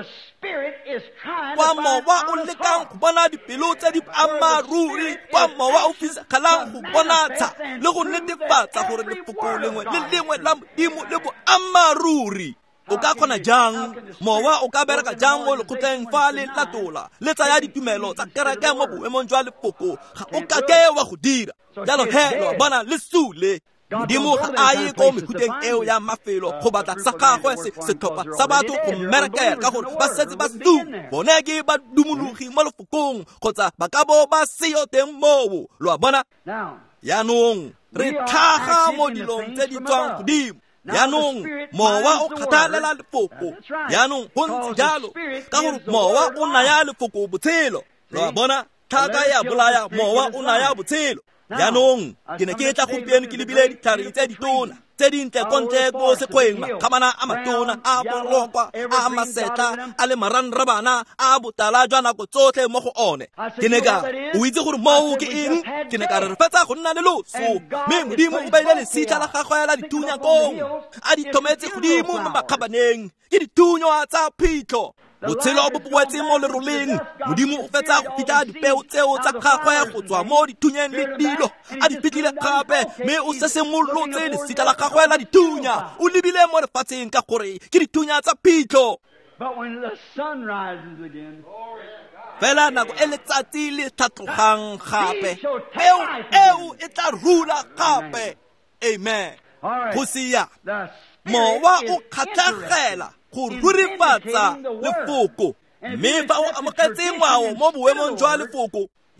kwa mowa o lekang go bona dipelo tse di ruri kwa mowa o fisagalang go bonatsa le go netefatsa gore lefoko lengwe le lengwe la modimo le bo ammaruri. O ka kgona jang mowa o ka bereka jang mo lekgotleng fa le latola le tsaya ditumelo tsa kereke mo boemong jwa lefoko ga o ka ke wa go dira jalo lo bona le sule modimo ga a ye ko mekhuteng eo ya mafelo go batla sa gagwe setlhopha sa batho go mmerekela ka gore ba setse ba su bone ke ba dumologi mo lefokong kgotsa ba ka bo ba seyo teng moo. Lo a bona yaanong re tlhaga mo dilong tse di tswang godimo. Yaanong mowa o kgathalela lefoko yaanong go ntse jalo ka gore mowa o naya lefoko botshelo. Lo a bona tlhaka ya bolaya mowa o naya botshelo. Yaanong ke ne ke tla gompieno ke lebile ditlhare tse ditona tse dintle kontle ko sekgweng makgabana a matona a borokwa a masetla a le maranrabana a botala jwa nako tsotlhe mo go one. Ke ne ka o itse gore moo ke eng ke ne ka re fetsa go nna le loso mme modimo o beile lesitla la gagwe la dithunya kong a di thometse godimo mo makgabaneng ke dithunya tsa phitlho. Botshelo bo boetse mo leroleng modimo o fetsa go fita dipeo tseo tsa gagwe go tswa mo dithunyeng le dilo a di pitlile gape mme o sesemolotse lesitla la gagwe la dithunya o lebile mo lefatsheng ka gore ke dithunya tsa phitlho. Fela nako e letsatsi le tlhatlogang gape eo e tla rula gape. Amen. Go sia mowa o kgatlhegela go rurifatsa lefoko mme fa o amogetse ngwao mo boemong jwa lefoko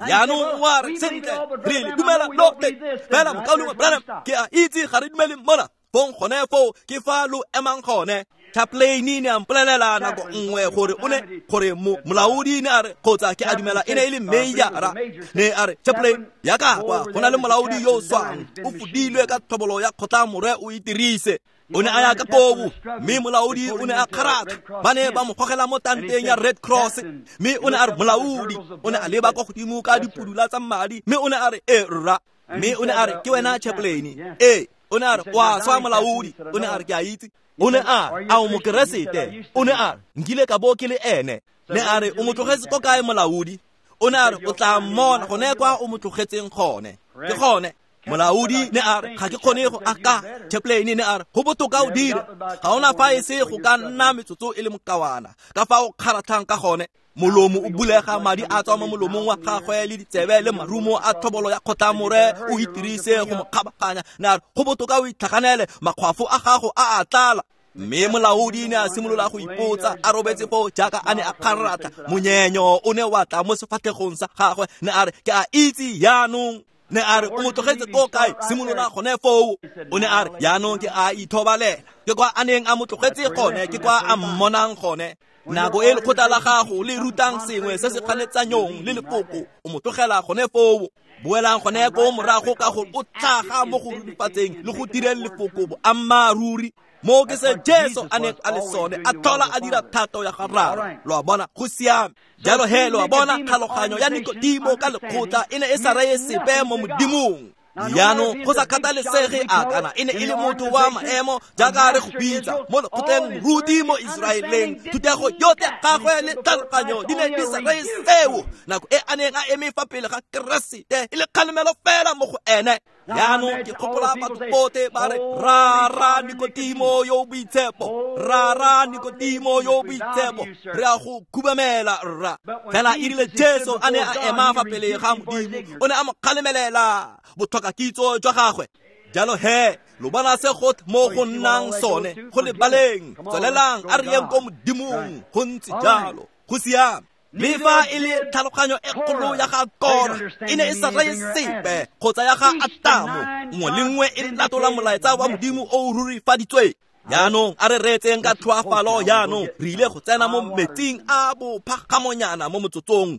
yaanong wa re sentle re le dumela lote fela mokaulong Branham ke a itse ga re dumele mona fong gone fo ke fa lo emang gone chaplain ne a mpolelela nako nngwe gore molaodi ne a re kgotsa ke a dumela e ne e le meiara ne a re chaplain ya ka kwa go na le molaodi yo swang o fudilwe ka thobolo ya kgotlamore o itirise o ne a ya ka kobu mme molaodi o ne a kgaratha ba ne ba mo gogela mo tanteng ya Red Cross mme o ne a re molaodi o ne a leba go godimo ka dipudula tsa mmadi mme o ne a re rra mme o ne a re ke wena chaplain o ne a re wa swa molaodi o ne a re ke a itse o ne a o mokeresete o ne a nkile ka bo ke le ene ne a re o motlogetse go kae molaodi o ne a re o tla mmona gone kwa o motlogetseng gone ke gone molaodi ne a re ga ke kgone go aka chaplain ne a re go botoka o dire ga ona fa e se go ka nna metsotso e le mokawana ka fa o kgarathang ka gone molomo o bulega madi a tswa mo molomong wa gagwe le ditsebe le marumo a thobolo ya kgotlamore o itirise go mo kgabaganya na go botoka o itlhaganele makgwafo a gago a tlala mme molaodi ne a simolola go ipotsa a robetse po jaaka a ne a kgaratha monyenyo o ne wa tla mo sefatlhegong sa gagwe ne a re ke a itse yaanong ne a re o motlogetse ko kae simolola gone foo o ne a re yaanong ke a ithobalela ke kwa a neng a motlogetse gone ke kwa a mmonang gone nako e lekgotla la gago le rutang sengwe se se kganetsanyong le lefoko o motlogela gone foo boelang gone ko morago ka go o tlhaga mo go rurifatseng le go direng lefoko bo ammaruri mo ke se Jesu a neng a le sone a thola a dira thato ya gararo lo a bona go siame jalo he lo a bona tlhaloganyo ya Nikodimo ka lekgotla e ne e sa reye sepe mo modimong yaanong go sa kgathalesege a kana e ne e le motho wa maemo jaaka re go bitsa mo lekgotleng moruti mo Israeleng thutego yote gagwe le tlhaloganyo di ne di sa reye seo nako e a neng a eme fa pele ga Keresete e le kgalemelo fela mo go ene yaanong ke kgopola batho bote ba re rara Nikodimo yo boitshepo rara Nikodimo yo boitshepo re a go khubamela rra fela e rile Jesu a ne a ema fa pele ga Modimo o ne a mo kgalemelela botlhoka kitso jwa gagwe jalo he lo bona se go mo go nnang sone go le baleng tswelelang a re yeng ko Modimong go ntse jalo go siame le fa e le tlhaloganyo e kgolo ya ga Kora e ne e sa reye sepe kgotsa ya ga Adamo nngwe le nngwe e latola molaetsa wa Modimo o o rurifaditsweng yaanong a re reetseng ka tlhoafalo yaanong re ile go tsena mo metsing a bophagamonyana mo motsotsong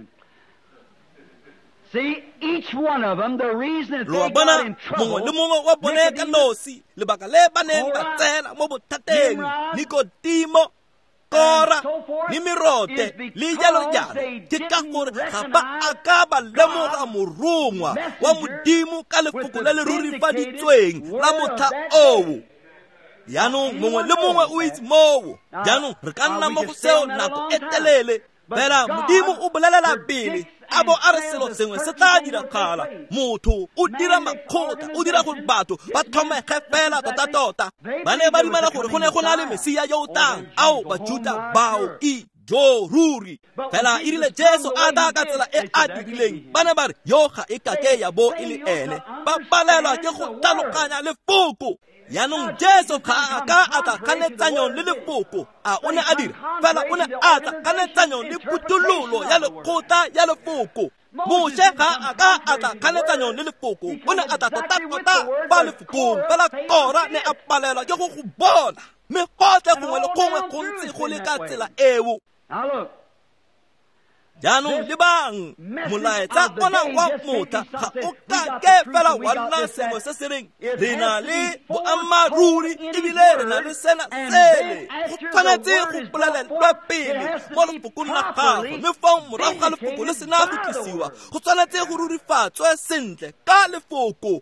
See, each one of them, the reason that lo they bona got in mongwe le trouble, mongwe wa bone ka nosi lebaka le ba neng ba tsena mo bothateng Nikodimo Kora ni Merote le jalo ke ka gore ga ba a ka ba lemoga morongwa wa Modimo ka lefoko le le rurifaditsweng la motha oo yaanong mongwe le mongwe o itse moo jaanong re ka nna mo go seo nako e telele fela Modimo o bolelela pele a bo a re selo sengwe se tla diragala motho o dira makgotla o dira gore batho ba thomege fela tota ba ne ba dumela gore go ne go na le Mesia yo tlang ao Bajuda bao jo ruri fela e rile Jesu a da ka tsela e a dirileng ba ne ba re yo ga e kake ya bo e le ene ba palelwa ke go tlhaloganya lefoko yaanong Jesu ga a ka a tla kganetsanyong le lefoko a o ne a dira fela o ne a tla kganetsanyong le putololo ya lekgotla ya lefoko Moshe ga a ka a tla kganetsanyong le lefoko o ne a tla tota ba lefokong fela Kora ne a palelwa ke go bona mme gotle gongwe le gongwe go ntse go le ka tsela eo now look, jaanong le bang molaetsa ona wa motha ga o ka ke fela wa nna sengwe se se reng re na le boammaruri ebile re na le sena tsele go tshwanetse go bolelelwa pele mo lefokong la gago mme fa morago ga lefoko le sena go tlisiwa go tshwanetse go rurifatswe sentle ka lefoko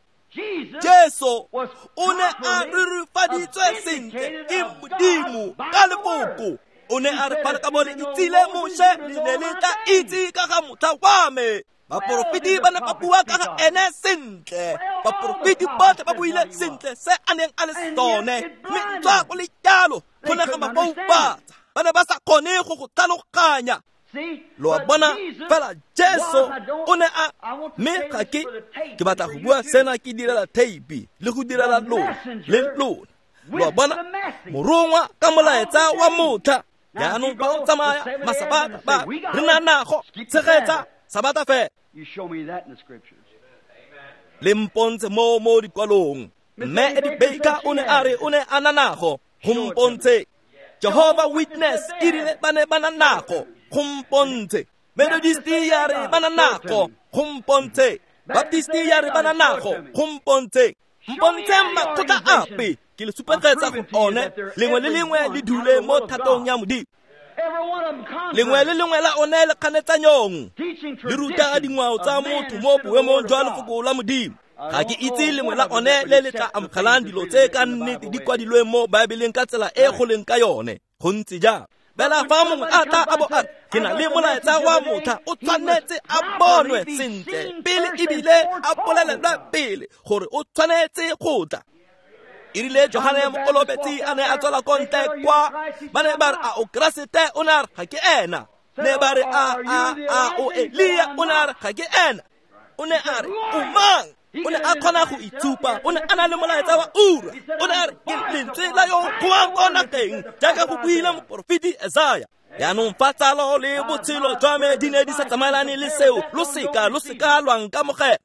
Jesu o ne a rurifaditswe sentle ke Modimo ka lefoko o ne a re phala ka bone itsile Moshe le ne le tla itse ka ga motha wa me baporofiti ba ne ba bua ka ga ene sentle baporofiti botlhe ba buile sentle se a neng a le sone mme ntswa go le jalo go ne ga maboubatsa ba ne ba sa kgone go tlhaloganya lo a bona fela Jesu o ne a mme ga ke batla go bua sena ke direla tape le go direla lona le lona lo a bona morongwa ka molaetsa wa motha yaanong ba o tsamaya masabata ba re na nago tshegetsa sabata fe You show me that in the scriptures. le mpontshe mo dikwalong. Mme Eddie Baker o ne a re o ne a na nako go mpontshe. Jehovah Witness e rile ba ne ba na nako go mpontshe. Methodist ya re ba na nako go mpontshe. Baptist ya re ba na nako go mpontshe. Mpontshe makgotla ape ke le supetsetsa go one lengwe le lengwe le dule mo thatong ya Modimo. Every one of them conquered. Lengwe le lengwe la one le kganetsanyong Teaching le ruta dingwao tsa motho mo boemong jwa lefoko la Modimo. Ga ke itse lengwe la one le le tla amogelang dilo tse ka nnete di kwadilwe mo Baebeleng ka tsela e go leng ka yone go ntse jang. Bela fa mongwe a tla a bo a ke na le molaetsa wa motho o tshwanetse a bonwe sentle pele ebile a bolelelwa pele gore o tshwanetse go tla. Irile Johane Mokolobetsi a ne a tswela konte kwa ba ne ba re a o Kriste o ne a re ga ke ena. Ne ba re a o Elia o ne a re ga ke ena. O ne a re o mang? O ne a kgona go itshupa. O ne a na le molaetsa wa ura. O ne a re ke lentswe la yo goang ko nageng jaaka go buile moporofeti Isaiah. Yaanong fa tsalo le botshelo jwa me di ne di sa tsamaelane le seo lo seka lwa nkamogela.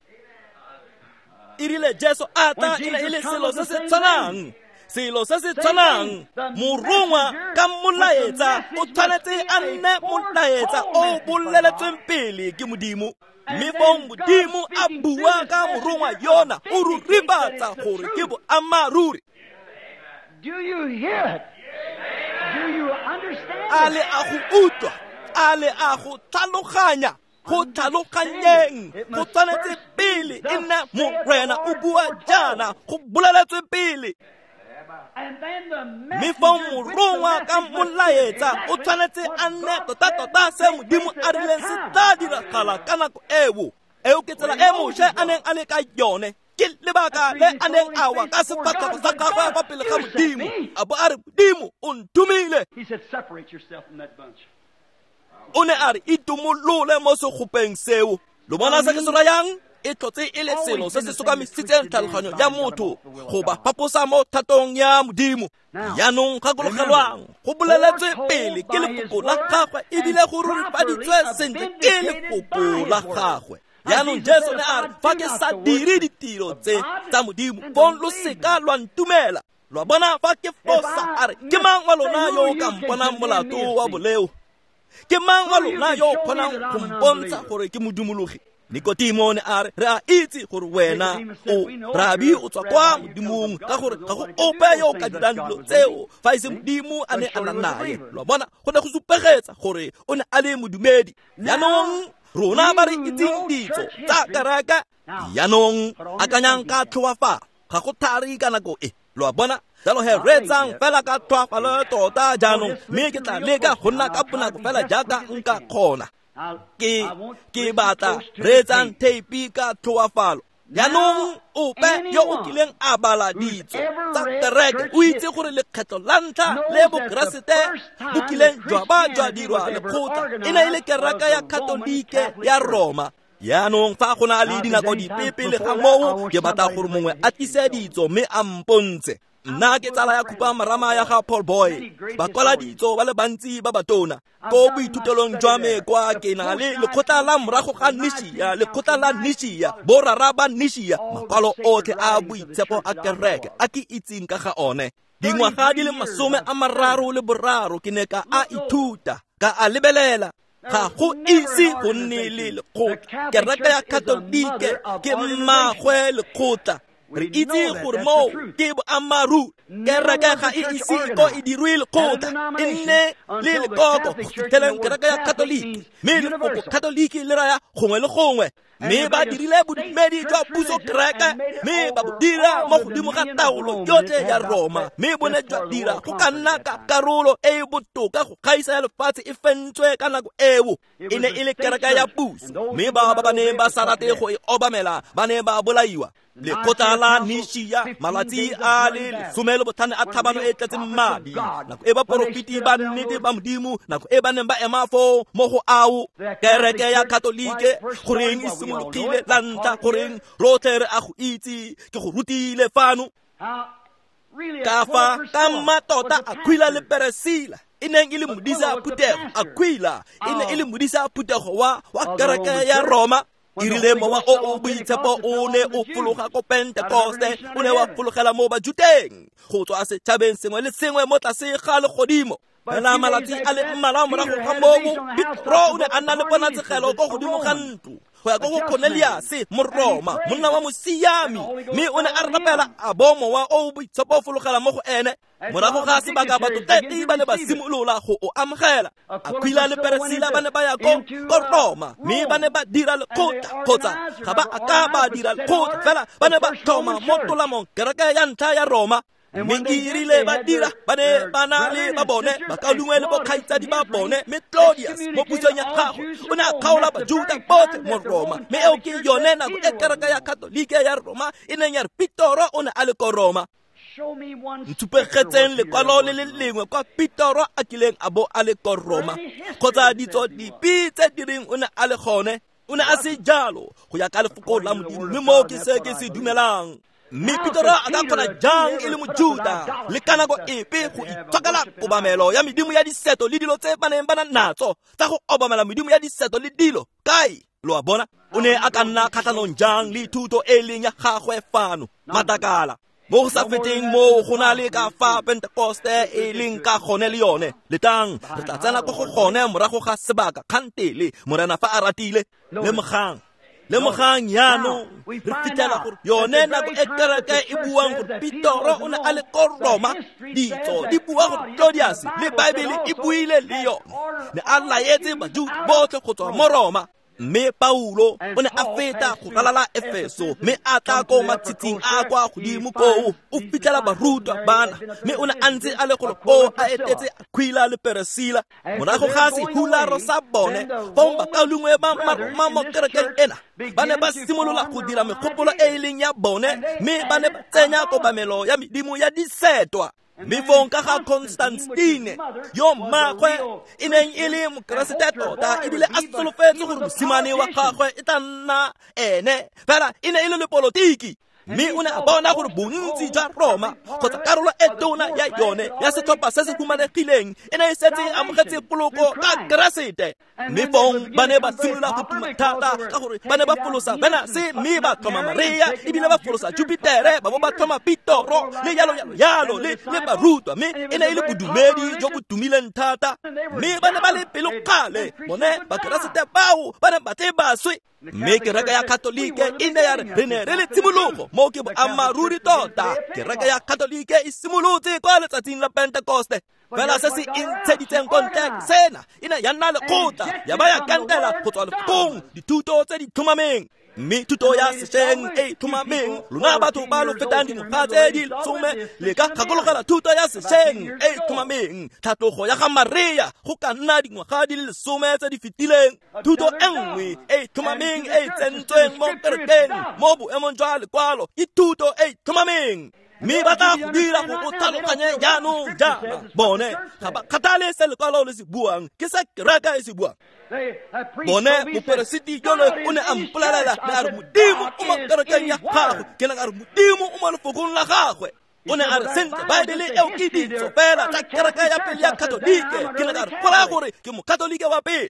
Irile Jesu ata ina ile selo se se tshwanang. Selo se se tshwanang. Morongwa ka molaetsa o tshwanetse a nne molaetsa o boleletsweng pele ke Modimo. Mme fa Modimo a bua ka morongwa yona o ruribatsa gore ke boammaruri. Do you hear it? Do you understand it? Ale a go utlwa, ale a go tlhaloganya. Go tlhaloganyeng go tshwanetse pele e nne morena o bua jaana go boleletswe pele. And then the Mme fa morongwa ka molaetsa o tshwanetse a nne tota se Modimo a rileng se tla diragala ka nako eo ke tsela e Moshe a neng a le ka yone. Ke lebaka le a neng a wa ka sefatlhego sa gagwe fa pele ga Modimo a bo a re Modimo o ntumile. He said, separate yourself from that bunch. O ne a re itumolole mo segopeng seo. Lo bona se ke se rayang? E tlotse e le selo se se sokamisitseng tlhaloganyo ya motho go ba phaposa mo thatong ya Modimo. Yaanong gakologelwang go boleletswe pele ke lefoko la gagwe ebile go rurifaditswe sentle ke lefoko la gagwe. Yaanong Jesu ne a re fa ke sa dire ditiro tse tsa Modimo bon lo seka lwa ntumela. Lwa bona fa ke fosa a re ke mang wa lona yo ka mponang molato wa boleo? Ke mang wa lona yo kgonang go mpontsha gore ke modumologi? Nikodimo ne a re re a itse gore wena o Rabi o tswa kwa Modimong ka gore ga go ope yo ka dirang dilo tseo fa ise Modimo a ne a na naye. Lo bona go ne go supegetsa gore o ne a le modumedi. Yaanong rona ba re itseng ditso tsa kereke. Yaanong akanyang ka tlhoafa ga go thari ka nako e. Lo bona jalo he retsang fela ka tlhoafa le tota jaanong mme ke tla leka go nna ka bonako fela jaaka nka kgona. Ke batla retsang tape ka tlhoafalo. Yaanong ope yo o kileng a bala ditso tsa kereke o itse gore lekgetlo la ntlha le bokeresete bo kileng jwa dirwa lekgotla e ne e le kereke ya Katolike ya Roma. Yaanong fa go na le dinako dipe pele ga moo ke batla gore mongwe a tlise ditso mme a mpontshe. Nna ke tsala ya Khupa Marama ya ga Paul Boy. Ba kwala ditso ba le bantsi ba batona. Ko boithutelong jwa me kwa ke na le lekgotla la morago ga Nishia, lekgotla la Nishia, borara ba Nishia, makwalo otlhe a boitshepo a kereke a ke itseng ka ga one. Dingwaga di le 33 ke ne ka a ithuta ka a lebelela. Ga go isi go nne le lekgotla. Kereke ya Katolike ke mmagwe lekgotla. Re itse gore mo ke boammaru kereke ga e isi ko e dirwe lekgotla e nne le lekoko go fitlheleng kereke ya Katolike mme lefoko Katolike le raya gongwe le gongwe mme ba dirile bodumedi jwa puso kereke mme ba bo dira mo godimo ga taolo yotlhe ya Roma mme bone jwa dira go ka nna ka karolo e e botoka go gaisa ya lefatshe e fentswe ka nako eo e ne e le kereke ya puso mme ba ne ba sa rate go e obamela ba ne ba bolaiwa. Lekgotla la Nishia malatsi a le 15 e tletseng madi nako e ba porofeti ba nnete ba Modimo nako e ba neng ba ema fo mo go ao. Kereke ya Katolike goreng e simologile la ntlha goreng rotlhe re a go itse ke go rutile fano ka fa ka mmatota a khwila le Peresila e neng e le modisa Phutego. Aquila e ne e le modisa Phutego wa kereke ya Roma. E rile mowa o boitshepo o ne o fologa ko Pentecoste, o ne wa fologela mo Bajuteng go tswa setšhabeng sengwe le sengwe mo tlase ga legodimo. Fela malatsi a le mmala morago ga moo Petro o ne a nna le ponatsegelo ko godimo ga ntlo go ya ko go Cornelius mo Roma, monna wa mosiami, mme o ne a rapela a bo mowa o boitshepo o fologela mo go ene. Morago ga sebaka batho 30 ba ne ba simolola go o amogela. Aquila le Priscilla ba ne ba ya ko Roma, mme ba ne ba dira lekgotla kgotsa ga ba ka ba dira lekgotla fela ba ne ba thoma mo tolamong kereke ya ntlha ya Roma. Mme e rile ba dira ba ne ba na le ba bone ba kaulungwe le bokgaitsadi ba bone, mme Claudius mo pusong ya gagwe o ne a kgaola Bajuda botlhe mo Roma, mme eo ke yone nako e kereke ya Katolike ya Roma e neng ya re Petro o ne a le ko Roma. Ntshupegetseng lekwalo le le lengwe kwa Petro a kileng a bo a le ko Roma kgotsa ditso dipi tse direng o ne a le gone. O ne a se jalo go ya ka lefoko la Modimo, mme mo ke se ke se dumelang. Mme Petro a ka kgona jang e le Mojuda le ka nako epe go itshokela kobamelo ya medimo ya diseto le dilo tse ba neng ba na natso tsa go obamela medimo ya diseto le dilo kae? Lo a bona o ne a ka nna kgatlhanong jang le thuto e leng ya gagwe fano matakala. Mo go sa feteng mo go na le ka fa Pentecoste e leng ka gone le yone letang re tla tsena go gone morago ga sebaka kgantele morena fa a ratile le mogang yaanong re fitlhela gore yone nako e kereke e buang gore Petro o ne a le ko Roma. Ditso di bua gore Claudius le Baebele e buile le yone ne a laetse Bajuda botlhe go tswa mo Roma. Mme Paulo o ne a feta go ralala Efeso, mme a tla ko matshitsing a kwa godimo koo o fitlhela barutwa bana, mme o ne a ntse a le gore o a etetse Aquila le Priscilla. Morago ga sehularo sa bone bao bakaulungwe ba mo kerekeng ena ba ne ba simolola go dira megopolo e leng ya bone, mme ba ne ba tsenya kobamelo ya medimo ya disetwa. Mme fong ka ga Constantine yo mmagwe e neng e le mokeresete tota ebile a solofetse gore mosimane wa gagwe e tla nna ene fela e ne e le lepolotiki. Mme o ne a bona gore bontsi jwa Roma kgotsa karolo e tona ya yone ya setlhopha se se humanegileng e ne e setse e amogetse poloko ka keresete. Mme fong ba ne ba simolola go tuma thata ka gore ba ne ba folosa Venase, mme ba tlhoma Maria ebile ba folosa Jupitere, ba bo ba tlhoma Petro le yalo le barutwa, mme e ne e le bodumedi jo bo tumileng thata. Mme ba ne ba le pelokgale bone bakeresete bao ba ne ba tle baswe. Mme kereke ya Katolike e ne ya re ne re le tshimologo mo ke boammaruri tota. Kereke ya Katolike e simolotse kwa letsatsing la Pentecoste fela se se intsheditseng kontek sena e ne ya nna lekgotla ya ba ya kantela go tswa lefokong dithuto tse di thomameng. Mme thuto ya sešweng e thomameng lona batho ba lo fetang dingwaga tse di lesome le ka gakologelwa thuto ya sešweng e thomameng. Tlhatlogo ya ga Maria go ka nna dingwaga di le lesome tse di fetileng. Thuto e nngwe e thomameng e tsentsweng mo kerekeng mo boemong jwa lekwalo ke thuto e thomameng. Mme ba tla go dira go o tlhaloganye jaanong jaana bone ga ba kgathale se lekwalo le se buang ke se kereke e se buang. Bone moperesiti jone o ne a mpolelela le a re Modimo o mo kerekeng ya gagwe, ke ne ka re Modimo o mo lefokong la gagwe. O ne a re sentle Baebele eo ke ditso fela tsa kereke ya pele ya Katolike, ke ne ka re gola gore ke mokatolike wa pele.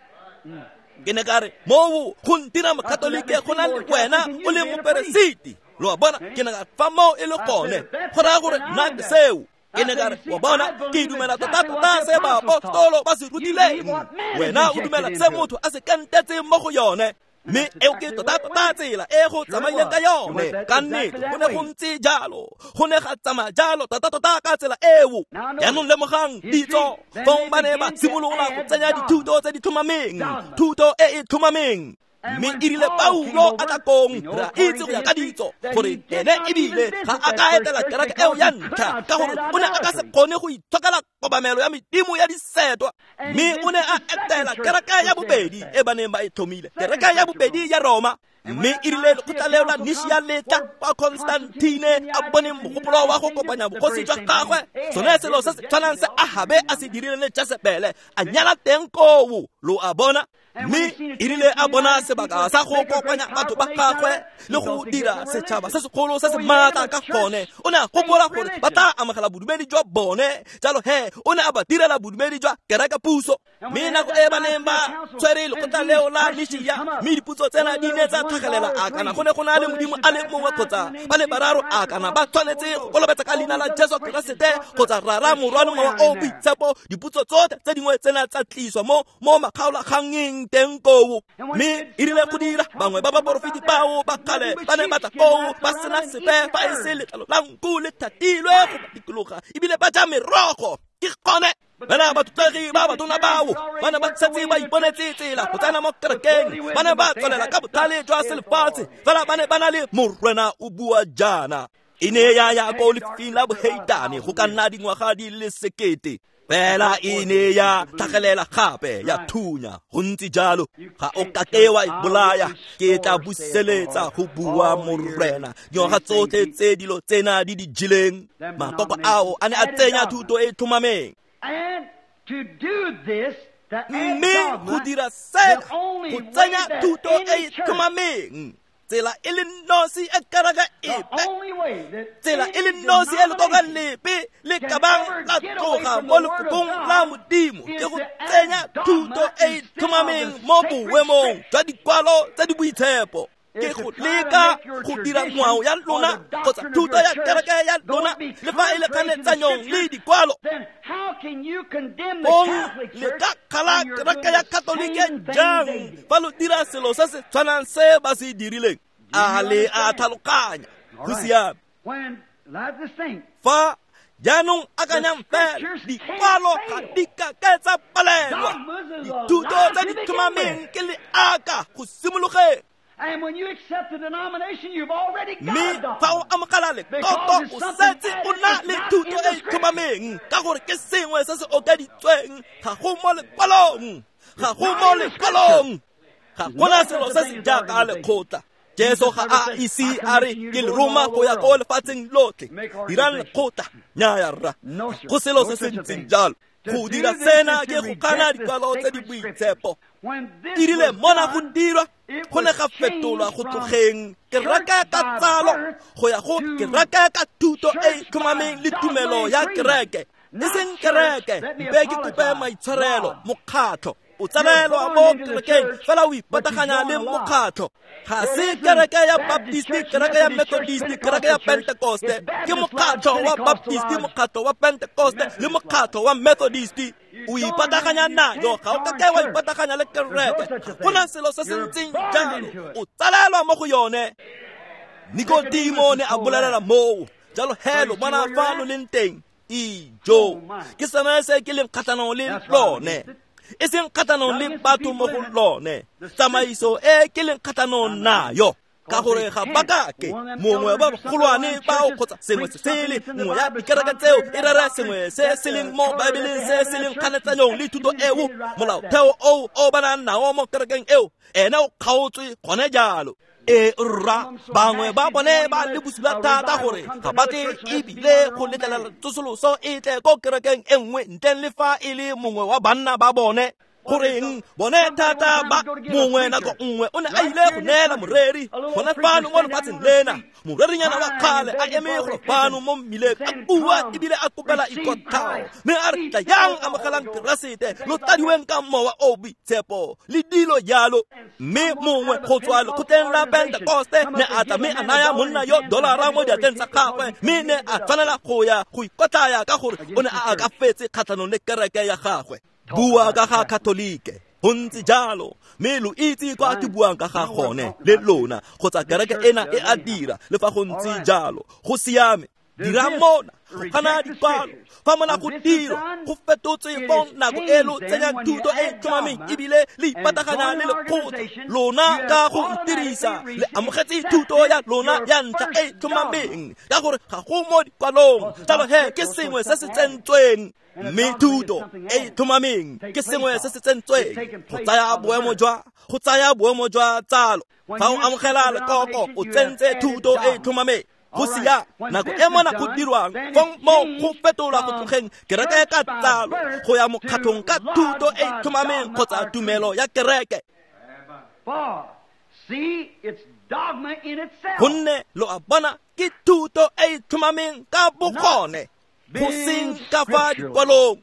Ke ne ka re mo go ntira mokatolike go na le wena o le moperesiti. Lo bona ke ne ka fa mo e le gone go raya gore nna ke seo. Ke ne ka re wa bona ke dumela tota se baapostolo ba se rutileng, wena o dumela se motho a se kantetseng mo go yone. Mme eo ke tota tsela e go tsamaileng ka yone ka nnete go ne go ntse jalo, go ne ga tsamaya jalo tota ka tsela eo. Yaanong lemogang ditso fong ba ne ba simolola go tsenya dithuto tse di thomameng, thuto e e thomameng. Mme e rile Paulo a takong ra itse go ya ka ditso gore ene ebile ga a ka etela kereke eo ya ntlha ka gore o ne a ka se kgone go itshokela kobamelo ya medimo ya disetwa. Mme o ne a etela kereke ya bobedi e ba neng ba e thomile, kereke ya bobedi ya Roma. mme e rile go tlaleola Nishia letla kwa Constantine a bone mogopolo wa go kopanya bogosi jwa gagwe sone selo se se tshwanang se Ahabe a se dirile le Jezebele a nyala teng koo lo a bona mme e rile a bona sebaka sa go kopanya batho ba gagwe le go dira setšhaba se segolo se se maatla ka gone o ne a gopola gore ba tla amogela bodumedi jwa bone jalo o ne a ba direla bodumedi jwa kereke puso mme nako e ba neng ba tshwere lekgotla leo la Nishia mme diputso tsena di ne tsa tlhagelela a kana go ne go na le modimo a le mongwe kgotsa ba le bararo a kana ba tshwanetse go kolobetsa ka leina la Jesu Keresete kgotsa rara morwalo wa o boitshepo diputso tsotlhe tse dingwe tsena tsa tliswa mo makgaolakganyeng teng koo mme e rile go dira bangwe ba baporofiti bao ba kgale ba ne batla koo ba sena sepe fa e se letlalo la nku le thatilwe go ba dikologa ebile ba ja merogo ke gone bana ba tutlegi ba batona bao bana ba setse ba iponetse tsela go tsena mo kerekeng bana ba tswelela ka botlhale jwa selefatshe fela ba ne ba na le morwena o bua jaana e ne ya ko lefing la boheitane go ka nna dingwaga di le 1,000 fela e ne ya tlhagelela gape ya thunya go ntse jalo ga o ka ke wa bolaya ke tla buseletsa go bua morwena dingwaga tsotlhe tse dilo tsena di jileng makoko ao a ne a tsenya thuto e thomameng. And to do this, mme go dira sela go tsenya thuto e thomameng tsela e le nosi e karaga epe tsela e le nosi e le toka lepe le kabang la tloga mo lefokong la modimo ke go tsenya thuto e thomameng mo boemong jwa dikwalo tsa di boitshepo ke go leka go dira ngwao ya lona kgotsa thuto ya kereke ya lona le fa e le kganetsanyong le dikwalo le ka kgala kereke ya katolike jang fa lo dira selo se se tshwanang se ba se dirileng a le a tlhaloganya go siame fa jaanong akanyang fela dikwalo ga di kake tsa palelwa dithuto tse di thomameng ke le aka go simologeng. And when you accept the denomination, you've already got me a fa o amogela le toto o setse o na le thuto e thomameng ka gore ke sengwe se se okeditsweng ga go mo lekwalong ga gona selo se se jaaka lekgotla Jesu ga a isi a re ke le roma go ya ko lefatsheng lotlhe dirang lekgotla nnyaya rra go selo se se ntseng jalo go dira sena ke go kana dikwalo tse di boitshepo e rile mona go dirwa go ne ga fetolwa go tlogeng kereke ka tsalo go ya go kereke ka thuto e thomameng le tumelo ya kereke e seng kereke mpe ke kope maitshwarelo mokgatlho o tsalelwa mo kerekeng fela o ipataganya le mokgatlho ga se kereke ya baptisti kereke ya methodisti kereke ya pentekoste ke mokgatlho wa baptisti mokgatlho wa pentekoste le mokgatlho wa methodisti o ipataganya nayo ga o ka ke wa ipataganya le kereke go na selo se se ntseng jalo o tsalelwa mo go yone. Nikodimo ne a bolelela moo jalo helo bona fa lo leng teng ijo ke sena se ke leng kgatlhanong le lone e seng kgatlhanong le batho mo go lone tsamaiso e ke leng kgatlhanong nayo ka gore ga bakake mongwe ba golwane bao kgotsa sengwe se sele nngwe ya dikereke tseo e rera sengwe se se leng mo baebeleng se se leng kganetsanyong le thuto eo molaotheo o ba nang nao mo kerekeng eo ene o kgaotswe gone jalo e rra bangwe ba bone ba le bosula thata gore ga batle ebile go letlelela tsosoloso e tle ko kerekeng e nngwe ntleng le fa e le mongwe wa banna ba bone goreng bone thata ba mongwe nako nngwe o ne a ile go neela moreri gone fano mo lefatsheng lena morerinyana wa kgale a eme go fano mo mmileng a bua ebile a kopela ikothao mme a re tla yang amogelang keresete lo tadiweng ka mowa o boitshepo le dilo jalo mme mongwe go tswa lekgotleng la pentekoste ne a tla mme a naya monna yo $1 mo diatleng tsa gagwe mme ne a tshwanela go ya go ikotlaya ka gore o ne a ka fetse kgatlhanong le kereke ya gagwe bua ka ga katolike go ntse jalo mme lo itse kwa ke buang ka ga gone le lona kgotsa kereke ena e a dira le fa go ntse jalo go siame dira mona go kana dipalo fa mona go dira go fetotswe fo nako e lo tsenya thuto e tlhomameng ebile le ipataganya le lekgotla lona ka go itirisa le amogetse thuto ya lona ya ntlha e tlhomameng ka gore ga go mo dipalong jalo ke sengwe se se tsentsweng mme thuto e tlhomameng ke sengwe se se tsentsweng go tsaya boemo jwa tsalo fa o amogela lekoko o tsentse thuto e tlhomameng go sia nako e mona go dirwang mo go fetola go tlogeng kereke ka tsalo go ya mokgatlhong ka thuto e tlhomameng kgotsa tumelo ya kereke gonne lo a bona ke thuto e tlhomameng ka bogone go seng ka fa dikwalong.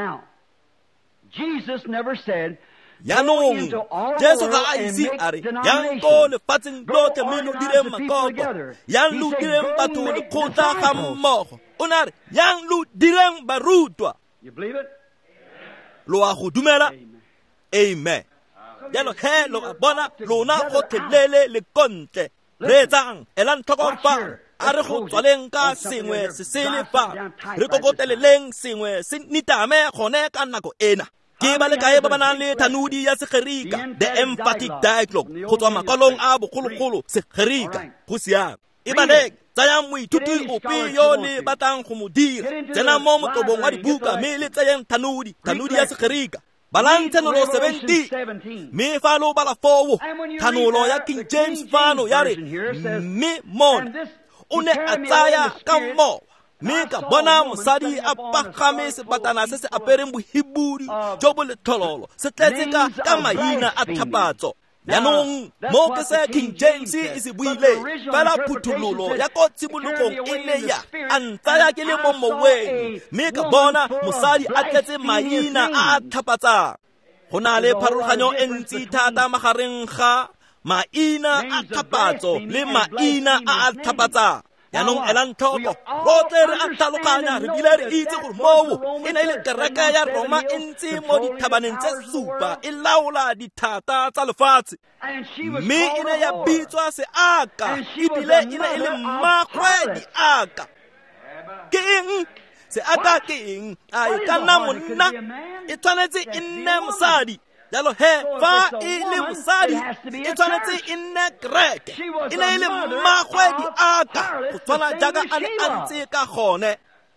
Yaanong Jesu ga a ise a re yang ko lefatsheng lotlhe mme lo direng makoko yang lo direng batho lekgotla ga mmogo o ne a re yang lo direng barutwa. Lo a go dumela? Amen. Jalo lo a bona lona gotlhelele le kontle re etsang elang tlhoko fa a re go tswaleng ka sengwe se se le fa re kokoteleleng sengwe se nitame gone ka nako ena. Ke ba le kae ba banang le thanodi ya segerika the emphatic dialogue go tswa makwalong a bogologolo segerika go siame e ba le tsayang moithuti ope yo le batlang go mo dira tsena mo motobong wa dibuka mme le tsayang thanodi ya segerika balantse no 17 me fa lo bala fowo thanolo ya King James fano ya re me mon o ne a tsaya ka mo mme ka bona mosadi a pagame sebatana se se apereng bohibudi jo bo le thololo se tletse ka maina a tlhapatso. Yaanong mo ke se King James e se buile fela phuthulolo ya ko tsibologong e le ya a ntsaya ke le mo moweng mme ka bona mosadi a tletse maina a tlhapatsang. Go na le pharologanyo e ntsi thata magareng ga maina a tlhapatso le maina a tlhapatsang. Yaanong elang tlhoko rotlhe re a tlhaloganya re bile re itse gore moo e ne e le kereke ya Roma e ntse mo dithabaneng tse supa e laola dithata tsa lefatshe mme e ne ya bitswa Seaka ebile e ne e le mmagwe Diaka. Ke eng Seaka? Ke eng? A e ka nna monna e tshwanetse e nne mosadi. Jalo fa e le mosadi e tshwanetse e nne kereke e ne e le mmagwe Diaka go tshwana jaaka a ne a ntse ka gone.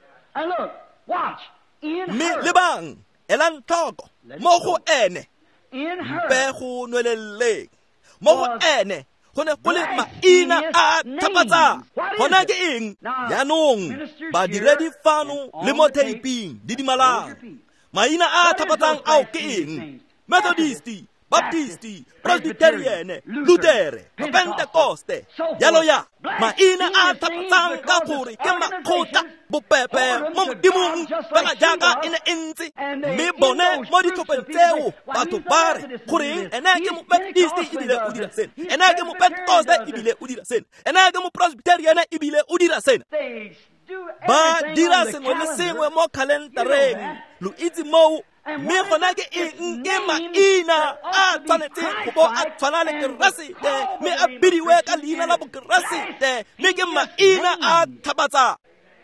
Mme le bang elang tlhoko mo go ene mpe go nweleleng mo go ene go ne go le maina a tlhapatsang. Gona ke eng? Yaanong badiredi fano le mo teiping di dimalang maina a tlhapatsang ao ke eng? Methodisti, Baptisti, Presbyterian, Lutere, Pentecoste, yalo ya maina a tlhapatsang ka gore ke makgotla bopepe mo modimong fela jaaka e ne e ntse mme bone mo ditlhopheng tseo batho ba re goreng ene ke mo Baptisti ebile o dira sena, ene ke mo Pentecoste ebile o dira sena, ene ke mo Presbyterian ebile o dira sena. Ba dira sengwe le sengwe mo kalendareng lo itse moo mme gona ke eng ke maina a tshwanetseng go bo a tshwana le keresete mme a bidiwe ka leina la bokeresete mme ke maina a tlhapatsang.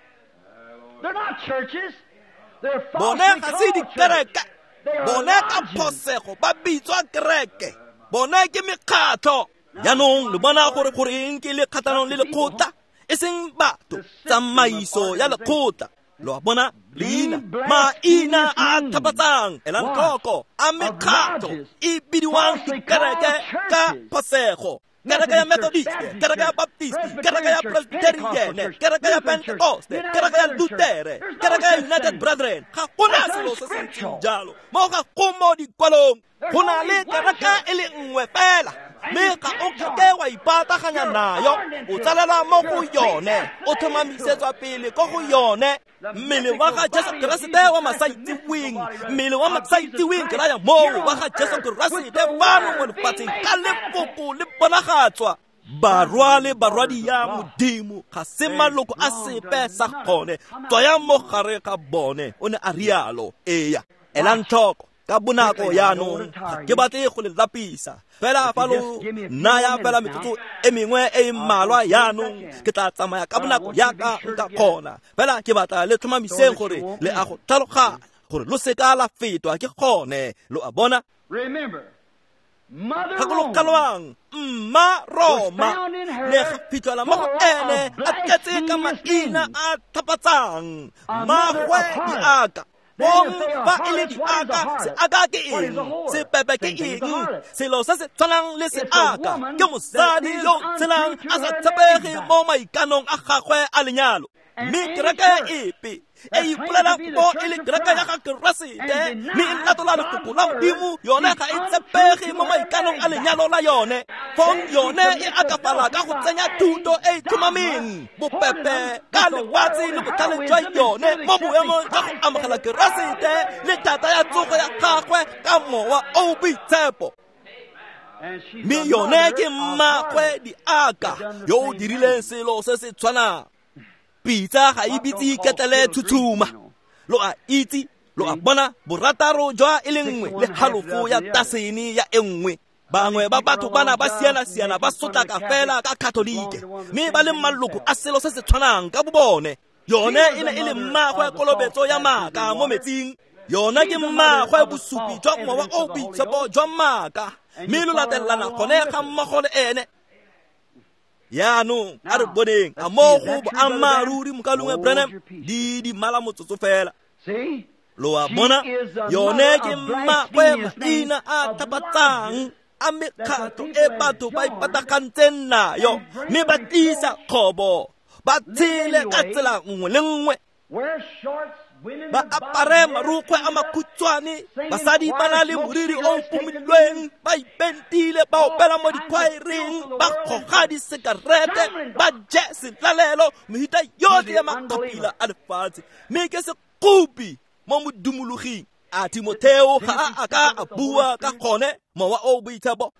Bone ga se dikereke, bone ka phosego ba bitswa kereke, bone ke mekgatlho. Yaanong le bona gore goreng ke le kgatlhanong le lekgotla e seng batho tsamaiso ya lekgotla. Lo bona leina maina a tlhapatsang elang tlhoko a mekgatlho e bidiwang dikereke ka phosego. Kereke ya Methodist, kereke ya Baptist, kereke ya Presbyterian, kereke ya Pentecoste, kereke ya Lutere, kereke ya United Brethren. Ga gona selo se se ntseng jalo mo ga go mo dikwalong go na le kereke e le nngwe fela mme ga o keke wa ipataganya nayo o tsalela mo go yone o thomamisetswa pele ko go yone mmele wa ga Jesu Keresete wa masaitiwing mmele wa masaitiwing ke raya moo wa ga Jesu Keresete fano mo lefatsheng ka lefoko le bonagatswa. Barwale barwadi ya modimo ga se maloko a sepe sa gone tswaya mo gare ga bone o ne a rialo. Eya elang tlhoko ka bonako yaanong ke batle go le lapisa fela fa lo naya fela metsotso e mengwe e mmalwa yaanong ke tla tsamaya ka bonako ya ka nka kgona fela ke batla le tlhomamiseng gore le a go tlhaloganya gore lo seka la fetwa ke kgone lo a bona. Remember, Mother Roma mma Roma le gapitla mo go ene a tletse ka maina a thapatsang magwe di aka bong fa ile di aka se aka ke eng se pepe ke eng selo se se tshwanang le se aka ke mosadi yo tselang a sa tshepege mo maikanong a gagwe a lenyalo mme kereke epe e ipolela po e le kereke ya ga Keresete mme e latola lekoko la Modimo yone ga e tshepege mo maikanong a lenyalo la yone fong yone e akafala ka go tsenya thuto e tlhomameng bopepe ka lewatshe le botlhale jwa yone mo boemong jwa go amogela Keresete le thata ya tsogo ya gagwe ka mowa o boitshepo. Mme yone ke mmagwe di aka yo o dirileng selo se se tshwanang. Pitsa ga e bitse ketele thutuma lo a itse lo a bona borataro jwa e lengwe le halofo ya taseni ya engwe bangwe ba batho bana ba siana ba sotla ka fela ka katolike mme ba le maloko a selo se se tshwanang ka bobone. Yone e ne e le mmagwe kolobetso ya maka mo metsing. Yona ke mmagwe bosupi jwa mowa o boitshepo jwa maka mme lo latelana gone ga mmogo le ene. Yaanong a re boneng a mo go boammaruri mokalongwe Branham di mala motsotso fela lo a bona yone ke mmagwe maina a thapatsang a mekgatlho e batho ba ipatagantseng nayo mme ba tlisa kgobo ba tshele ka tsela nngwe le nngwe ba apare marukgwe a makhutshwane basadi ba na le moriri o kumilweng ba ipentile ba opela mo dikhwaereng ba kgoga disekarete ba je setlalelo mehita yotlhe ya makgapila a lefatshe mme ke sekopi mo modumologing a Timotheo ga a ka a bua ka gone mowa o boitshepo.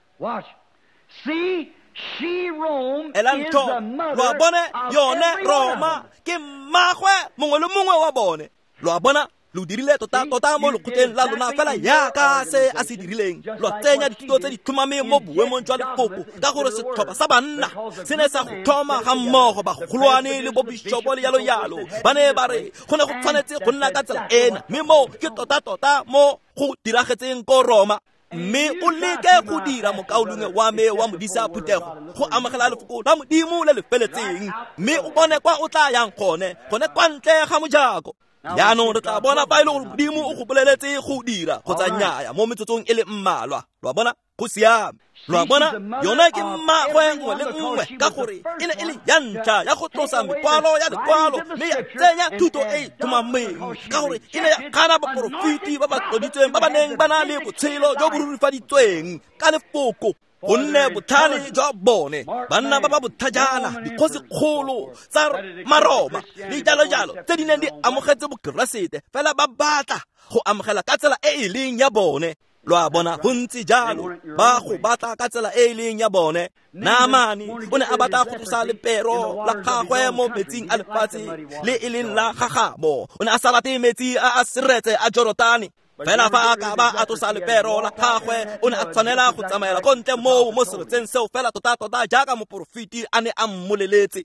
Elanto lo bone yone Roma ke mmagwe mongwe le mongwe wa bone lo bona lo dirile tota mo lokgoteng la lona fela yaka se a se dirileng lo tsenya dithuto tse di tlhomameng mo boemong jwa lekoko ka gore setlhopha sa banna se ne sa go thoma ga mmogo ba golwane le bobishopo le yalo ba ne ba re go ne go tshwanetse go nna ka tsela ena mme mo ke tota mo go diragetseng ko Roma. Mme o leke go dira mokaolongwe wa me wa modisa phutego go amogela lefoko la Modimo le le feletseng mme o bone kwa o tla yang gone kwa ntle ga mojako. Yaanong re tla bona fa e le gore Modimo o go boleletse go dira kgotsa nnyaya mo metsotsong e le mmalwa lo bona go siame lo bona yona ke mmagwe nngwe le nngwe ka gore e ne e le ya ntlha ya go tlosa mekwalo ya lekwalo mme ya tsenya thuto e tlhomameng ka gore e ne ya gana baporofiti ba ba tloditsweng ba ba neng ba na le botshelo jo bo rurifaditsweng ka lefoko gonne botlhale jwa bone banna ba ba bothajana dikgosikgolo tsa Maroma le jalo tse di neng di amogetse bokeresete fela ba batla go amogela ka tsela e e leng ya bone. Lo a bona gontsi jalo ba go batla ka tsela e e leng ya bone. Naamani o ne a batla go tlosa lepero la gagwe mo metsing a lefatshe le e leng la gagabo o ne a sa rate metsi a seretse a Jorodane fela fa a ka ba a tlosa lepero la gagwe o ne a tshwanela go tsamaela ko ntle mo seretseng seo fela tota jaaka moporofiti a ne a mmoleletse.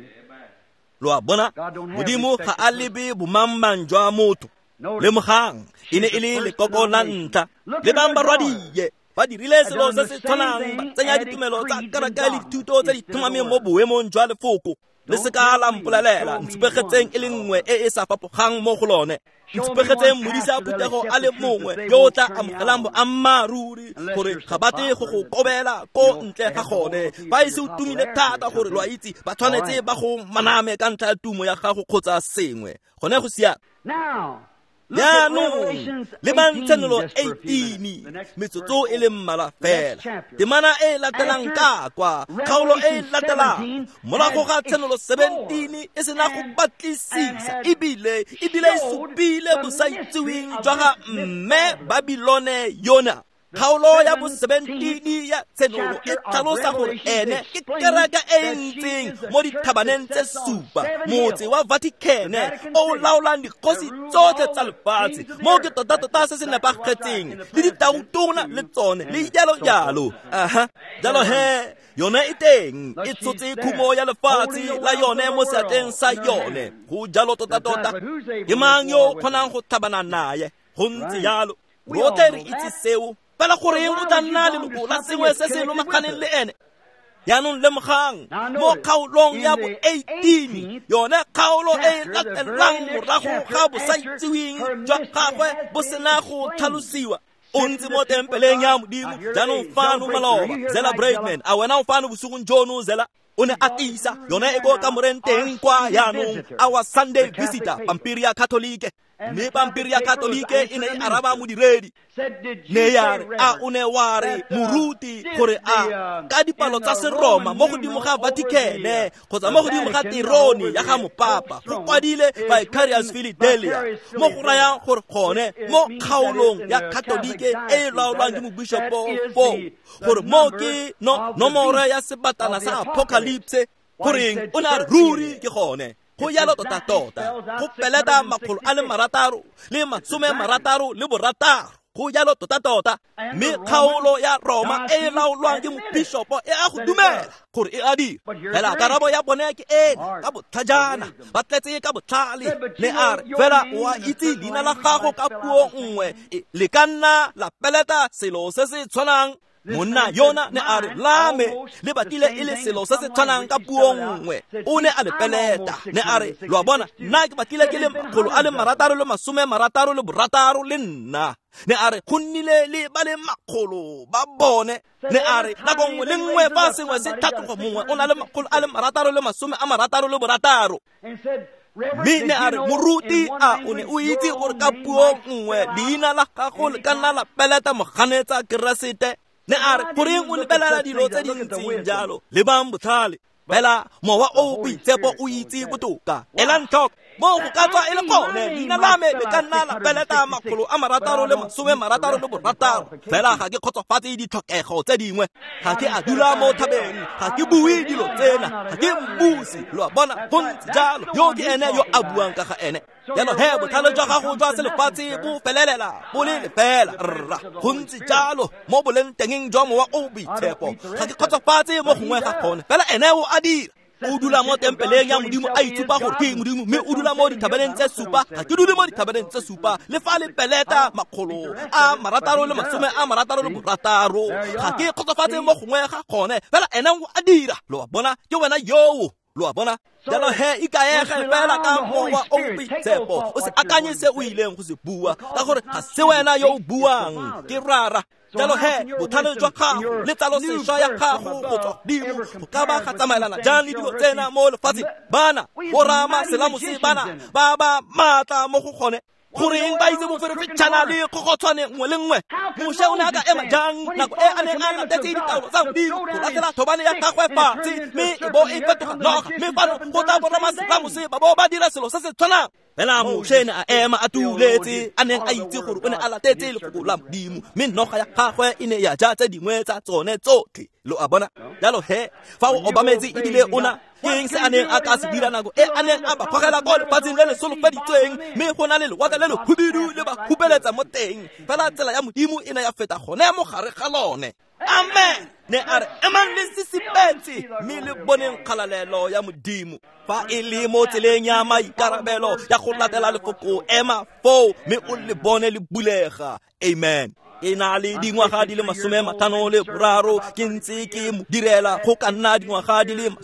Lo a bona Modimo ga a lebe bomammang jwa motho le mogang e ne e le lekoko la ntlha le bang ba rwadie ba dirile selo se se tshwanang ba tsenya ditumelo tsa kereke le dithuto tse di tlhomameng mo boemong jwa lefoko le seka la mpolelela ntshepegetseng e le nngwe e sa fapogang mo go lone ntshepegetseng modisa phutego a le mongwe yo o tla amogelang boammaruri gore ga bate go go kobela ko ntle ga gone ba ise o tumile thata gore lo a itse ba tshwanetse ba go maname ka ntlha ya tumo ya gago kgotsa sengwe gone go siame. Yaanong le Mantsenolo 18 metsotso e le mmala fela temana e latelang ka kwa kgaolo e latelang morago ga Tsenolo 17 e sena go batlisisa ebile e supile bosaitseweng jwa ga mme Babilone yona kgaolo ya bo 17 ya tsenolo e tlhalosa gore ene ke kereke e ntseng mo dithabaneng tse 7 motse wa Vatikane o laolang dikgosi tsotlhe tsa lefatshe mo ke tota se se nepagetseng le ditautona le tsone le jalo jalo he yone e teng e tshotse khumo ya lefatshe la yone mo seatleng sa yone go jalo tota ke mang yo kgonang go thabana naye go ntse jalo rotlhe re itse seo fela gore o tla nna leloko la sengwe se se lomaganeng le ene yaanong lemogang mo kgaolong ya bo 18 yone kgaolo e latelang morago ga bo sa itseweng jwa gagwe bo sena go tlhalosiwa o ntse mo tempeleng ya modimo jaanong fano maloba Zela Braidman a wena o fano bosugong jono Zela o ne a tisa yone e go ka morenteng kwa yaanong our Sunday visitor pampiri ya Katolike mme pampiri ya Katolike e ne e araba modiredi ne yare a o ne wa re moruti gore a ka dipalo tsa Seroma mo godimo ga Vatikane kgotsa mo godimo ga tironi ya ga mopapa go kwadile Vicarious Fidelia mo go raya gore gone mo kgaolong ya Katolike e laolwang ke mobishopo gore mo ke nomoro ya sebatana sa Apocalypse gore o na ruri ke gone go yalo tota go peleta 666 le borataro go yalo tota mme kgaolo ya Roma e laolwang ke mobishopo e a go dumela gore e a dira fela karabo ya bone ke ena ka botlhajana ba tletse ka botlhale le a re fela wa itse leina la gago ka puo nngwe le ka nna la peleta selo se se tshwanang monna yona ne a re lame le batile e le selo se se tshwanang ka puo nngwe o ne a le peleta ne a re lo bona nna ke batile ke le 666 le nna ne a re go nnile le ba le makgolo ba bone ne a re nako nngwe le nngwe fa sengwe se thatoga mongwe o na le 666 mme ne a re moruti a o ne o itse gore ka puo nngwe leina la gago le ka nna la peleta moganetsa keresete ne a re goreng o lebelela dilo tse dintseng jalo le bang botlhale fela mowa o boitshepo o itse botoka ela ntlhoka mo go ka tswa e le gone leina la me le ka nna la peleta 666 fela ga ke kgotsofatse ditlhokego tse dingwe ga ke a dula mo thabeng ga ke bue dilo tsena ga ke mbusi lo bona go ntse jalo yo ke ene yo a buang ka ga ene yalo he botlhale jwa gago jwa selefatshe bo felelela bo le lefela rra go ntse jalo mo boleng teng jwa mowa o boitshepo ga ke kgotsofatse mo gongwe ga gone fela ene o a dira o dula mo tempeleng ya modimo a itshupa gore ke modimo mme o dula mo dithabaneng tse 7 ga ke dule mo dithabaneng tse 7 le fa le peleta 666 ga ke kgotsofatse mo gongwe ga gone fela ene o a dira lo bona ke wena yo lo bona jalo he ikaega fela ka mowa o boitshepo o se akanyetse o ileng go se bua ka gore ga se wena yo o buang ke rara jalo he bothale jwa gago le tsalo sešwa ya gago go tswa dimo go ka ba ga tsamaelana jang le dilo tsena mo lefatsheng bana borama selamose bana ba maatla mo go gone goreng ba itse boferefetšhana le kgokgotshwane nngwe le nngwe moše o ne a ka ema jang nako e a neng a latetse ditaolo tsa modimo go latela thobane ya gagwe fatshe mme e bo e fetoga noga mme fano go tla borama selamose ba bo ba dira selo se se tshwanang fela moše ne a ema a tuletse a neng a itse gore o ne a latetse lefoko la modimo mme noga ya gagwe e ne ya ja tse dingwe tsa tsone tsotlhe lo a bona jalo he fa o obametse ebile ona keng se a neng a ka se dira nako e a neng a ba kgogela ko lefatsheng le le solofeditsweng mme go na le lewatle le le hubedu le ba hubeletsa mo teng fela tsela ya modimo e ne ya feta gone mo gare ga lone amen ne a re emang le sisipetse mme le boneng kgalalelo ya modimo fa e le mo tseleng ya maikarabelo ya go latela lefoko ema fo mme o le bone le bulega amen e na le dingwaga di le 53 ke ntse ke mo direla go ka nna dingwaga di le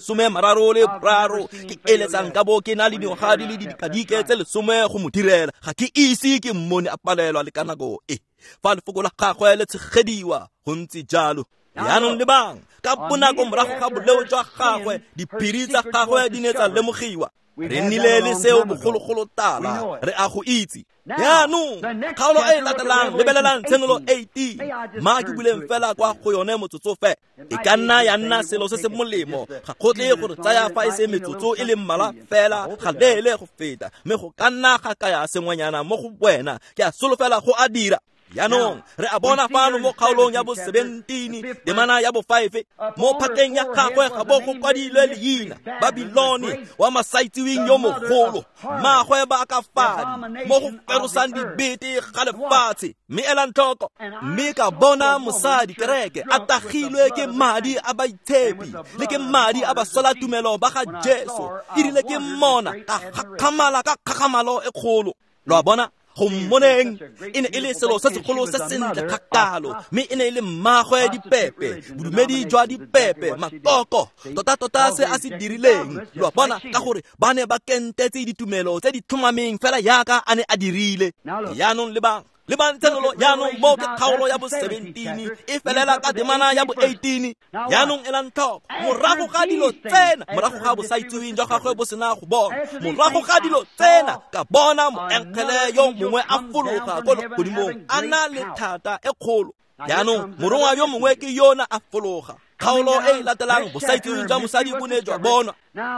33 ke eletsang ka bo ke na le dingwaga di le dikadike tse 10 go mo direla ga ke ise ke mmone a palelwa le ka nako e fa lefoko la gagwe le tshegediwa go ntse jalo yaanong le bang ka bonako morago ga boleo jwa gagwe diphiri tsa gagwe di ne tsa lemogiwa re nnile le seo bogologolo tala re a go itse yaanong kgaolo e latelang lebelelang tsenolo 18 ma ke buleng fela kwa go yone motsotsofe e ka nna ya nna selo se se molemo ga kgotle gore tsaya fa e se metsotso e le mmala fela ga leele go feta mme go ka nna ga ka ya sengwenyana mo go wena ke a solofela go a dira yaanong re a bona fano mo kgaolong ya bo 17 temana ya bo 5 mo phateng ya gagwe ga bo go kwadilwe leina Babiloni wa masaitsiwing yo mogolo magwe ba ka fadi mo go perosang dibete ga lefatshe mme ela ntlhoko mme ka bona mosadi kereke a tagilwe ke madi a baitshepi le ke madi a basola tumelo ba ga Jesu e rile ke mona ka khamala ka khakamalo e kgolo lo bona go mmoneng e ne e le selo se segolo se sentle thakalo mme e ne e le mmagwe dipepe bodumedi jwa dipepe matoko tota se a se dirileng lo bona ka gore ba ne ba kentetse ditumelo tse di thomameng fela yaka a ne a dirile yaanong le bantsenolo yaanong mo ke kgaolo ya bo 17 e felela ka temana ya bo 18 yaanong ela ntlhoko morago ga dilo tsena morago ga bo saitsweng jwa gagwe bo sena go bona morago ga dilo tsena ka bona moenkele yo mongwe a fologa ko legodimong a na le thata e kgolo yaanong morongwa yo mongwe ke yona a fologa kgaolo e latelang bo saitsweng jwa mosadi bo ne jwa bonwa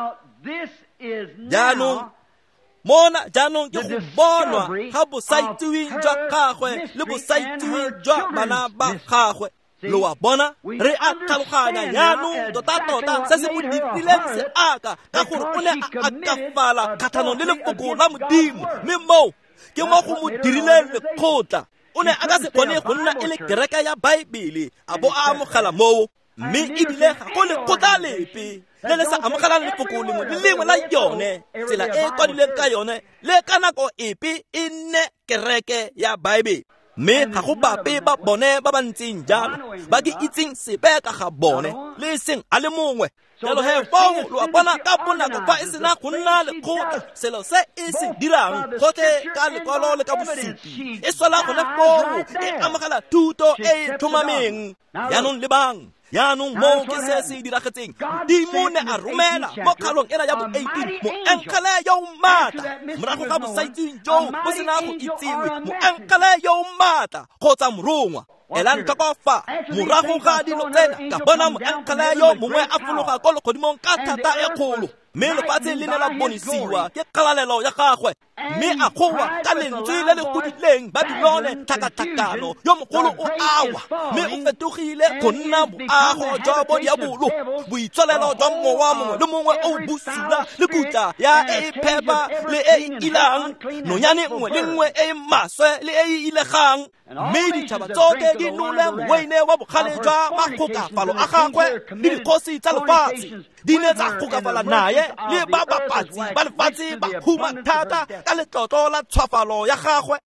yaanong mona jaanong ke go bonwa ga bosaitsweng jwa gagwe le bosaitsweng jwa bana ba gagwe lo wa bona re a tlhaloganya yaanong tota se se mo dirileng se aka ka gore o ne a akafala kgatlhanong le lefoko la modimo mme moo ke mo go mo dirileng lekgotla o ne a ka se kgone go nna e le kereka ya baebele a bo a amogela moo mme ebile ga go lekgotla lepe le le sa amogelang lefoko lengwe le lengwe la yone tsela e kwadileng ka yone le ka nako epe e nne kereke ya baebele mme ga go bape ba bone ba ba ntseng jalo ba ke itseng sepe ka ga bone le seng a le mongwe jalo he fao lo bona ka bonako fa e sena go nna lekgotla selo se e se dirang gote ka lekwalo le ka bosupi e sola go le fao e amogela thuto e thomameng yaanong le bang yaanong mo ke se se diragetseng dimo ne a romela mo kgaolong ena ya bo 18 mo enkele yo mata morago ga bosaitsweng jo bo sena go itsiwe mo enkele yo mata kgotsa morongwa ela ntlhokofa morago ga dilo tsena ka bona mo enkele yo mongwe a fologa ko legodimong ka thata e kgolo mme lefatshe le ne la bonisiwa ke kgalalelo ya gagwe mme a gowa ka lentswe le le godileng Babilone tlhakatlhakano yo mogolo o awa mme o fetogile go nna boago jwa bodiabolo boitswalelo jwa mowa mongwe le mongwe o busula le kutla ya e phepa le e ilang nonyane nngwe le nngwe e maswe le e ilegang mme ditšhaba tsotlhe di nole moweine wa bogale jwa makgokafalo a gagwe le dikgosi tsa lefatshe di ne tsa kgokafala naye le ba bapatsi ba lefatshe ba huma thata ka letlotlo la tshwafalo ya gagwe.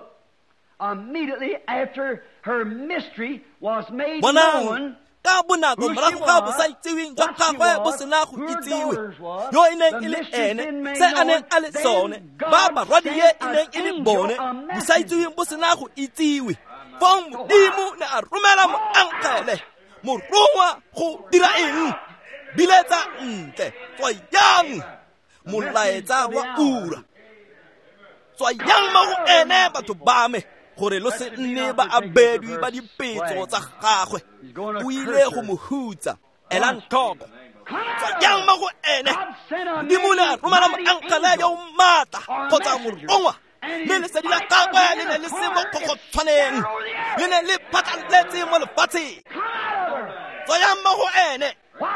Immediately after her mystery was made known, ka bonako morago ga bosaitsweng jwa gagwe bo sena go itsiwe yo e neng e le ene se a neng a le sone ba barwadi ye e neng e le bone bosaitsweng bo sena go itsiwe fa modimo ne a romela moankele morongwa go dira eng biletsa ntle tswa yang molaetsa wa ura tswa yang mo go ene batho ba me gore lo se nne ba abedwi ba dipetso tsa gagwe o ile go mo hutsa ela ntlhoko tswa yang mo go ene modimo le a romela moankele yo mata kgotsa morongwa mme lesedi la gagwe le ne le se mo kgokgotshwaneng le ne le phatlaletse mo lefatsheng tswa yang mo go ene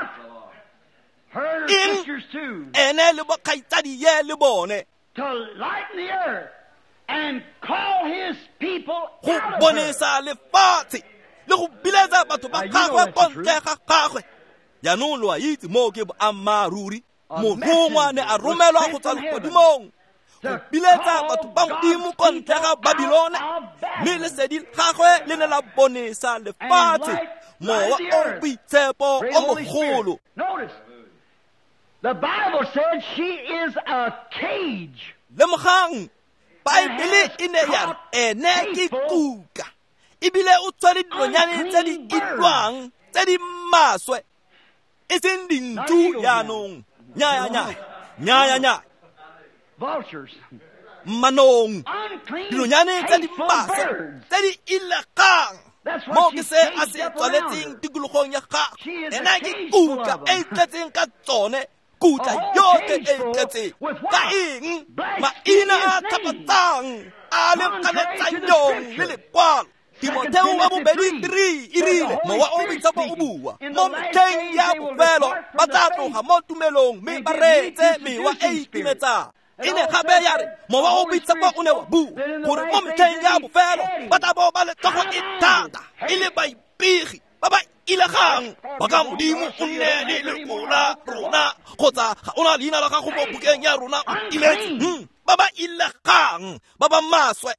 her sisters too, ene le bokgaitsadi ye le bone to lighten the earth and call his people go out of her. bonesa lefatshe le go biletsa batho ba gagwe ko ntle ga gagwe yaanong lo a itse mo ke boammaaruri morongwa ne a romelwa go tswa legodimong go biletsa batho ba modimo ko ntle ga Babilone mme lesedi gagwe le ne la bonesa lefatshe mowa o boitshepo o mogolo. Notice, the Bible said she is a cage. Lemogang Baebele e ne ya ene ke kuka ebile o tsware dinonyane tse di ilwang tse di maswe e seng dintsu yaanong nyaya Vultures. manong Unclean, dinonyane tse di hateful maswe birds. tse di ilegang That's mo what ke she se a caged se up around tswaletseng her. tikologong ya She gagwe is a ena ke cage full kuka of e them. tletseng ka tsone mekutla yote e tletseng ka eng maina a tlhapatsang a lekanetsanyong le lekwalo. Timotheo wa bobedi 3 e rile mowa o boitshepo o bua mo metlheng ya bofelo ba tla tloga mo tumelong mme ba reetse mewa e itimetsang. E ne gape ya re mowa o boitshepo o ne wa bua gore mo metlheng ya bofelo ba tla bo ba le tlhogo e thata e le baipegi ba ba ilegang ba ka modimo o nne le lekola rona kgotsa ga ona leina la gago mo bukeng ya rona o tiletse ba ba ilegang ba ba maswe.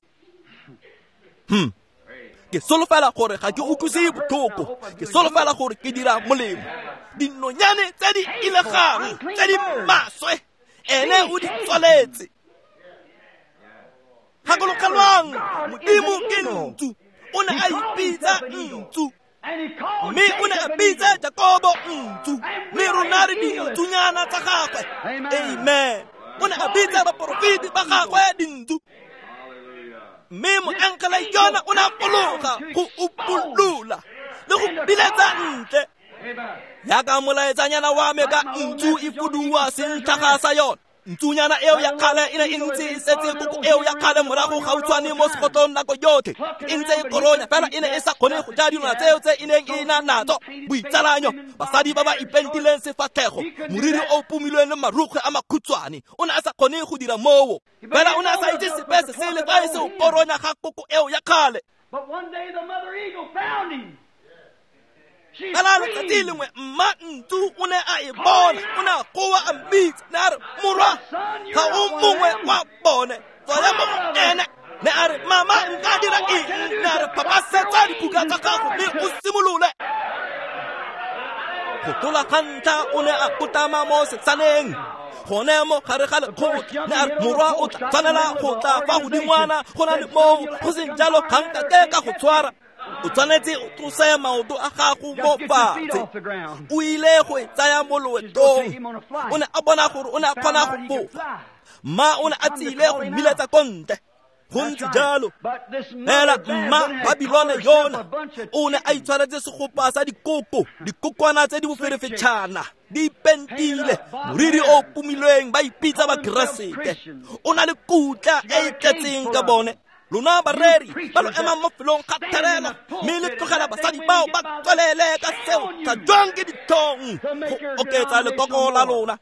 Ke solofela gore ga ke utlwise botlhoko, ke solofela gore ke dira molemo. Dinonyane tse di ilegang tse di maswe ene o di tswaletse. Gakologelwang modimo ke ntsu o ne a ipitsa ntsu mme o ne a bitsa Jakobo ntsu mme rona re dintsunyana tsa gagwe. Amen. O ne a bitsa baporofiti ba gagwe dintsu mme moankela yona o ne a fologa go upolola le go biletsa ntle yaka molaetsanyana wa me ka ntsu e fuduwa sentlhaga sa yona. Ntsunyana eo ya kgale e ne e ntse e setse koko eo ya kgale morago gautshwane mo segotlong nako yotlhe e ntse e koronya fela e ne e sa kgone go ja dilwana tseo tse e neng e na natso boitsalanyo. Basadi ba ba ipentileng sefatlhego moriri o pomilweng le marukgwe a makhutshwane o ne a sa kgone go dira moo fela o ne a sa itse sepe se se le fa e se o koronya ga koko eo ya kgale. Fela letsatsi lengwe mma ntsu o ne a e bona o ne a goa a mmitsa ne a re morwa ga o mongwe wa bone tswaya mo go ene. Ne a re mama nka dira eng? Ne a re papa setsa dibuka tsa gago mme o simolole. Go tlola ga ntlha o ne a kotama mo setsaneng gone mo gare ga lekgotla ne a re morwa o tshwanela go tla fa godingwana go na le moo go seng jalo kgankate ka go tshwara o tshwanetse o tlose maoto a gago mo fatshe. O ile go e tsaya mo loetong o ne a bona gore o ne a kgona go fofa mma o ne a tsile go mmiletsa ko ntle go ntse jalo fela mma Babilone yona o ne a itshwaretse segopa sa dikokwana tse di boferefetšhana di pentile moriri o pomilweng ba ipitsa ba Keresete o na le kutla e tletseng ka bone. Lona bareri ba lo ema mo felong ga therelo mme le tlogela basadi bao ba tswelele ka seo ka jwang ke dithong go oketsa lekoko la lona.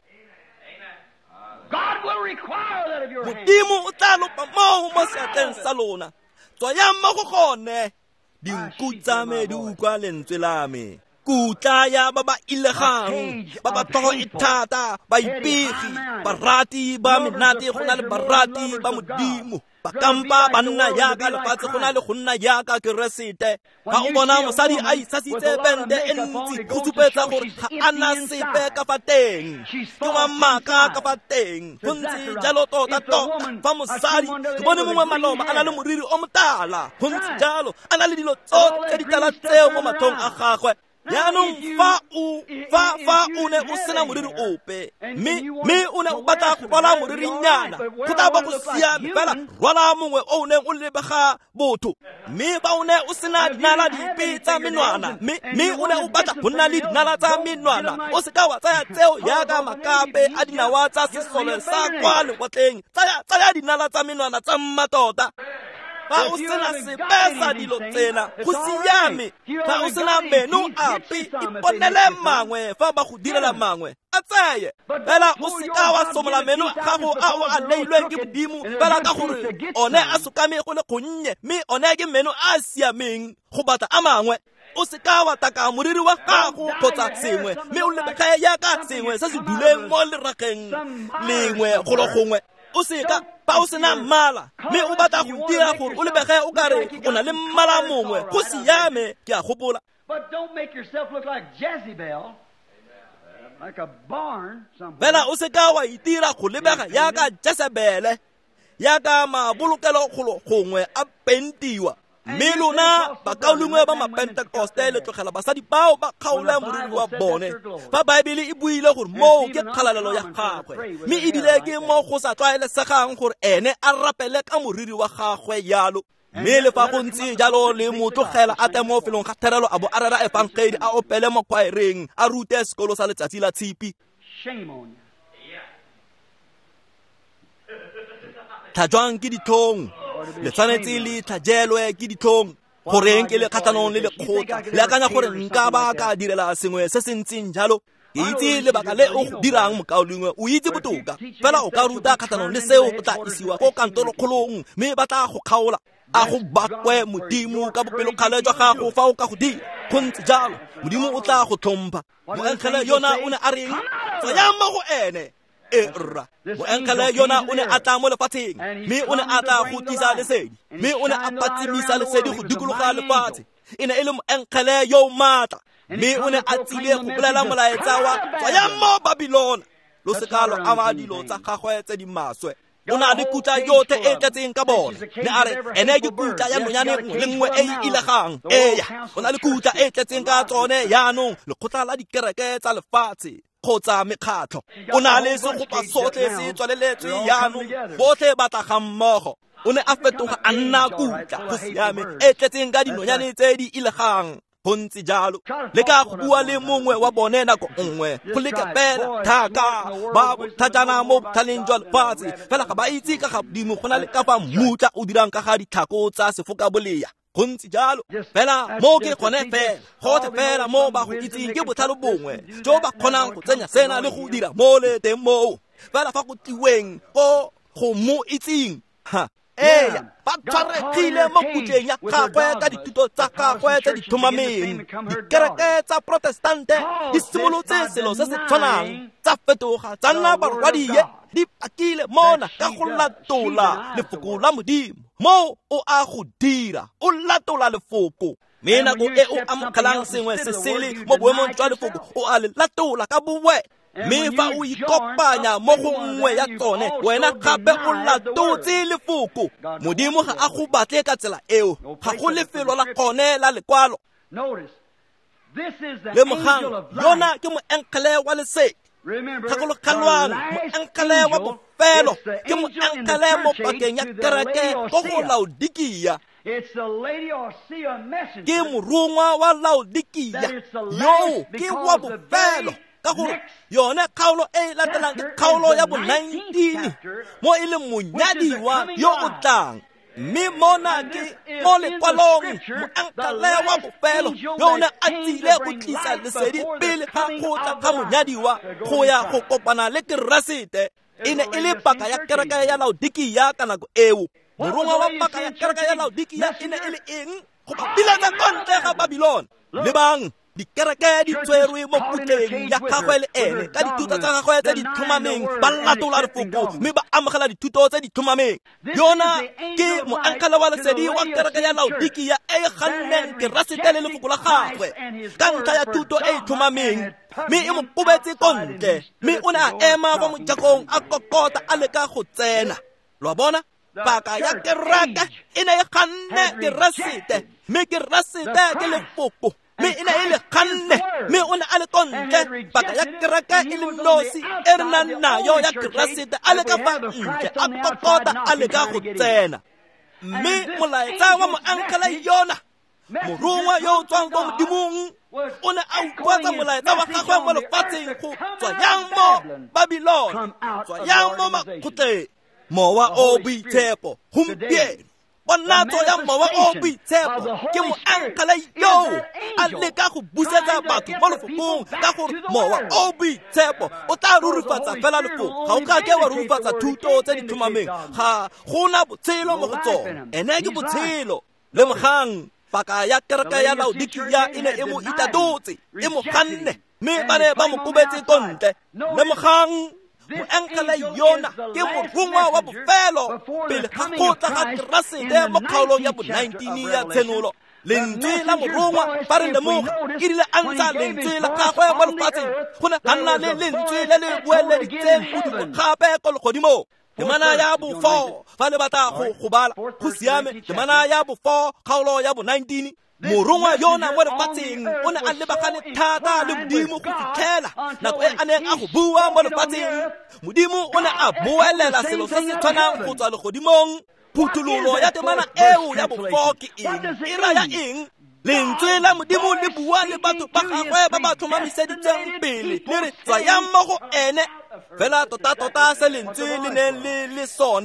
Modimo o tla lopa moo mo seatleng sa lona tswayang mo go gone. Dinku tsa me di utlwa lentswe la me kutla ya ba ba ilegang ba ba tlhogo e thata ba ipegi barati ba menate go na le barati ba modimo bakampa ba nna yaka lefatshe go na le go nna yaka Keresete. Ga o bona mosadi a isasitse bente e ntsi go supetsa gore ga a na sepe ka fa teng ke wa maaka ka fa teng go ntse jalo tota fa mosadi ke bone mongwe maloba a na le moriri o motala go ntse jalo a na le dilo tsotlhe di tala tseo mo matlhong a gagwe. Yaanong fa o ne o sena moriri ope mme o ne o batla go rwala moririnyana go tla ba go siame fela rwala mongwe o neng o lebega botho mme fa o ne o sena dinala dipe tsa menwana mme o ne o batla go nna le dinala tsa menwana o seka wa tsaya tseo yaka makape a dinawa tsa sesole sa kwa lewatleng tsaya dinala tsa menwana tsa mmatota. Fa o sena sepesa dilo tsena go siame fa o sena meno ape iponele mangwe fa ba go direla mangwe a tseye fela o seka wa somola meno gago a o a neilweng ke modimo fela ka gore one a sokame go le gonnye mme one ke meno a siameng go batla a mangwe. O seka wa taka moriri wa gago kgotsa sengwe mme o lebege yaka sengwe se se duleng mo lerageng lengwe go lo gongwe. O seka fa o sena mmala mme o batla go dira gore o lebege o kare o na le mmala mongwe go siame ke a gopola. Fela o seka wa itira go lebega yaka Jezebele yaka mabolokelo gongwe a pentiwa mme lona bakaolongwe ba mapentekoste le tlogela basadi bao ba kgaola moriri wa bone fa Baebele e buile gore moo ke kgalalelo ya gagwe mme ebile ke mo go sa tlwaelesegang gore ene a rapele ka moriri wa gagwe yalo. Mme le fa go ntse jalo le motlogela a te mo felong ga therelo a bo a rera evangeli a opele mo kwaereng a rute sekolo sa letsatsi la tshipi. tlhajwang ke dithong le tshwanetse le tlhajelwe ke dithong goreng ke le kgatlhanong le lekgotla le akanya gore nka ba ka direla sengwe se se ntseng jalo ke itse lebaka le o dirang mokaolengwe o itse botoka fela o ka ruta kgatlhanong le seo o tla isiwa ko kantorokgolong mme ba tla go kgaola a go bakwe modimo ka bopelokgale jwa gago fa o ka go dira go ntse jalo modimo o tla go tlhompha moenkgele yona o ne a reng tsaya mo go ene erra moenkgele yona o ne a tla mo lefatsheng mme o ne a tla go tlisa lesedi mme o ne a patsimisa lesedi go dikologa lefatshe e ne e le moenkgele yo maatla mme o ne a tsile go bolela molaetsa wa tsaya mo Babilona lo sekalo a madilo tsa gagwe tse di maswe o na le kutla yote e tletseng ka bone ne a re ene ke kutla ya nonyane le nngwe e ilegang eya o na le kutla e tletseng ka tsone yaanong lekgotla la dikereke tsa lefatshe kgotsa mekgatlho o na le segopa sotlhe se tswaleletswe yaanong botlhe ba tla ga mmogo o ne a fetoga a nna kutla go siame e tletseng ka dinonyane tse di ilegang go ntse jalo le ka go bua le mongwe wa bone nako nngwe go leka fela thaka ba botlhajana mo bothaleng jwa lefatshe fela ga ba itse ka ga modimo go na le ka fa mmutla o dirang ka ga ditlhako tsa sefoka boleya go ntse jalo fela mo ke gone fela gote fela mo ba go itseng ke botlhalo bongwe jo ba kgonang go tsenya sena le go dira mo le teng moo fela fa go tiweng go mo itseng eya ba tshwaregile mo kutleng ya gagwe ka dithuto tsa gagwe tse di thomameng dikereke tsa protestante di simolotse selo se se tshwanang tsa fetoga tsa nna barwadie di pakile mona ka go latola lefoko la modimo mo o a go dira o latola lefoko mme nako e o amogelang sengwe se sele mo boemong jwa lefoko o a le latola ka bowe mme fa o ikopanya mo go nngwe ya tsone wena gape o latotse lefoko modimo ga a go batle ka tsela eo ga go lefelo la gone la lekwalo le mogang yona ke moenkgele wa lesedi kgakologelwang moenkgele wa bofelo ke moenkgele mo pakeng ya kereke go go Laodikia ke morongwa wa Laodikia yo ke wa bofelo ka gore yone kgaolo e latelang ke kgaolo ya bo 19 mo e le monyadiwa yo o tlang mme mona ke mo lekwalong moenkgele wa bofelo yone a tsile go tlisa lesedi pele ga go tla ga monyadiwa go ya go kopana le Keresete e ne e le paka ya kereke ya Laodikia ka nako eo morongwa wa paka ya kereke ya Laodikia e ne e le eng go biletsa kontle ga Babilona le bang dikereke di tswerwe mo putleng ya gagwe le ene ka dithuto tsa gagwe tse di thomameng ba latola lefoko mme ba amogela dithuto tse di thomameng yona ke moenkgele wa lesedi wa kereke ya Laodikia e ganneng Keresete le lefoko la gagwe ka ntlha ya thuto e thomameng mme e mo kobetse kontle mme o ne a ema mo mojakong a kokota a leka go tsena lo bona paka ya kereke e ne e ganne Keresete mme Keresete ke lefoko mme e ne e le ganne mme o ne a le kontle paka ya kereke e le nosi e re nang nayo ya Keresete a le ka fa ntle a kokota a leka go tsena mme molaetsa wa moenkgele yona morongwa yo o tswang ko modimong o ne a utlwatsa molaetsa wa gagwe mo lefatsheng go tswa yang mo Babilona tswa yang mo makgotleng mowa o boitshepo gompieno bonatso ya mowa o boitshepo ke moenkgele yo a leka go busetsa batho mo lefokong ka gore mowa o boitshepo o tla rurifatsa fela lefoko ga o ka ke wa rurifatsa thuto tse di thomameng ga gona botshelo mo go tsone ene ke botshelo le mogang paka ya kereke ya Laodikia e ne e mo itatotse e mo ganne mme ba ne ba mo kobetse kontle le mogang moenkgele yona ke morongwa wa bofelo pele ga go tla ga Keresete mo kgaolong ya bo 19 ya tshenolo lentswe la morongwa ba re lemoga e rile a ntsha lentswe la gagwe mo lefatsheng go ne ga nna le lentswe le le boeleditseng godimo gape ko legodimo temana ya bo 4 fa le batla go bala go siame temana ya bo 4 kgaolo ya bo 19 morongwa yona mo lefatsheng o ne a lebagane thata le modimo go fitlhela nako e a neng a go bua mo lefatsheng modimo o ne a boelela selo se se tshwanang go tswa legodimong phuthololo ya temana eo ya bo 4 ke eng e raya eng lentswe la modimo le bua le batho ba gagwe ba ba tlhomamiseditseng pele le re tswa yang mo go ene fela tota se lentswe le neng le sone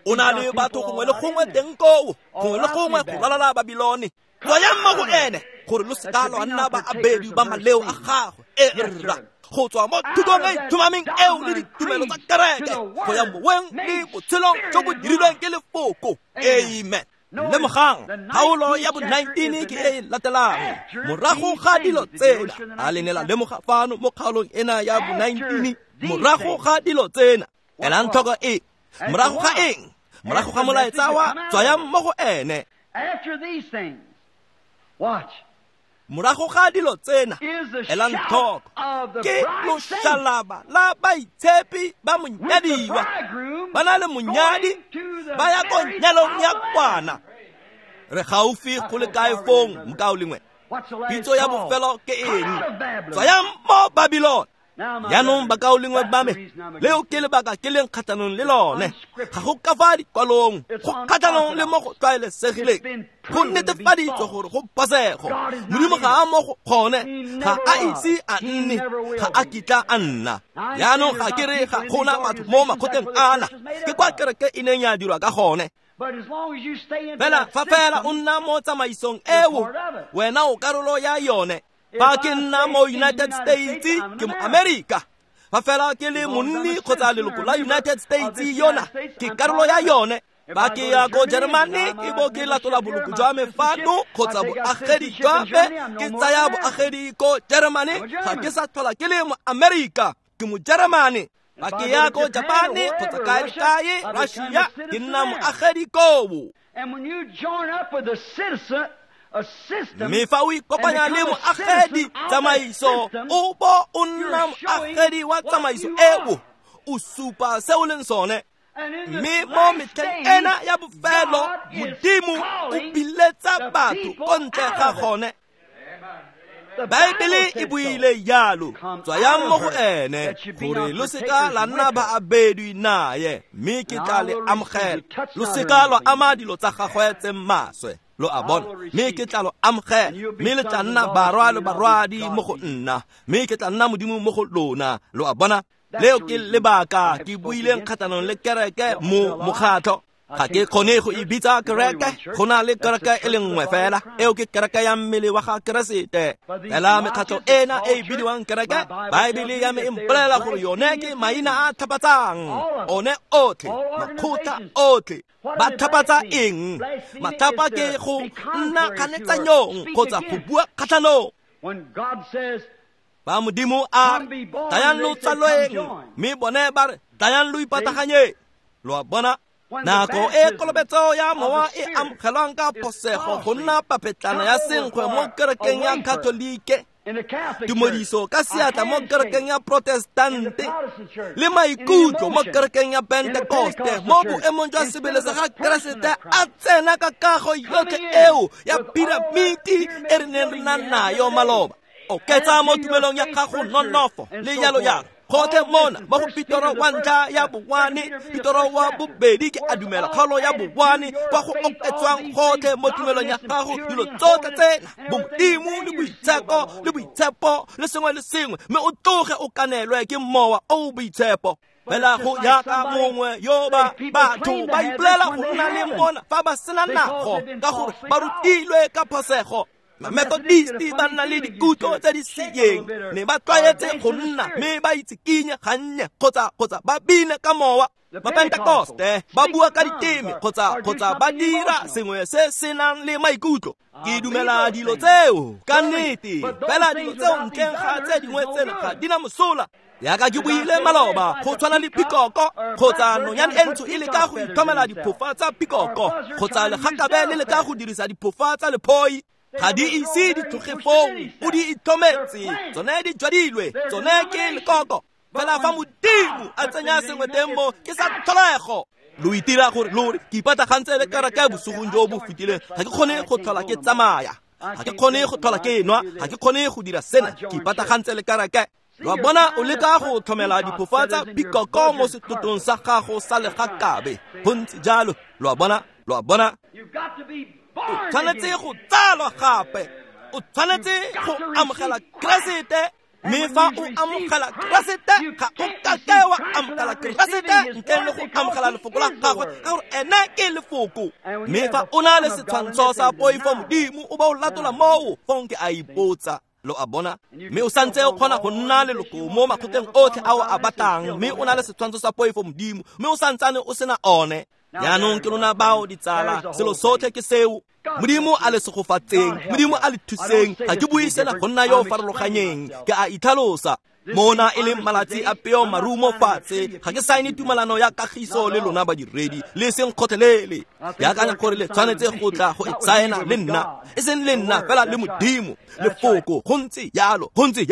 o na le batho gongwe le gongwe teng koo gongwe le gongwe go ralala Babilone tsaya mo go ene gore lo seka lwa nna ba abedi ba maleo a gagwe rra go tswa mo thutong e ithumameng eo le ditumelo tsa kereke go ya moweng le botshelong jo bo dirilweng ke lefoko amen le mogang kgaolo ya bo 19 ke e latelang morago ga dilo tsena a lenela lemoga fano mo kgaolong ena ya bo 19 morago ga dilo tsena elang tlhoko e morago ga eng morago ga molaetsa wa tswaya mo go ene after these things watch morago ga dilo tsena elang tlhoko ke loshalaba la baitshepi ba monyadiwa ba na le monyadi ba ya ko nyalong ya kwana re gaufi go le kae fong mokaolengwe pitso ya bofelo ke eng tsaya mo Babilone yaanong bakaolengwe ba me leo ke lebaka ke leng kgatlhanong le lone ga go ka fa dikwalong go kgatlhanong le mo go tlwaelesegileng go netefaditswe gore go pasego modimo ga a mo go kgone ga a ise a nne ga a kitla a nna yaanong ga ke re ga gona batho mo makgotleng ana ke kwa kereke e neng ya dirwa ka gone fela fa fela o nna mo tsamaisong eo wena o karolo ya yone fa ke nna mo United States ke mo America fa fela ke le monni kgotsa leloko la United States yona ke karolo ya yone ba ke ya go Germany ke bo ke latola boloko jwa mefano kgotsa boagedi jwa ke tsaya boagedi ko Germany ga ke sa tlhola ke le mo America ke mo Germany ba ke ya go Japan kgotsa kae Russia ke nna mo agedi ko and when you join up with a citizen me fa o ikopanya le moagedi tsamaiso o bo o nna moagedi wa tsamaiso eo o supa se o leng sone mme mo metlheng ena ya bofelo modimo o biletsa batho ko ntle ga gone Baebele e buile yalo tswayang mo go ene gore lo seka la nna ba abedi naye mme ke tla le amogela lo seka lo ama dilo tsa gagwe tse maswe lo a bona mme ke tla lo amogela mme le tla nna barwadi mo go nna mme ke tla nna modimo mo go lona lo a bona leo ke lebaka ke buileng kgatlhanong le kereke mo mokgatlho ga ke kgone go e bitsa kereke go na le kereke e le nngwe fela eo ke kereke ya mmele wa ga Keresete fela mekgatlho ena e bidiwang kereke Baebele ya me e mpolelela gore yone ke maina a thapatsang one otlhe makgotla otlhe ba thapatsa eng mathapa ke go nna kganetsanyong kgotsa go bua kgatlhanong ba modimo a tayang lo tsaloeng mme bone ba re tayang lo ipataganye lo a bona nako e kolobetso ya mowa e amogelwang ka posego go nna papetlana ya senkgwe mo kerekeng ya katolike tumodiso ka seatla mo kerekeng ya protestante le maikutlo mo kerekeng ya pentekoste mo boemong jwa sebelesa ga Keresete a tsena ka kago yotlhe eo ya piramiti e re neng re na nayo maloba o ketsa mo tumelong ya gago nonofo le yalo yalo gote mona mo go Pitoro wa ntlha ya bobwane Pitoro wa bobedi ke a dumela kgaolo ya bobwane kwa go oketswang gote mo tumelong ya gago dilo tsotlhe tsena bomodimo le boitshepo le boitshepo le sengwe le sengwe mme o tloge o kanelwe ke mowa o boitshepo fela go yaka mongwe yo batho ba ipolela go nna le mona fa ba sena nago ka gore ba rutilwe ka phosego Methodisti ba nna le dikuto tse di seyeng ne ba tlwaetse go nna mme ba itsikinya gannye kgotsa ba bine ka mowa ba Pentekoste ba bua ka ditemi kgotsa ba dira sengwe se se nang le maikutlo ke dumela dilo tseo ka nnete fela dilo tseo ntleng ga tse dingwe tsena ga di na mosola yaka ke buile maloba go tshwana le pikoko kgotsa nonyane e ntsho e le ka go ithomela diphofa tsa pikoko kgotsa legakabe le le ka go dirisa diphofa tsa lephoi ga di ise di tlogefong o di ithometse tsone di jwadilwe tsone ke lekoko fela fa modimo a tsenya sengwe teng mo ke sa tlholego lo itira gore lore ke ipatagantse le kereke bosogong jo bo fetileng ga ke kgone go tlhola ke tsamaya ga ke kgone go tlhola ke nwa ga ke kgone go dira sena ke ipatagantse le kereke lo bona o leka go tlhomela diphofa tsa pikoko mo setotong sa gago sa legakabe go ntse jalo lo bona o tshwanetse go tsalwa gape o tshwanetse go amogela Keresete mme fa o amogela Keresete ga o ka ke wa amogela Keresete ntle le go amogela lefoko la gagwe ka gore ene ke lefoko. Mme fa o na le setshwantsho sa poifo Modimo o ba o latola moo fonke a ipotsa. Lo a bona mme o santse o kgona go nna le loko mo makgotleng otlhe ao a batang mme o na le setshwantsho sa poifo Modimo mme o santsane o sena one. Yaanong ke lona bao ditsala selo sotlhe ke seo Modimo a le segofatseng, Modimo a le thuseng. Ga ke bue sena go nna yo farologanyeng, ke a itlhalosa. Mona e le malatsi a peo marumo fatshe ga ke saene tumalano ya kagiso le lona badiredi le seng kgotlhelele ya ka gore le tshwanetse go tla go etsaena le nna e seng le nna fela le Modimo lefoko go ntse yalo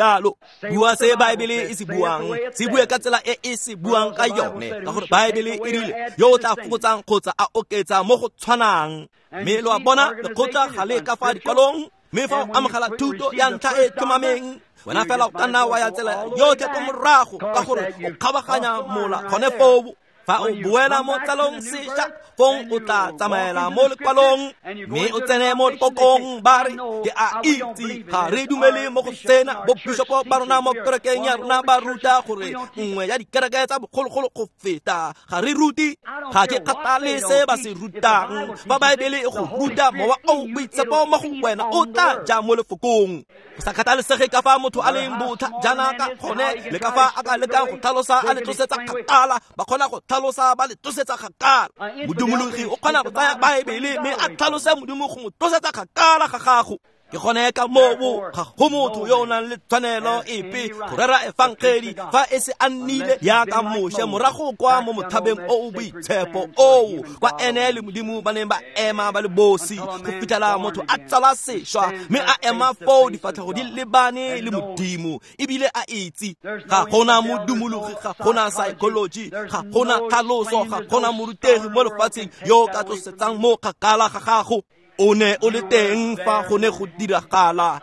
bua se Baebele e se buang se bue ka tsela e se buang ka yone ka gore Baebele e rile yo tla fokotsang kgotsa a oketsa mo go tshwanang. Mme lo a bona lekgotla ga le ka fa dikwalong mme fa o amogela thuto ya ntlha e tlhomameng wena fela o ka nna wa ya tsela yotlhe ko morago ka gore o kgabaganya mola gone foo. Fa o buela mo tsalong sešwa fong o tla tsamaela mo lekwalong mme o tsene mo lekokong ba re ke a itse ga re dumele mo go tsena. Bobishopo ba rona mo kerekeng ya rona ba ruta gore nngwe ya dikereke tsa bogologolo go feta ga re ruti ga ke kgatale se ba se rutang. Fa Baebele e go ruta mowa o boitshepo mo go wena o tla ja mo lefokong go sa kgathalesege ka fa motho a leng botha jaana ka kgone le ka fa a ka lekang go tlhalosa a le tlosetsa kgakala ba kgona go tlhalosa ba le tlosetsa kgakala. Modumologi o kgona go tsaya Baebele mme a tlhalose Modimo go mo tlosetsa kgakala ga gago. Ke gone ka moo ga go motho yo o nang le tshwanelo epe go rera efangeli fa e se a nnile yaka moshe morago kwa mo mothabeng o o boitshepo o kwa ene le Modimo ba neng ba ema ba le bosi go fitlhela motho a tsala sešwa mme a ema foo difatlhego di lebane le Modimo ebile a itse ga gona modumologi ga gona psychology ga gona tlhaloso ga gona morutegi mo lefatsheng yo ka tlosetsang mo kgakala ga gago. O ne o le teng fa go ne go diragala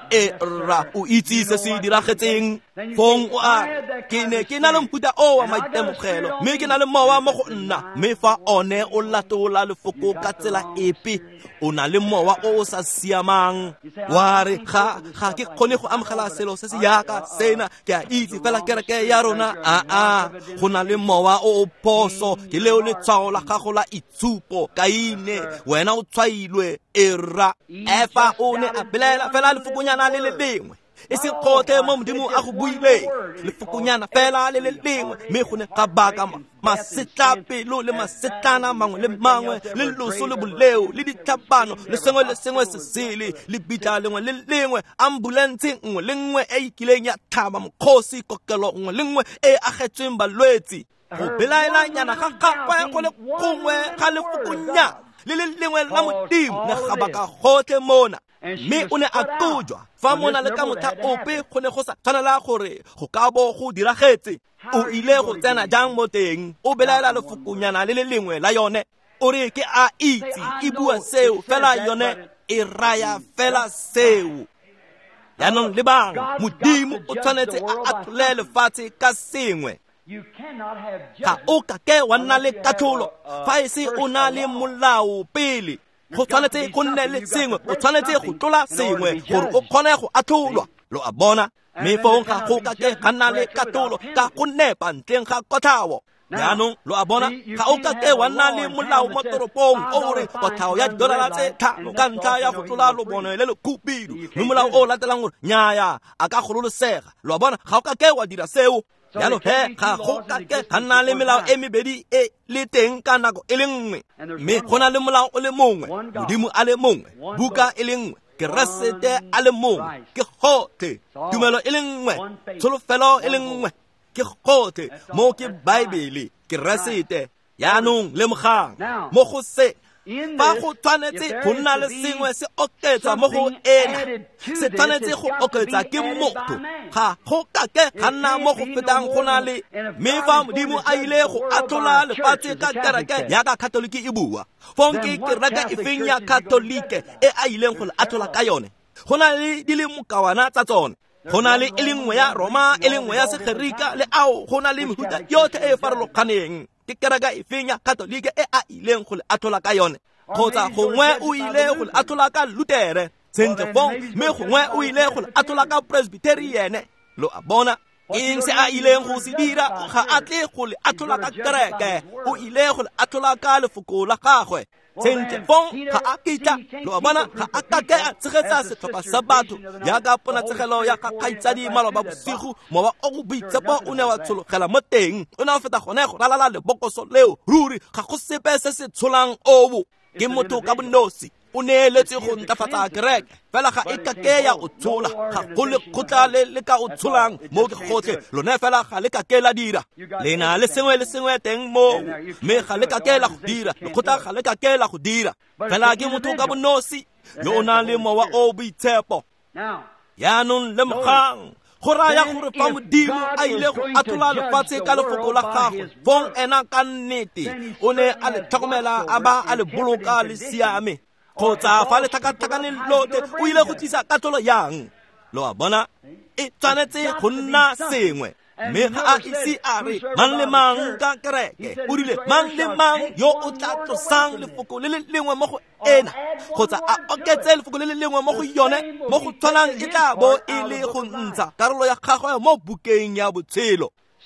o itse se se diragetseng fong o a ke ne ke na le mofuta o wa maitemogelo mme ke na le mowa mo go nna mme fa one o latola lefoko ka tsela epe o na le mowa o sa siamang wa re ga ke kgone go amogela selo se se yaka sena ke a itse fela kereke ya rona go na le mowa o poso ke leo le tshwao la gago la itshupo Kaine wena o tshwailwe era efa o ne a belela fela lefokonyana le le lengwe e se kgothe mo Modimo a go buile lefokonyana fela le le lengwe mme go ne ga baka masetlapelo le masetlana mangwe le mangwe le loso le boleo le ditlhapano le sengwe se sele le bitla lengwe le lengwe ambulance nngwe le nngwe e ikileng ya thaba mokgosi kokelo nngwe le nngwe e agetsweng balwetsi go belaela nyana ga gagwe go le gongwe ga lefokonyana le le lengwe la Modimo ne ga baka gotlhe mona mme o ne a tojwa fa mona le ka motha ope go ne go sa tshwanela gore go ka bo go diragetse. O ile go tsena jang mo teng o belaela lefokonyana le le lengwe la yone o re ke a itse e bua seo fela yone e raya fela seo. Yaanong le bang Modimo o tshwanetse a atlole lefatshe ka sengwe. Ga o ka ke wa nna le katlholo fa e se o na le molao pele go tshwanetse go nne le sengwe o tshwanetse go tlola sengwe gore o kgone go atlholwa. Lo a bona mme fong ga go ka ke ga nna le katlholo ka go nepa ntleng ga kotlhao. Yaanong lo a bona ga o ka ke wa nna le molao mo toropong o re kotlhao ya $5 ka ntlha ya go tlola lobone le le khupidu mme molao o latelang gore nnyaya a ka gololosega. Lo a bona ga o ka ke wa dira seo yalo ga go ka ke ga nna le melao e mebedi e le teng ka nako e le nngwe mme go na le molao o le mongwe Modimo a le mongwe buka e le nngwe Keresete a le mongwe ke gotlhe tumelo e le nngwe tsholofelo e le nngwe ke gotlhe mo ke Baebele Keresete. Yaanong le mogang mo go se fa go tshwanetse go nna le sengwe se oketsa mo go ena se tshwanetse go oketsa ke motho ga go ka ke ga nna mo go fetang go na le mme fa Modimo a ile go atlola lefatshe ka kereke ya ka Katoliki e bua fonke kereke e feng ya Katolike e a ileng go le atlola ka yone go na le di le mokawana tsa tsone go na le e lengwe ya Roma e lengwe ya Segerika le ao go na le mehuta yotlhe e farologaneng ke kereke e feng ya Katolike e a ileng go le atlola ka yone kgotsa gongwe o ile go le atlola ka Lutere sentle fong mme gongwe o ile go le atlola ka Presbyterian lo a bona eng se a ileng go se dira ga a tle go le atlola ka kereke o ile go le atlola ka lefoko la gagwe sentle fong ga a kitla lo a bona ga a ka ke a tshegetsa setlhopha sa batho yaka pona tsegelo ya ga kgaitsadi maloba bosigo mowa o go boitsepo o ne wa tshologela mo teng o ne o feta gone go ralala lebokoso leo ruri ga go sepe se se tsholang obo ke motho ka bonosi o neeletse go ntlafatsa kereke fela ga e ka ke ya o tshola ga go le khotla le ka o tsholang mo ke gotlhe lone fela ga le ka ke la dira lena le sengwe teng mo me ga le ka ke la go dira le khotla ga le ka ke la go dira fela ke motho ka bonosi yo o nang le mowa o boitshepo yaanong le mogang go raya gore fa modimo a ile go atlola lefatshe ka lefoko la gagwe fong ena ka nnete o ne a le tlhokomela a ba a le boloka le siame kgotsa fa le tlhakatlhakane lote o ile go tlisa katlolo yang lo a bona e tshwanetse go nna sengwe mme ga a ise a re mang le mang ka kereke o rile mang le mang yo o tla tlosang lefoko le le lengwe mo go ena kgotsa a oketse lefoko le le lengwe mo go yone mo go tshwanang e tla bo e le go ntsha karolo ya gagwe mo bukeng ya botshelo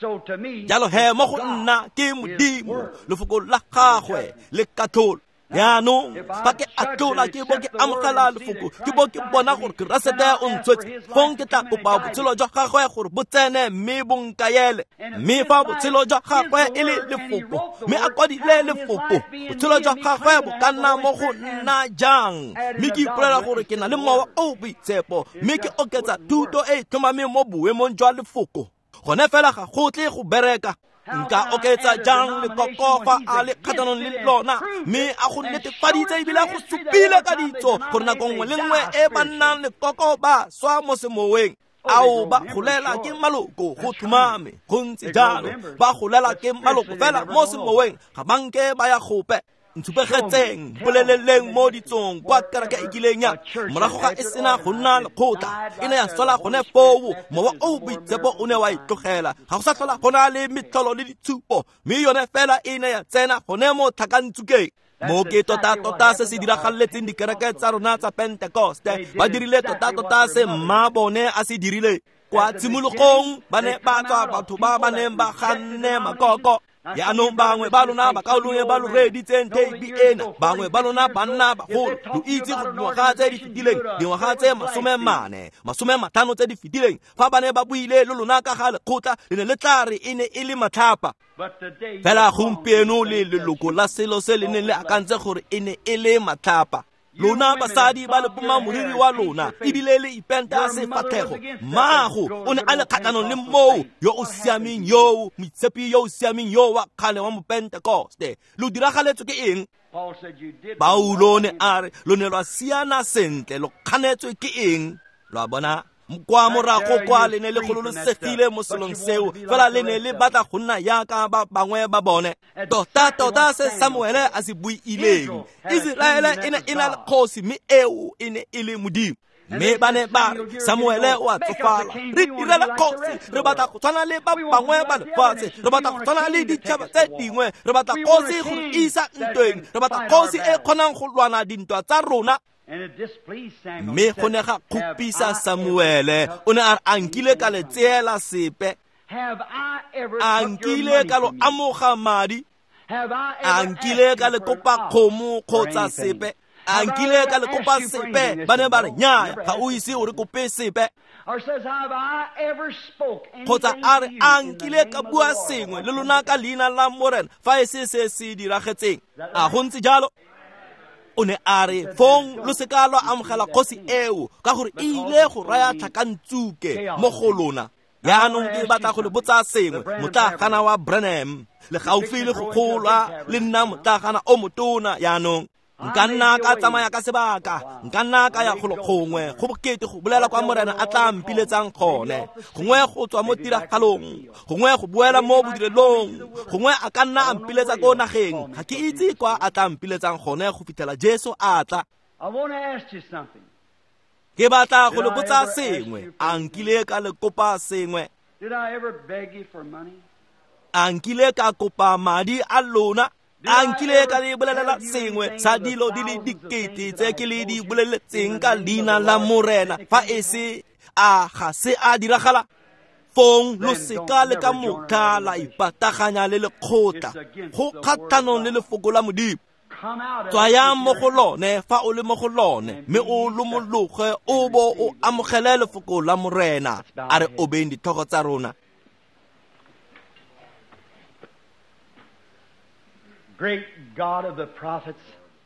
jalo he mo go nna ke modimo lefoko la gagwe le katlolo yaanong fa ke atlola ke bo ke amogela lefoko ke bo ke bona gore ke rasete o ntshwetse fong ke tla kopa botshelo jwa gagwe gore bo tsene mme bo nkayele mme fa botshelo jwa gagwe e le lefoko mme a kwadile lefoko botshelo jwa gagwe bo ka nna mo go nna jang mme ke ipolela gore ke na le mowa o boitshepo mme ke oketsa thuto e tlhomameng mo boemong jwa lefoko gone fela ga go tle go bereka nka oketsa jang le kokofa a le kgatlhanong le lona mme a go netefaditse ebile a go supile ka ditso gore nako nngwe le nngwe e ba nnang le koko ba swa mo semoweng ao ba golela ke maloko go thumame go ntse jalo ba golela ke maloko fela mo semoweng ga banke ba ya gope ntshupegetseng boleleleng mo ditsong kwa kereke e kileng ya morago ga e sena go nna lekgotla e ne ya sola gone foo mowa o boitshepo o ne wa itlogela ga go sa tlhola go na le metlholo le ditshupo mme yone fela e ne ya tsena gone mo tlhakantsukeng mo ke tota se se diragaletseng dikereke tsa rona tsa Pentecoste ba dirile tota se mma bone a se dirile kwa tshimologong ba ne ba tswa batho ba neng ba ganne makoko yaanong bangwe ba lona ba kaolong e ba lo reeditseng teipi ena bangwe ba lona banna bagolo lo itse go dingwaga tse di fetileng dingwaga tse 50 tse di fetileng fa ba ne ba buile le lona ka ga lekgotla le ne le tla re e ne e le matlhapa fela gompieno le leloko la selo se le ne le akantse gore e ne e le matlhapa lona basadi ba le poma moriri wa lona ebile le ipenta sefatlhego maago o ne a le kgatlhanong le moo yo o siameng yo moitshepi yo o siameng yo wa kgale wa mopentekoste lo diragaletswe ke eng Paulo ne a re lo ne lwa siana sentle lo kganetswe ke eng lwa bona kwa morago kwa le ne le gololosegile mo selong seo fela le ne le batla go nna yaka ba bangwe ba bone tota se Samuele a se buileng Israele e ne e na le kgosi mme eo e ne e le modimo mme ba ne ba Samuele o a tsofala re direla kgosi re batla go tshwana le ba bangwe ba lefatshe re batla go tshwana le ditšhaba tse dingwe re batla kgosi go isa ntweng re batla kgosi e kgonang go lwana dintwa tsa rona mme go ne ga khupisa Samuele o ne a nkile ka le tseela sepe a nkile ka lo amoga madi a nkile ka le kopa kgomo kgotsa sepe a nkile ka le kopa sepe ba ne ba re nnyaya ga o ise o re kope sepe kgotsa a re a nkile ka bua sengwe le lona ka leina la Morena fa e se diragetseng a go ntse jalo o ne a re fong lo seka lo amogela kgosi eo ka gore e ile go raya tlhakantsuke mo go lona yaanong ke batla go le botsa sengwe motlagana wa Branham le gaufi le go kgolwa le nna motlagana o motona yaanong nka nna ka tsamaya ka sebaka nka nna ka ya gongwe go bokete go bolela kwa Morena a tla mpiletsang gone gongwe go tswa mo tiragalong gongwe go buela mo bodirelong gongwe a ka nna a mpiletsa ko nageng ga ke itse kwa a tla mpiletsang gone go fitlhela Jesu a tla ke batla go le botsa sengwe a nkile ka le kopa sengwe a nkile ka kopa madi a lona a nkile ka le bolelela sengwe sa dilo di le dikete tse ke le di boleletseng ka leina la Morena fa e se a ga se a diragala fong lo seka le ka motha la ipataganya le lekgotla go kgathanong le lefoko la Modimo. Tswaya mo go lone fa o le mo go lone mme o lomologe o bo o amogele lefoko la Morena a re obeng dithogo tsa rona. Great God of the prophets,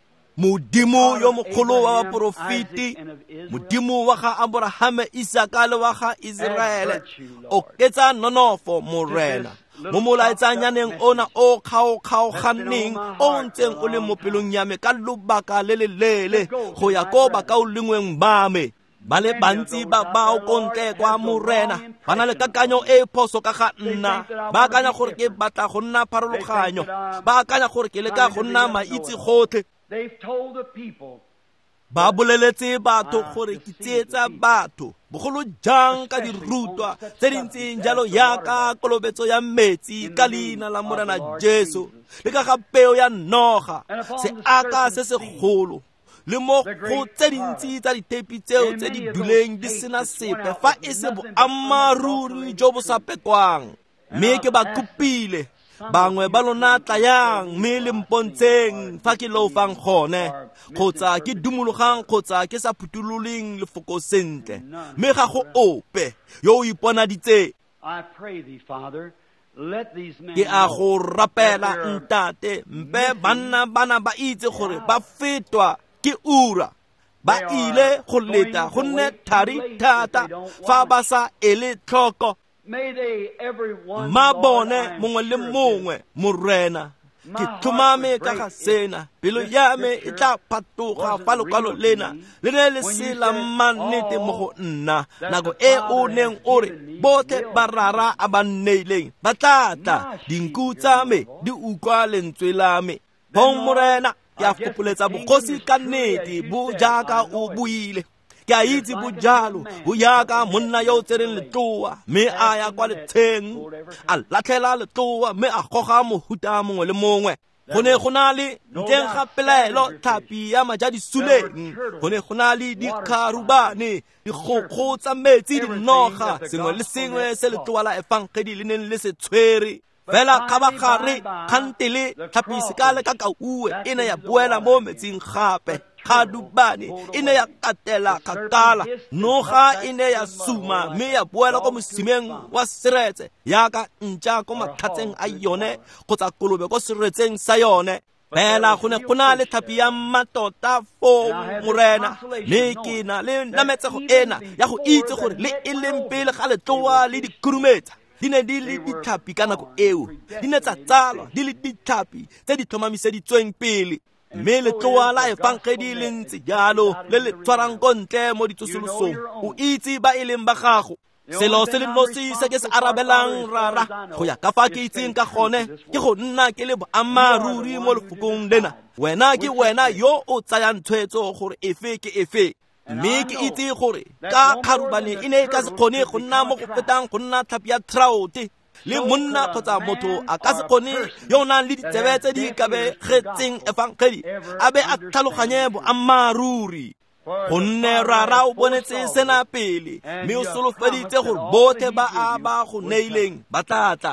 Modimo yo mogolo wa baporofiti, Modimo wa ga Abrahame, Isaka le wa ga Israele, o ketsa nonofo Morena mo molaetsanyaneng ona o kgaoganeng o ntseng o le mo pelong ya me ka lobaka le lelele go ya ko ba ka o lengweng ba me. Ba le bantsi ba o kontle kwa Morena ba na le kakanyo e phoso ka ga nna, ba akanya gore ke batla go nna pharologanyo, ba akanya gore ke leka go nna maitse gotlhe. they've told the people, Ba boleletse batho gore ke tsietsa batho bogolo jang ka dirutwa tse dintseng jalo yaka kolobetso ya metsi ka leina la Morena Jesu le ka ga peo ya noga se aka se segolo le mo go tse dintsi tsa ditepi tseo tse di duleng di sena sepe fa e se boammaruri jo bo sa pekwang. Mme ke ba kopile bangwe ba lona tlayang mme le mpontsheng fa ke lofang gone kgotsa ke dumologang kgotsa ke sa phutuloleng lefoko sentle mme ga go ope yo o iponaditse. I pray thee, Father, let these men Ke a know go rapela that they're ntate mpe bana ba itse gore ba fetwa ke ura ba ile go leta go nne thari thata fa ba sa ele tlhoko. may they everyone Mabone mongwe le mongwe Morena ke tlhomame ka ga sena pelo ya me e tla phatoga fa lokwalo lena le ne le sela mannete mo go nna nako e o neng o re botlhe barara a ba nneileng ba tlatla dinku tsa me di utlwa lentswe la me. Bong Morena ke a gopoletsa bogosi ka nnete bo jaaka o buile. Ke a itse bojalo bo yaka monna yo o tsereng letloa mme a ya kwa letsheng a latlhela letloa mme a goga mohuta mongwe le mongwe. Go ne go na le nteng ga pelaelo tlhapi ya majadisuleng, go ne go na le dikgarubane dikgokgo tsa metsi dinoga sengwe le sengwe se letloa la efangedi le neng le se tshwere. Fela kabagare kgantele tlhapi sekale ka kauwe e ne ya boela mo metsing gape. Kgadubane e ne ya katela kgakala, noga e ne ya suma mme ya boela ko mosimeng wa seretse yaka ntša ko matlhatseng a yone kgotsa kolobe ko seretseng sa yone. Fela go ne go na le tlhapi ya mmatota fo Morena mme ke na le nametsego ena ya go itse gore le e leng pele ga letloa le dikurumetsa di ne di le ditlhapi ka nako eo, di ne tsa tsalwa di le ditlhapi tse di tlhomamiseditsweng pele. Mme letloa la efangedi le ntse jalo le le tshwarang kontle mo ditsosolosong o itse ba e leng ba gago. Selo se le nosi se ke se arabelang rara go ya ka fa ke itseng ka gone ke go nna ke le boammaruri mo lefokong lena. Wena ke wena yo o tsayang tshwetso gore efe ke efe. Mme ke itse gore ka kgarubane e ne ka se kgone go nna mo go fetang go nna tlhapi ya trout le monna kgotsa motho a ka se kgone yo o nang le ditsebe tse di kabegetseng efangedi a be a tlhaloganye boammaruri. Gonne rara o bonetse sena pele mme o solofeditse gore botlhe ba a ba go neileng ba tlatla.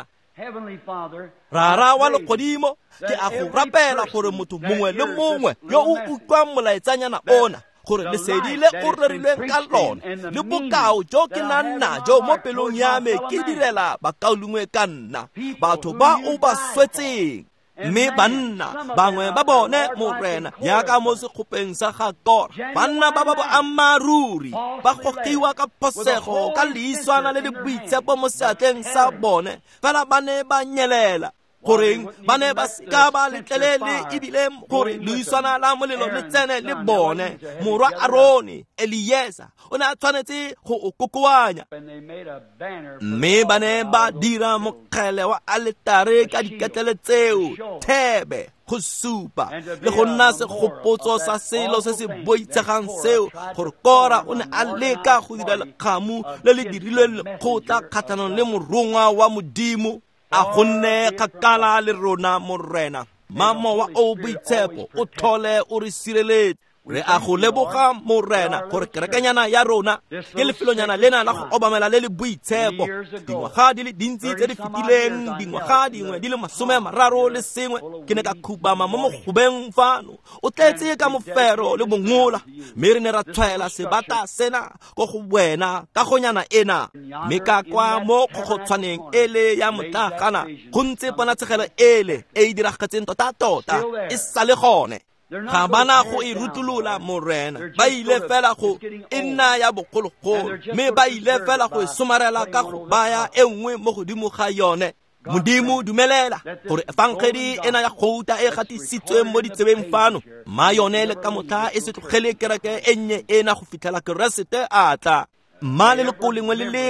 Rara wa legodimo ke a go rapela gore motho mongwe le mongwe yo o utlwang molaetsanyana ona gore lesedi le o rerilweng ka lona le bokao jo ke nang najo mo pelong ya me ke direla bakaolungwe ka nna batho ba o ba swetseng. Mme banna bangwe ba bone Morena yaka mo sekgopeng sa ga Kora banna ba boammaruri ba gogiwa ka phosego ka leiswana le le boitshepo mo seatleng sa bone fela ba ne ba nyelela goreng ba ne ba seka ba letlelele ebile gore leiswana la molelo le tsene le bone. Morwa Aroni Elieza o ne a tshwanetse go o kokoanya mme ba ne ba dira mokgele wa aletare ka diketlele tseo thebe go supa le go nna segopotso sa selo se se boitshegang seo gore Kora o ne a leka go dira lekgamo le le dirilweng lekgotla kgatlhanong le morongwa wa Modimo. A gonne kgakala le rona Morena, mamo wa o boitshepo o tlhole o re sireletse re a go leboga Morena gore kerekanyana ya rona ke lefelonyana lena la go obamela le le boitshepo dingwaga di le dintsi tse di fetileng dingwaga dingwe di le 31 ke ne ka khubama mo mogobeng fano o tletse ka mofero le bongola mme re ne ra tshwaela sebata sena go go wena ka gonyana ena mme ka kwa mo go tshwaneng ele ya motlagana go ntse bona tshegelo ele e diragatseng tota e sa le gone ga bana go e rutolola Morena ba ile fela go nna ya bogologolo mme ba ile fela go e somarela ka go baya e nngwe mo godimo ga yone Modimo dumelela gore efangedi ena ya gouta e gatisitswe mo ditsebeng fano ma yone le ka motla e se tlogele kereke ennye ena go fitlhela Keresete a tla mma leloko lengwe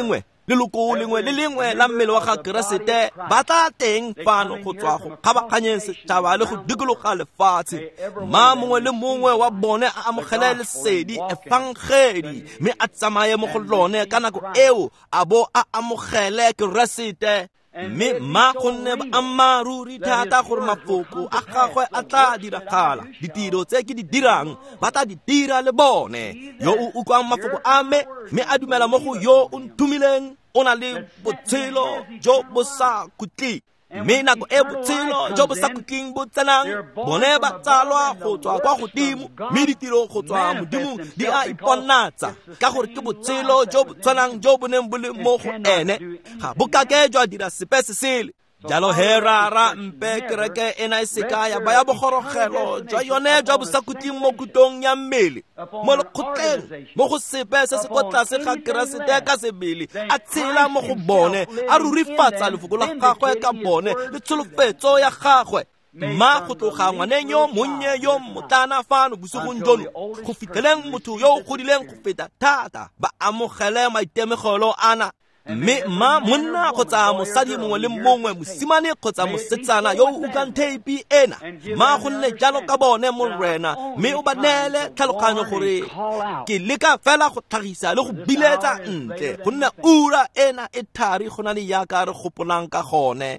le lengwe la mmele wa ga Keresete ba tla teng fano go tswa go kgabaganyeng setšhaba le go dikologa lefatshe mma mongwe le mongwe wa bone a amogele lesedi efangedi mme a tsamaye mo go lone ka nako eo a bo a amogele Keresete mme mma gonne ba ammaruri thata gore mafoko a gagwe a tla diragala ditiro tse ke di dirang ba tla di dira le bone yo o utlwang mafoko a me mme a dumela mo go yo o ntumileng o na le botshelo jo bo sa kutli mme nako e botshelo jo bo sa kutling bo tsenang bone ba tsalwa go tswa kwa godimo mme ditiro go tswa modimo di a iponatsa ka gore ke botshelo jo bo tshwanang jo bo neng bo le mo go ene ga bo kake jwa dira sepe se sele jalo herara mpe kereke ena e seka ya baya bogorogelo jwa yone jwa bo sa kutling mo kutong ya mmele mo lekgotleng mo go sepe se se kwa tlase ga Keresete ka sebele a tshela mo go bone a rurifatsa lefoko la gagwe ka bone le tsholofetso ya gagwe mma go tloga ngwaneng yo monnye yo motlana fano bosigong jono go fitlheleng motho yo o godileng go feta thata ba amogele maitemegelo ana mme mma monna kgotsa mosadi mongwe le mongwe mosimane kgotsa mosetsana yo o ukang theipi ena mma go nne jalo ka bone Morena mme o ba neele tlhaloganyo gore ke leka fela go tlhagisa le go biletsa ntle go nne ura ena e thari go na le yaka re gopolang ka gone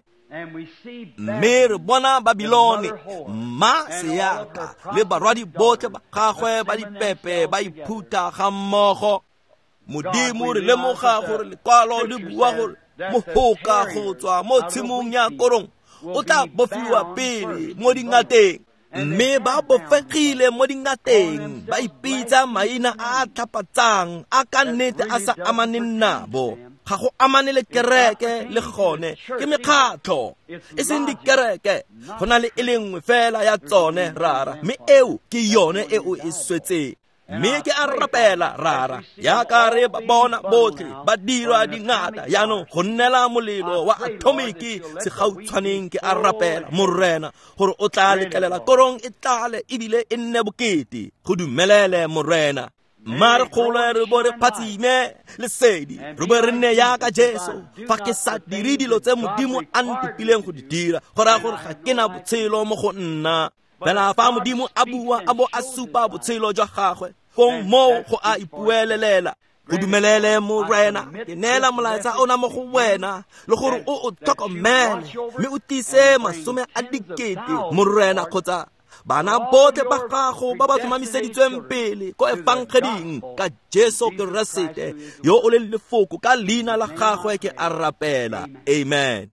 mme re bona Babilone mma seaka le barwadi botlhe ba gagwe ba dipepe ba iphuta ga mmogo Modimo re lemoga gore lekwalo le bua gore mohoka go tswa mo tshimong ya korong o tla bofiwa pele mo dingateng mme ba bofegile mo dingateng ba ipitsa maina a tlhapatsang a ka nnete a sa amaneng nabo ga go amane le kereke le gone ke mekgatlho e seng dikereke go na le e lengwe fela ya tsone rara mme eo ke yone eo e swetseng mme ke a rapela rara yaka re ba bona botlhe ba dirwa dingata yaanong go nnela molelo wa atomiki se gautshwaneng ke a rapela Morena gore o tla letlelela korong e tlale ebile e nne bokete go dumelele Morena mare kgolo re bo re phatsime lesedi re bo re nne yaka Jesu fa ke sa dire dilo tse Modimo a ntipileng go di dira gore ga ke na botshelo mo go nna fela fa Modimo a bua a bo a supa botshelo jwa gagwe fong mo go a ipuelelela go dumelele Morena ke neela molaetsa ona mo go wena le gore o tlhokomele mme o tise masome a dikete Morena kgotsa bana botlhe ba gago ba ba tlhomamiseditsweng pele ko efangeding ka Jesu Keresete yo o le lefoko ka leina la gagwe ke a rapela amen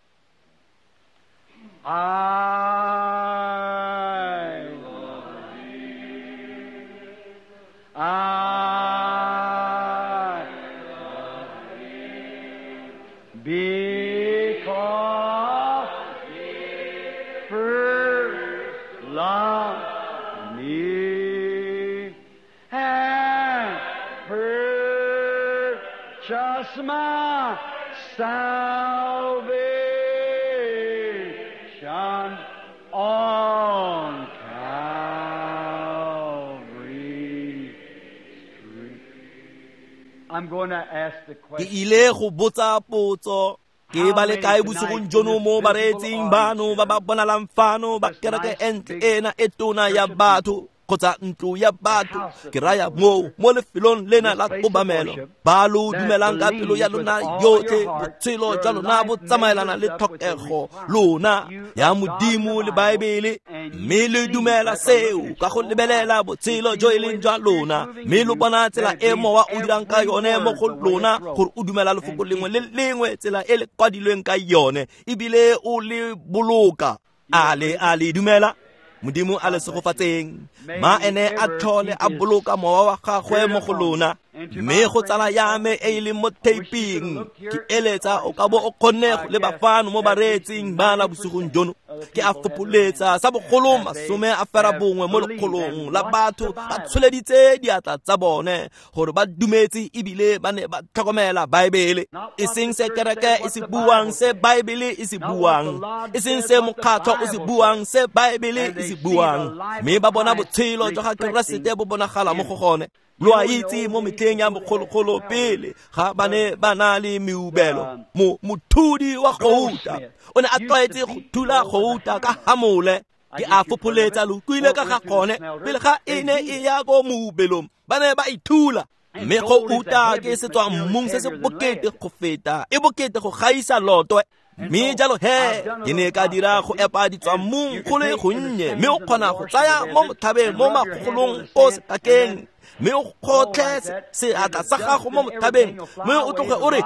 because first loved me and purchased my salvation on Calvary Street. I'm going to ask the question. Ke ile go botsa potso ke ba le kae bosigong jono mo baretsing bano ba ba bonalang fano ba kereke entle ena e tona ya batho kgotsa ntlo ya batho ke raya mo lefelong lena la kobamelo ba lo dumelang ka pelo ya lona yotlhe botshelo jwa lona bo tsamaelana le tlhokego lona ya modimo le baebele mme le dumela seo ka go lebelela botshelo jo e leng jwa lona mme lo bona tsela e mowa o dirang ka yone mo go lona gore o dumela lefoko lengwe le lengwe tsela e le kwadilweng ka yone ebile o le boloka a le dumela modimo a le segofatseng ma ene a tlhole a boloka mowa wa gagwe mo go lona mme go tsala ya me e le mo taping ke eletsa o ka bo o kgonne go le bafano mo baretsing bana bosigong jono ke a fopoletsa sa bogolo masome a fera bongwe mo lekgolong la batho ba tsholeditse diatla tsa bone gore ba dumetse ebile ba ne ba tlhokomela baebele e seng se kereke e se buang se baebele e se buang e seng se mokgatlho o se buang se baebele e se buang mme ba bona botshelo jwa ga keresete bo bonagala mo go gone lo a itse mo metleng ya bogologolo pele ga bane ba na le meubelo mothudi wa gouta o ne a tlwaetse go thula gouta ka hamole ke a fopoletsa lo kuile ka ga gone pele ga ene e ya go moubelong ba ne ba ithula mme gouta ke se tswa mmung se se bokete go feta e bokete go gaisa lotwe mme jalo ke ne ka dira go epa ditswa mmung go le gonnye mme o kgona go tsaya mo mothabeng mo magolong o sekakeng mme o kgotlhe seatla sa gago mo mothabeng mme o tloge o re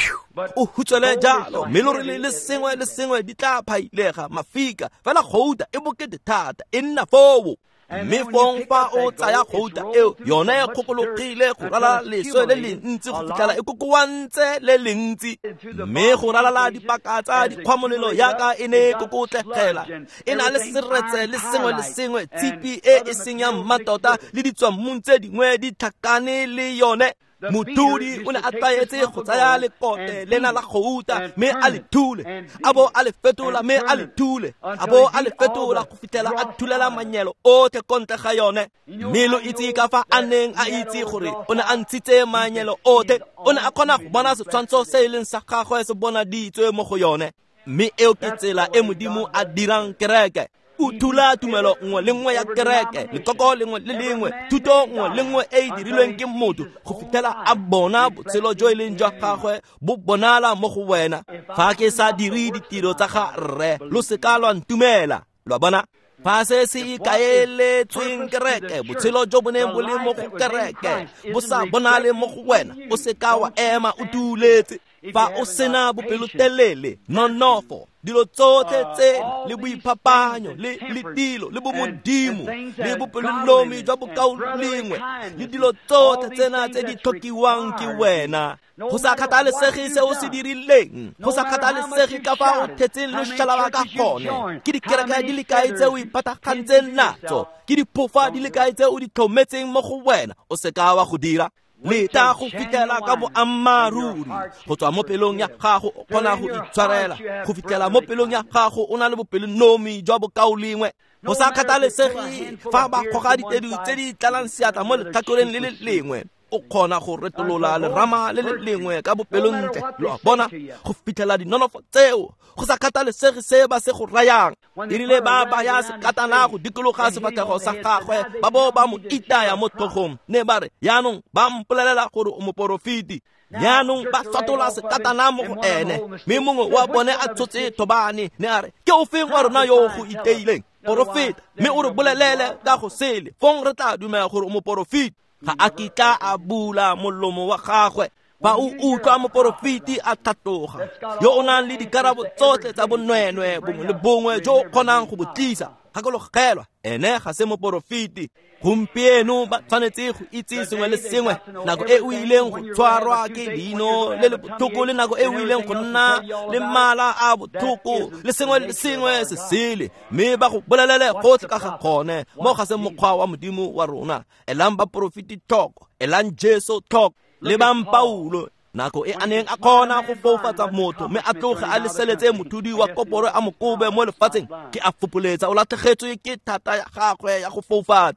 o hutswele jalo mme lore le sengwe di tla phailega mafika fela gouta e bokete thata e nna foo mme fong fa o tsaya gouta eo yone e kgokologile go rala leswe le le ntsi go fitlhela e kokowantse le le ntsi mme go ralala dipaka tsa dikgwamolelo yaka e ne kokotlegela e na le seretse le sengwe tshipi e senyang mmatota le ditswammung tse dingwe di tlhakane le yone mothudi o ne a tlwaetse go tsaya lekote lena la gouta mme a le thule a bo a le fetola mme a le thule a bo a le fetola go fitlhela a thulela manyelo otlhe kontle ga yone mme lo itse ka fa a neng a itse gore o ne a ntshitse manyelo otlhe o ne a kgona go bona setshwantsho se e leng sa gagwe se bona ditswe mo go yone mme eo ke tsela e modimo a dirang kereke o thula tumelo nngwe le nngwe ya kereke lekoko lengwe le lengwe thuto nngwe le nngwe e dirilweng ke motho go fitlhela a bona botshelo jo e leng jwa gagwe bo bonala mo go wena fa ke sa dire ditiro tsa ga rre lo seka lwa ntumela lwa bona fa se se ikaeletsweng kereke botshelo jo bo neng bo le mo go kereke bo sa bonale mo go wena o seka wa ema o tuletse fa o sena bopelotelele nonofo dilo tsotlhe tse le boiphapanyo le dilo le bomodimo le bopelonomi jwa bokaolengwe le dilo tsotlhe tsena tse di tlhokiwang ke wena go sa kgathalesege se o se dirileng go sa kgathalesege ka fa o thetseng leshala ba ka gone ke dikereke di le kae tse o ipathagantseng natso ke diphofa di le kae tse o di tlhometseng mo go wena o seka wa go dira leta go fitlhela ka boammaruri go tswa mo pelong ya gago o kgona go itshwarela go fitlhela mo pelong ya gago o na le bopelonomi jwa bokaolengwe go sa kgathalesege fa ba kgoga ditedu tse di tlalang seatla mo letlhakoreng le le lengwe o kgona go retolola lerama le le lengwe ka bopelontle lo bona go fitlhela dinonofo tseo go sa kgathalesege se ba se go rayang dirile ba ya sekatana go dikologa sefatlhego sa gagwe ba bo ba mo itaya mo tlhogong ne ba re yaanong ba mpolelela gore o moporofiti yaanong ba swatola sekatana mo go ene mme mongwe wa bone a tshotse thobane ne a re ke o feng wa rona yo go iteileng porofeta mme o re bolelele ka go sele fong re tla dumela gore o moporofiti ga a kitla a bula molomo wa gagwe fa o utlwa moporofiti a thatoga yo o nang le dikarabo tsotlhe tsa bonwenwe bongwe le bongwe jo o kgonang go botlisa gakologelwa ene ga se moporofiti gompieno ba tshwanetse go itse sengwe le sengwe nako e o ileng go tshwarwa ke leino le le botlhoko le nako e o ileng go nna le mala a botlhoko le sengwe se sele mme ba go bolelele gotlhe ka ga gone mo ga se mokgwa wa modimo wa rona elang ba porofiti tlhoko elang Jesu tlhoko le bang Paulo nako e aneng a kgona go fofatsa motho mme a tloge a leseletse mothudi wa koporo a mokobe mo lefatsheng ke a fopoletsa o latlhegetswe ke thata ya gagwe ya go fofatsa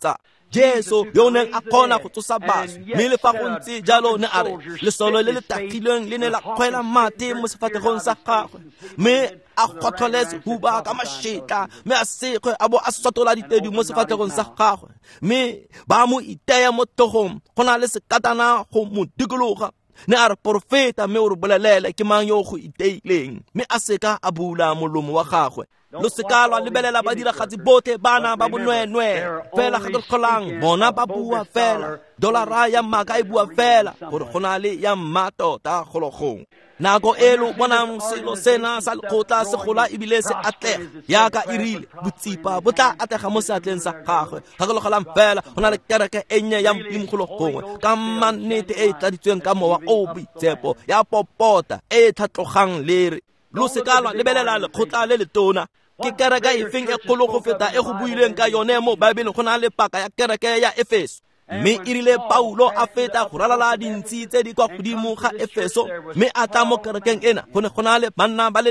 Jesu yo neng a kgona go tsosa baswa mme le fa go ntse jalo ne a re lesolo le le takilweng le ne la kgwela mate mo sefategong sa gagwe mme a kgotholetse huba ka mašetla mme a sekgwe a bo a sotola ditedi mo sefategong sa gagwe mme ba mo iteya mo togong go na le sekatana go mo dikologa ne a re porofeta mme o re bolelele ke mang yo go iteileng mme a seka a bula molomo wa gagwe lo seka lwa lebelela badiragatsi botlhe bana ba bonweenwee fela ga ke kgolang bona ba bua fela dolara ya maaka e bua fela gore go na le ya mmatota gologong nako elo bonang selo sena sa lekgotla se gola ebile se atlega yaka e rile botsipa bo tla atlega mo seatleng sa gagwe ga ke logelang fela go na le kereke e nnye ya modimo gologongwe ka mannete e e tladitsweng ka mowa o boitshepo ya popota e e tlhatlogang lere lo seka lwa lebelela lekgotla le letona ke kereke e feng e kgolo go feta e go builweng ka yone mo baebeleng go na le paka ya kereke ya Efeso mme e rile Paulo a feta go ralala dintsi tse di kwa godimo ga Efeso mme a tla mo kerekeng ena go na le banna ba le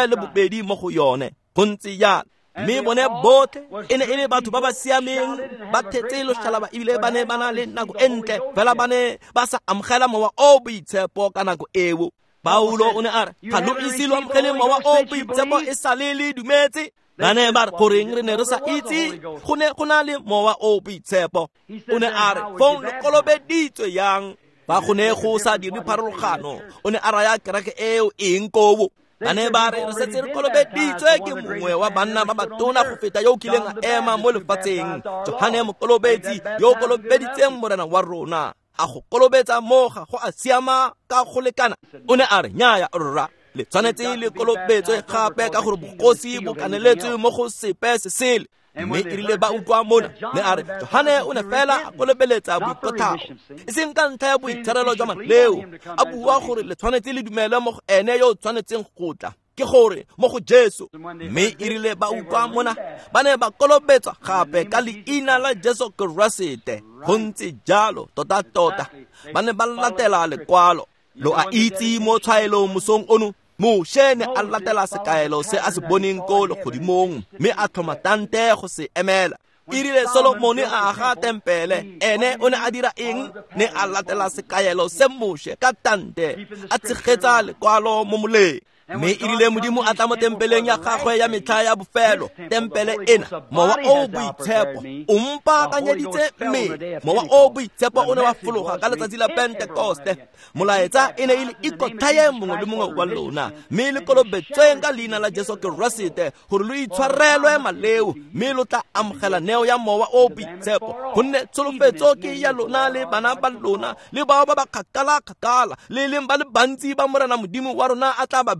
12 mo go yone go ntse jalo mme bone botlhe e ne e le batho ba ba siameng ba thetse lošhalaba ebile ba ne ba na le nako e ntle fela ba ne ba sa amogela mowa o boitshepo ka nako eo Paulo o ne a re ga lo ise lo amogele mowa o boitshepo e sale le dumetse ba ne ba re goreng re ne re sa itse go na le mowa o boitshepo o ne a re fong le kolobeditswe yang ba go ne go sa dire pharologano o ne a raya kereke eo eng kobo ba ne ba re setse re kolobeditswe ke mongwe wa banna ba batona go feta yo o kileng a ema mo lefatsheng Johane Mokolobetsi yo o kolobeditseng morena wa rona a go kolobetsa moga go a siama ka go lekana o ne a re nyaaya rra le tshwanetse le kolobetswe gape ka gore bogosi bo kaneletswe mo go sepe se sele mme e rile ba utlwa mona ne a re Johane o ne fela a kolobeletsa boikothago e seng ka ntlha ya boitshwarelo jwa maleo a bua gore le tshwanetse le dumele mo go ene yo o tshwanetseng go tla ke gore mo go Jesu mme e rile ba utlwa mona ba ne ba kolobetswa gape ka leina la Jesu Keresete go ntse jalo tota ba ne ba latela lekwalo lo a itse mo tshwaelo mosong ono Moshe ne a latela sekaelo se a se boneng ko legodimong mme a tlhoma tante go se emela e rile Solomone a aga tempele ene o ne a dira eng ne a latela sekaelo se Moshe ka tante a tshegetsa lekwalo mo moleng mme e rile Modimo a tla mo tempeleng ya gagwe ya metlha ya bofelo tempele ena mowa o boitshepo o mpakanyeditse mme mowa o boitshepo o ne wa fologa ka letsatsi la Pentekoste molaetsa e ne e le ikothaye mongwe le mongwe wa lona mme le kolobetsweng ka leina la Jesu Keresete gore lo itshwarelwe maleo mme lo tla amogela neo ya mowa o boitshepo gonne tsholofetso ke ya lona le bana ba lona le bao ba ba kgakala le leng ba le bantsi ba morena Modimo wa rona a tla ba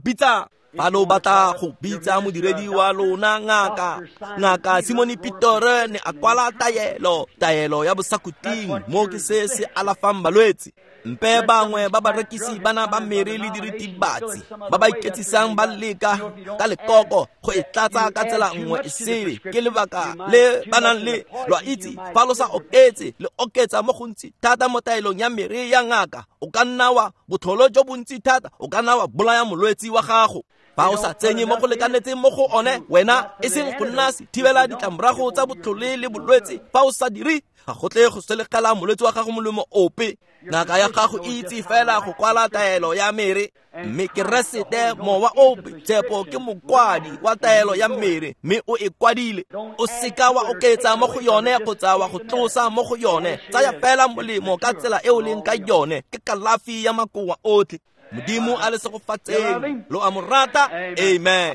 ba lo batla go bitsa modiredi wa lona ngaka Simon Peter ne a kwala taelo ya bosakuting mo ke se alafang balwetsi mpe bangwe ba barekisi bana ba mere le diritibatsi ba ba iketsisang ba leka ka lekoko go e tlatsa ka tsela nngwe e sele ke lebaka le banang le lwa itse fa lo sa oketse le oketsa mo gontsi thata mo taelong ya mere ya ngaka o ka nna wa botlholo jo bontsi thata o ka nna wa bolaya molwetsi wa gago fa o sa tsenye mo go lekanetseng mo go one wena e seng go nna se thibela ditlamorago tsa botlhole le bolwetsi fa o sa dire ga go tle go selegela molwetsi wa gago molemo ope ngaka ya gago itse fela go kwala taelo ya mere mme Keresete mowa o boitshepo ke mokwadi wa taelo ya mere mme o e kwadile o seka wa oketsa mo go yone kgotsa wa go tlosa mo go yone tsaya fela molemo ka tsela e o leng ka yone ke kalafi ya makoa otlhe Modimo a le segofatseng lo a mo rata amen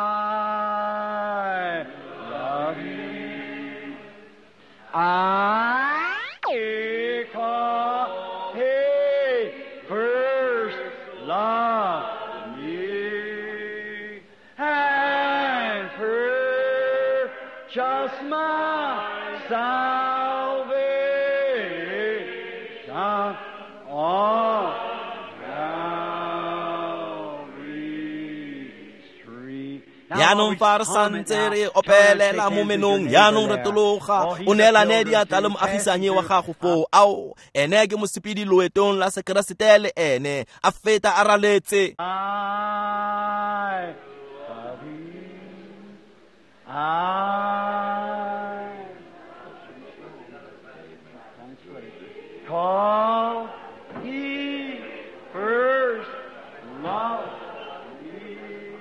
first love me and purchase my salvation on yaanong fa re santse re opelela mo menong yaanong re tologa o neelane diatla le moagisanye wa gago foo ao ene ke mosepedi loetong la Sekeresete le ene a feta a raletse because He first loved me.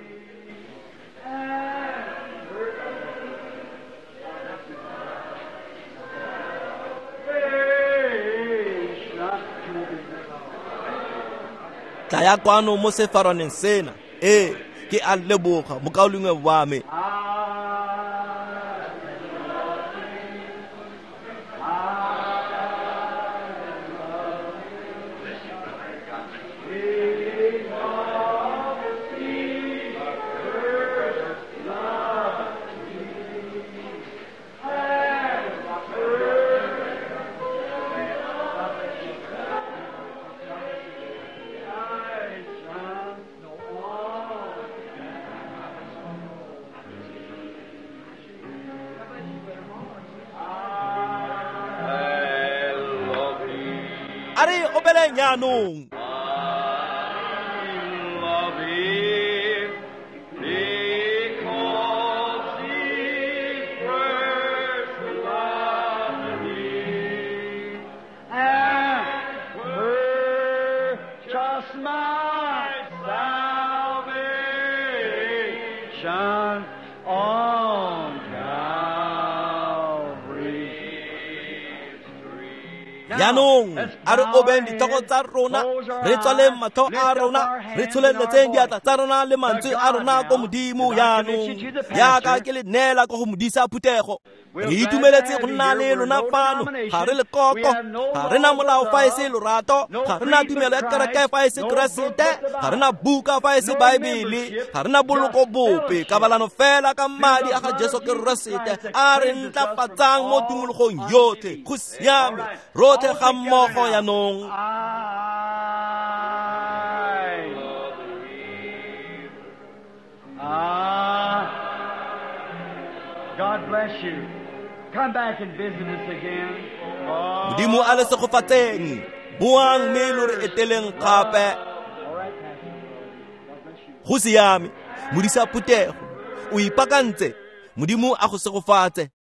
tla ya kwano mo sefaraneng sena ke a leboga mokaulingwe wa me. Ari obele nyanong yanong a re obeng dithogo tsa rona, re tswaleng matho a rona, re tsholeletseng diatla tsa rona le mantswe a rona ko modimo yanong yaka ke le neela ko go modisa phutego. Re itumeletse go nna le lona fano, ga re le koko, ga re na molao fa e se lorato, ga re na tumelo ya kereke fa e se keresete, ga re na buka fa e se baebele, ga re na boloko bope, kabalano fela ka madi a ga Jesu keresete a re ntlafatsang mo tumologong yotlhe. Go siame rotlhe ga mmogo yanong. God bless you. Come back and visit us again. Modimo a le segofatseng, buang mme lo re eteleng gape. Go siame modisa phutego, o ipakantse, Modimo a go segofatse.